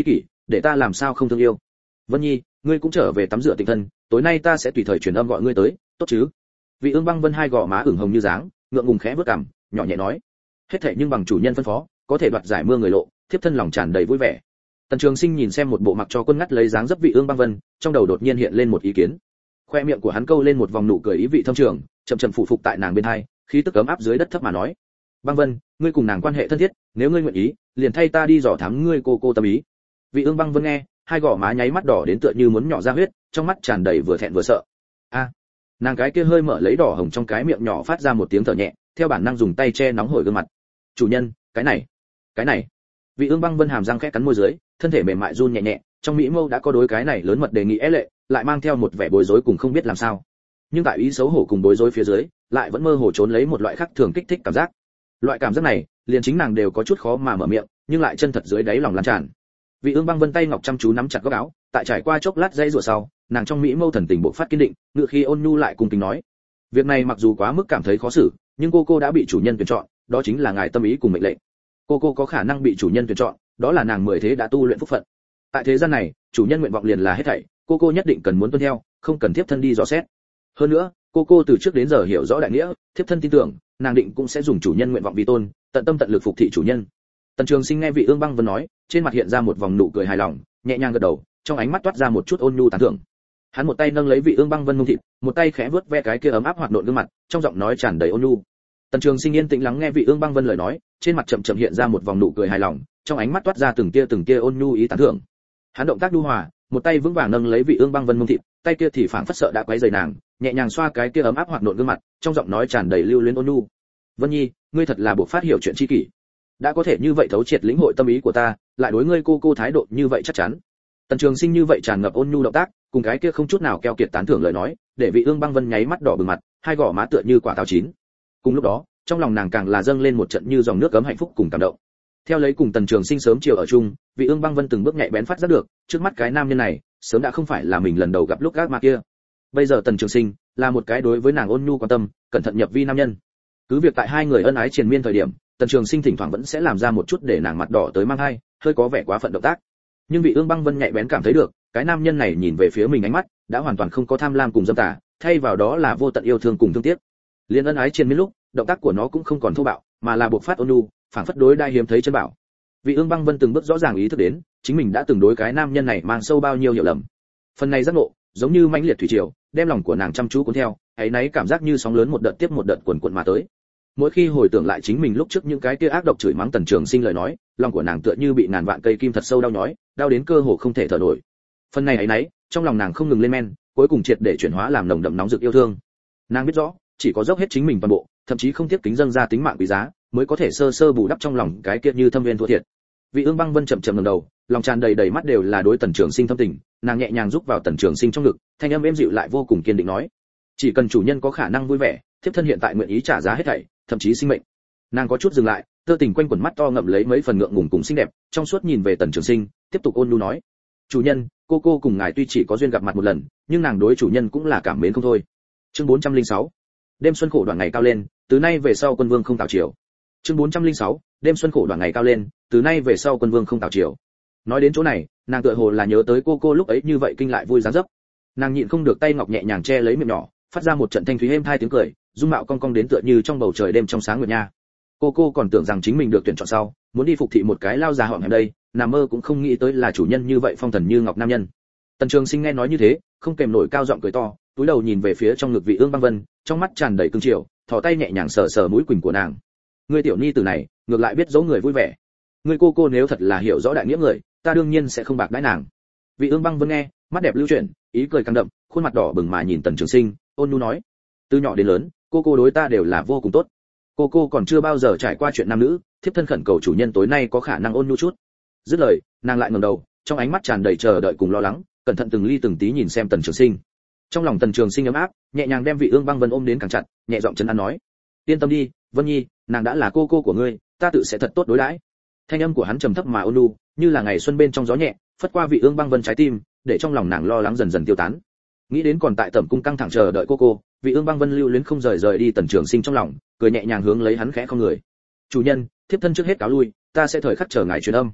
để ta làm sao không thương yêu. Vân Nhi, ngươi cũng trở về tắm rửa tịnh thân, tối nay ta sẽ tùy thời truyền âm gọi ngươi tới, tốt chứ? Vị Ương Băng Vân hai gò má ửng hồng như dáng, ngượng ngùng khẽ bước cằm, nhỏ nhẹ nói. Hết thảy nhưng bằng chủ nhân phân phó, có thể đoạt giải mưa người lộ, thiếp thân lòng tràn đầy vui vẻ. Tần Trường Sinh nhìn xem một bộ mặc cho quân ngắt lấy dáng dấp Vị Ương Băng Vân, trong đầu đột nhiên hiện lên một ý kiến. Khoe miệng của hắn câu lên một vòng nụ cười ý vị thâm trường, chậm chậm phụ phục tại nàng bên hai, khí tức ấm áp dưới đất thấp mà nói: "Băng Vân, ngươi cùng nàng quan hệ thân thiết, nếu ngươi nguyện ý, liền thay ta đi dò thám ngươi cô cô tâm ý." Vị Ương Băng Vân nghe, hai gò má nháy mắt đỏ đến tựa như muốn nhỏ ra huyết, trong mắt tràn đầy vừa thẹn vừa sợ. A, nàng cái kia hơi mở lấy đỏ hồng trong cái miệng nhỏ phát ra một tiếng thở nhẹ, theo bản năng dùng tay che nóng hổi gương mặt. "Chủ nhân, cái này, cái này." Vị Ương Băng Vân hàm răng khẽ cắn môi dưới, thân thể mềm mại run nhẹ nhẹ, trong mỹ mâu đã có đối cái này lớn mật đề nghị é lệ, lại mang theo một vẻ bối rối cùng không biết làm sao. Nhưng tại ý xấu hổ cùng bối rối phía dưới, lại vẫn mơ hồ trốn lấy một loại khác thường kích thích cảm giác. Loại cảm giác này, liền chính nàng đều có chút khó mà mở miệng, nhưng lại chân thật dưới đáy lòng lan tràn. Vị Ương Băng Vân tay ngọc chăm chú nắm chặt góc áo, tại trải qua chốc lát dây rủa sau, nàng trong mỹ mâu thần tình bộc phát kiên định, ngự khi ôn nhu lại cùng kính nói: "Việc này mặc dù quá mức cảm thấy khó xử, nhưng cô cô đã bị chủ nhân tuyển chọn, đó chính là ngài tâm ý cùng mệnh lệnh. Cô cô có khả năng bị chủ nhân tuyển chọn, đó là nàng mười thế đã tu luyện phúc phận. Tại thế gian này, chủ nhân nguyện vọng liền là hết thảy, cô cô nhất định cần muốn tuân theo, không cần thiếp thân đi dò xét. Hơn nữa, cô cô từ trước đến giờ hiểu rõ đại nghĩa, thiếp thân tin tưởng, nàng định cũng sẽ dùng chủ nhân nguyện vọng vì tôn, tận tâm tận lực phục thị chủ nhân." Tần Trường Sinh nghe Vị Ương Băng Vân nói, trên mặt hiện ra một vòng nụ cười hài lòng, nhẹ nhàng gật đầu, trong ánh mắt toát ra một chút ôn nhu tán thưởng. Hắn một tay nâng lấy Vị Ương Băng Vân mông thịt, một tay khẽ vuốt ve cái kia ấm áp hoạt nộn gương mặt, trong giọng nói tràn đầy ôn nhu. Tần Trường Sinh yên tĩnh lắng nghe Vị Ương Băng Vân lời nói, trên mặt chậm chậm hiện ra một vòng nụ cười hài lòng, trong ánh mắt toát ra từng tia từng tia ôn nhu ý tán thưởng. Hắn động tác nhu hòa, một tay vững vàng nâng lấy Vị Ương Băng Vân mông thịt, tay kia thì phảng phất sợ đã quấy rầy nàng, nhẹ nhàng xoa cái kia ấm áp hoạt nộn gương mặt, trong giọng nói tràn đầy lưu luyến ôn nhu. "Vân Nhi, ngươi thật là buộc phát hiểu chuyện chi kỷ. Đã có thể như vậy thấu triệt lĩnh hội tâm ý của ta, lại đối ngươi cô cô thái độ như vậy chắc chắn." Tần Trường Sinh như vậy tràn ngập ôn nhu động tác, cùng cái kia không chút nào keo kiệt tán thưởng lời nói, để Vị Ương Băng Vân nháy mắt đỏ bừng mặt, hai gò má tựa như quả táo chín. Cùng lúc đó, trong lòng nàng càng là dâng lên một trận như dòng nước cấm hạnh phúc cùng cảm động. Theo lấy cùng Tần Trường Sinh sớm chiều ở chung, Vị Ương Băng Vân từng bước nhạy bén phát giác được, trước mắt cái nam nhân này, sớm đã không phải là mình lần đầu gặp lúc gác ma kia. Bây giờ Tần Trường Sinh là một cái đối với nàng ôn nhu quan tâm, cẩn thận nhập vi nam nhân. Cứ việc tại hai người ân ái triền miên thời điểm, Tần Trường Sinh thỉnh thoảng vẫn sẽ làm ra một chút để nàng mặt đỏ tới mang hai, hơi có vẻ quá phận động tác. Nhưng Vị Ương Băng Vân nhạy bén cảm thấy được, cái nam nhân này nhìn về phía mình ánh mắt, đã hoàn toàn không có tham lam cùng dâm tà, thay vào đó là vô tận yêu thương cùng thương tiếc. Liên ân ái triền miên lúc, động tác của nó cũng không còn thô bạo, mà là buộc phát ôn nhu, phảng phất đối đai hiếm thấy chân bảo. Vị Ương Băng Vân từng bước rõ ràng ý thức đến, chính mình đã từng đối cái nam nhân này mang sâu bao nhiêu hiểu lầm. Phần này giác ngộ, giống như mãnh liệt thủy triều, đem lòng của nàng chăm chú cuốn theo, ấy nấy cảm giác như sóng lớn một đợt tiếp một đợt cuồn cuộn mà tới. Mỗi khi hồi tưởng lại chính mình lúc trước những cái kia ác độc chửi mắng Tần Trường Sinh lời nói, lòng của nàng tựa như bị ngàn vạn cây kim thật sâu đau nhói, đau đến cơ hồ không thể thở nổi. Phần này ấy nấy, trong lòng nàng không ngừng lên men, cuối cùng triệt để chuyển hóa làm nồng đậm nóng rực yêu thương. Nàng biết rõ, chỉ có dốc hết chính mình toàn bộ, thậm chí không tiếc kính dâng ra tính mạng quý giá, mới có thể sơ sơ bù đắp trong lòng cái kia như thâm viên thua thiệt. Vị Ương Băng Vân chậm chậm ngẩng đầu, lòng tràn đầy đầy mắt đều là đối Tần Trường Sinh thâm tình, nàng nhẹ nhàng rúc vào Tần Trường Sinh trong ngực, thanh âm êm dịu lại vô cùng kiên định nói: "Chỉ cần chủ nhân có khả năng vui vẻ, thiếp thân hiện tại nguyện ý trả giá hết thảy, thậm chí sinh mệnh." Nàng có chút dừng lại, tơ tình quanh quần mắt to ngậm lấy mấy phần ngượng ngùng cùng xinh đẹp, trong suốt nhìn về Tần Trường Sinh, tiếp tục ôn nhu nói: "Chủ nhân, cô cô cùng ngài tuy chỉ có duyên gặp mặt một lần, nhưng nàng đối chủ nhân cũng là cảm mến không thôi." Chương bốn trăm lẻ sáu. Đêm xuân khổ đoạn ngày cao lên, từ nay về sau quân vương không tào triều. Chương bốn trăm lẻ sáu. Đêm xuân khổ đoạn ngày cao lên, từ nay về sau quân vương không tào triều. Nói đến chỗ này, nàng tựa hồ là nhớ tới cô cô lúc ấy như vậy kinh lại vui dáng dấp. Nàng nhịn không được tay ngọc nhẹ nhàng che lấy miệng nhỏ, phát ra một trận thanh thúy êm thai tiếng cười, dung mạo cong cong đến tựa như trong bầu trời đêm trong sáng nguyệt nha. Cô cô còn tưởng rằng chính mình được tuyển chọn sau, muốn đi phục thị một cái lao già họng hẻm đây, nằm mơ cũng không nghĩ tới là chủ nhân như vậy phong thần như ngọc nam nhân. Tần Trường Sinh nghe nói như thế, không kèm nổi cao giọng cười to, túi đầu nhìn về phía trong ngực Vị Ương Băng Vân, trong mắt tràn đầy cương triều, thò tay nhẹ nhàng sờ sờ mũi quỳnh của nàng. Ngươi tiểu nhi tử này, ngược lại biết dỗ người vui vẻ. Ngươi cô cô nếu thật là hiểu rõ đại nghĩa người, ta đương nhiên sẽ không bạc đãi nàng. Vị Ương Băng Vân nghe, mắt đẹp lưu chuyển, ý cười càng đậm, khuôn mặt đỏ bừng mà nhìn Tần Trường Sinh, ôn nhu nói: "Từ nhỏ đến lớn, cô cô đối ta đều là vô cùng tốt. Cô cô còn chưa bao giờ trải qua chuyện nam nữ, thiếp thân khẩn cầu chủ nhân tối nay có khả năng ôn nhu chút." Dứt lời, nàng lại ngẩng đầu, trong ánh mắt tràn đầy chờ đợi cùng lo lắng, cẩn thận từng ly từng tí nhìn xem Tần Trường Sinh. Trong lòng Tần Trường Sinh ấm áp, nhẹ nhàng đem Vị Ương Băng Vân ôm đến càng chặt, nhẹ giọng trấn an nói: "Yên tâm đi, Vân Nhi, nàng đã là cô cô của ngươi, ta tự sẽ thật tốt đối đãi." Thanh âm của hắn trầm thấp mà ôn nhu, như là ngày xuân bên trong gió nhẹ, phất qua Vị Ương Băng Vân trái tim, để trong lòng nàng lo lắng dần dần tiêu tán. Nghĩ đến còn tại Tẩm cung căng thẳng chờ đợi cô cô, Vị Ương Băng Vân lưu luyến không rời rời đi Tần Trường Sinh trong lòng, cười nhẹ nhàng hướng lấy hắn khẽ không người: "Chủ nhân, thiếp thân trước hết cáo lui, ta sẽ thời khắc chờ ngài truyền âm."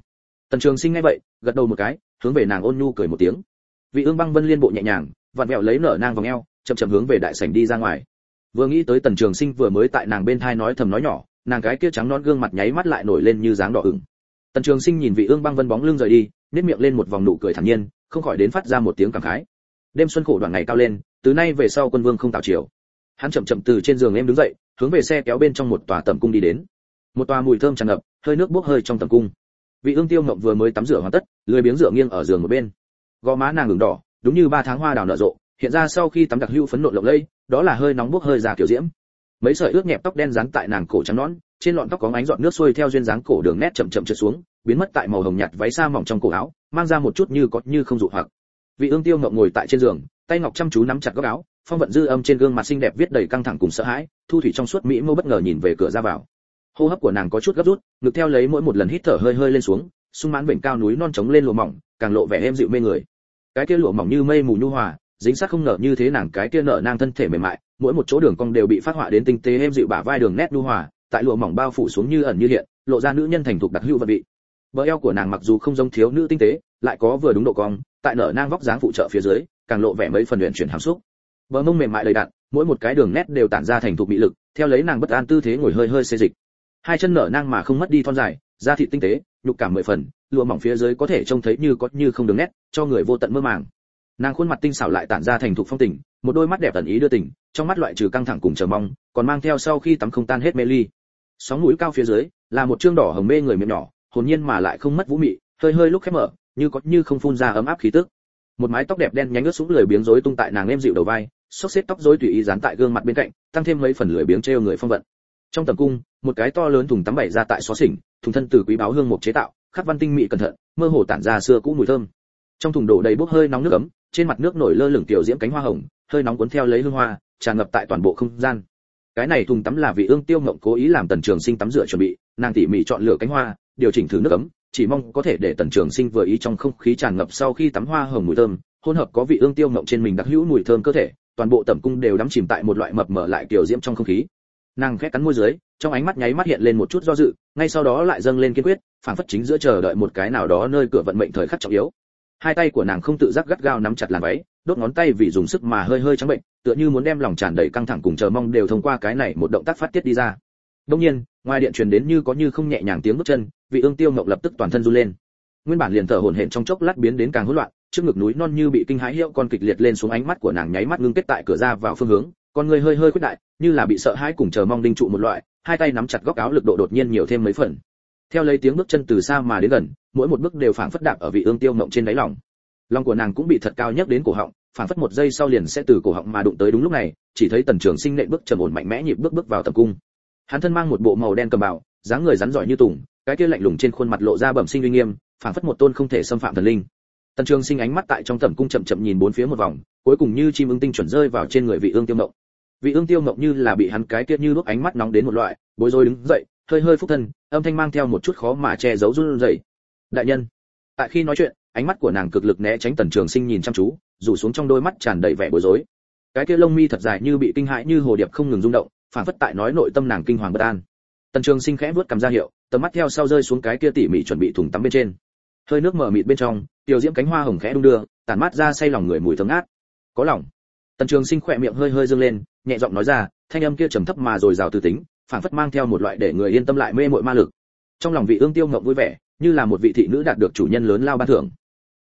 Tần Trường Sinh nghe vậy, gật đầu một cái, hướng về nàng ôn nhu cười một tiếng. Vị Ương Băng Vân liên bộ nhẹ nhàng, vặn vẹo lấy nở nang vòng eo, chậm chậm hướng về đại sảnh đi ra ngoài. Vừa nghĩ tới Tần Trường Sinh vừa mới tại nàng bên tai nói thầm nói nhỏ, nàng cái kia trắng nõn gương mặt nháy mắt lại nổi lên như dáng đỏ ửng. Tần Trường Sinh nhìn Vị Ương Băng Vân bóng lưng rời đi, nhếch miệng lên một vòng nụ cười thản nhiên, không khỏi đến phát ra một tiếng cảm khái. Đêm xuân khổ đoạn ngày cao lên, từ nay về sau quân vương không tảo triều. Hắn chậm chậm từ trên giường em đứng dậy, hướng về xe kéo bên trong một tòa tẩm cung đi đến. Một tòa mùi thơm tràn ngập, hơi nước bốc hơi trong tẩm cung. Vị Ương Tiêu Ngộng vừa mới tắm rửa hoàn tất, lười biếng dựa nghiêng ở giường một bên. Gò má nàng ửng đỏ, đúng như ba tháng hoa đào nở rộ, hiện ra sau khi tắm đặc hữu phấn nộn lộng lẫy, đó là hơi nóng bốc hơi ra kiểu diễm. Mấy sợi ướt nhẹp tóc đen dán tại nàng cổ trắng nõn, trên lọn tóc có ánh giọt nước xuôi theo duyên dáng cổ đường nét chậm chậm trượt xuống, biến mất tại màu hồng nhạt váy sa mỏng trong cổ áo, mang ra một chút như có như không dụ hoặc. Vị Ương Tiêu Ngộng ngồi tại trên giường, tay ngọc chăm chú nắm chặt góc áo, phong vận dư âm trên gương mặt xinh đẹp viết đầy căng thẳng cùng sợ hãi, thu thủy trong suốt mỹ mâu bất ngờ nhìn về cửa ra vào. Hô hấp của nàng có chút gấp rút, ngực theo lấy mỗi một lần hít thở hơi hơi lên xuống, sung mãn vểnh cao núi non trống lên lụa mỏng, càng lộ vẻ êm dịu mê người. Cái kia lụa mỏng như mây mù nhu hòa, dính sát không nở như thế nàng cái kia nở nang thân thể mềm mại, mỗi một chỗ đường cong đều bị phát họa đến tinh tế êm dịu bả vai đường nét nhu hòa, tại lụa mỏng bao phủ xuống như ẩn như hiện, lộ ra nữ nhân thành thục đặc hữu vật vị. Bờ eo của nàng mặc dù không giống thiếu nữ tinh tế, lại có vừa đúng độ cong, tại nở nang vóc dáng phụ trợ phía dưới, càng lộ vẻ mấy phần luyện chuyển hàm xúc. Bờ mông mềm mại đầy đặn, mỗi một cái đường nét đều tản ra thành thục mỹ lực, theo lấy nàng bất an tư thế ngồi hơi hơi xê dịch. Hai chân nở nang mà không mất đi thon dài, da thịt tinh tế, nhục cảm mười phần, lụa mỏng phía dưới có thể trông thấy như có như không đường nét, cho người vô tận mơ màng. Nàng khuôn mặt tinh xảo lại tản ra thành thục phong tình, một đôi mắt đẹp ẩn ý đưa tình, trong mắt loại trừ căng thẳng cùng chờ mong, còn mang theo sau khi tắm không tan hết mê ly. Sóng mũi cao phía dưới là một trương đỏ hồng mê người miệng nhỏ, hồn nhiên mà lại không mất vũ mị, hơi hơi lúc khép mở, như có như không phun ra ấm áp khí tức. Một mái tóc đẹp đen nhánh ướt sũng lười biếng rối tung tại nàng êm dịu đầu vai, xốc xếp tóc rối tùy ý dán tại gương mặt bên cạnh, tăng thêm mấy phần lười biếng trêu người phong vận. Trong tầm cung, một cái to lớn thùng tắm bày ra tại xó xỉnh, thùng thân từ quý báo hương mục chế tạo, khắc văn tinh mỹ cẩn thận, mơ hồ tản ra xưa cũ mùi thơm. Trong thùng đổ đầy bốc hơi nóng nước ấm, trên mặt nước nổi lơ lửng tiểu diễm cánh hoa hồng, hơi nóng cuốn theo lấy hương hoa, tràn ngập tại toàn bộ không gian. Cái này thùng tắm là Vị Ương Tiêu Ngộng cố ý làm Tần Trường Sinh tắm rửa chuẩn bị, nàng tỉ mỉ chọn lựa cánh hoa, điều chỉnh thử nước ấm, chỉ mong có thể để Tần Trường Sinh vừa ý trong không khí tràn ngập sau khi tắm hoa hồng mùi thơm, hỗn hợp có Vị Ương Tiêu Ngộng trên mình đặc hữu mùi thơm cơ thể, toàn bộ tẩm cung đều đắm chìm tại một loại mập mờ lại kiểu diễm trong không khí. Nàng khẽ cắn môi dưới, trong ánh mắt nháy mắt hiện lên một chút do dự, ngay sau đó lại dâng lên kiên quyết, phảng phất chính giữa chờ đợi một cái nào đó nơi cửa vận mệnh thời khắc trọng yếu. Hai tay của nàng không tự giác gắt gao nắm chặt làn váy, đốt ngón tay vì dùng sức mà hơi hơi trắng bệnh, tựa như muốn đem lòng tràn đầy căng thẳng cùng chờ mong đều thông qua cái này một động tác phát tiết đi ra. Đương nhiên, ngoài điện truyền đến như có như không nhẹ nhàng tiếng bước chân, Vị Ương Tiêu Ngộng lập tức toàn thân run lên. Nguyên bản liền thở hổn hển trong chốc lát biến đến càng hỗn loạn, trước ngực núi non như bị kinh hãi hiệu con kịch liệt lên xuống, ánh mắt của nàng nháy mắt ngưng kết tại cửa ra vào phương hướng, con người hơi hơi khuyết đại, như là bị sợ hãi cùng chờ mong đinh trụ một loại, hai tay nắm chặt góc áo lực độ đột nhiên nhiều thêm mấy phần. Theo lấy tiếng bước chân từ xa mà đến gần, mỗi một bước đều phảng phất đạp ở Vị Ương Tiêu Ngộng trên đáy lòng. Lòng của nàng cũng bị thật cao nhấc đến cổ họng, phảng phất một giây sau liền sẽ từ cổ họng mà đụng tới. Đúng lúc này, chỉ thấy Tần Trường Sinh nện bước trầm ổn mạnh mẽ nhịp bước bước vào tầm cung. Hắn thân mang một bộ màu đen cầm bào, dáng người rắn giỏi như tùng, cái kia lạnh lùng trên khuôn mặt lộ ra bẩm sinh uy nghiêm, phảng phất một tôn không thể xâm phạm thần linh. Tần Trường Sinh ánh mắt tại trong tầm cung chậm chậm nhìn bốn phía một vòng, cuối cùng như chim ưng tinh chuẩn rơi vào trên người Vị Ương Tiêu Ngộng. Vị Ương Tiêu Ngộng như là bị hắn cái kia như lúc ánh mắt nóng đến một loại, bối rối đứng dậy, hơi hơi phúc thân, âm thanh mang theo một chút khó mà che giấu run rẩy. Đại nhân. Tại khi nói chuyện, ánh mắt của nàng cực lực né tránh Tần Trường Sinh nhìn chăm chú, rủ xuống trong đôi mắt tràn đầy vẻ bối rối. Cái kia lông mi thật dài như bị kinh hãi như hồ điệp không ngừng rung động, phản phất tại nói nội tâm nàng kinh hoàng bất an. Tần Trường Sinh khẽ vuốt cằm ra hiệu, tầm mắt theo sau rơi xuống cái kia tỉ mỉ chuẩn bị thùng tắm bên trên. Hơi nước mờ mịt bên trong, tiểu diễm cánh hoa hồng khẽ đung đưa, tản mát ra say lòng người mùi thơm ngát. Có lòng. Tần Trường Sinh khỏe miệng hơi hơi dương lên, nhẹ giọng nói ra, thanh âm kia trầm thấp mà rồi rào từ tính, phản phất mang theo một loại để người yên tâm lại mê muội ma lực. Trong lòng Vị Ương Tiêu Ngộng vui vẻ, như là một vị thị nữ đạt được chủ nhân lớn lao ban thưởng.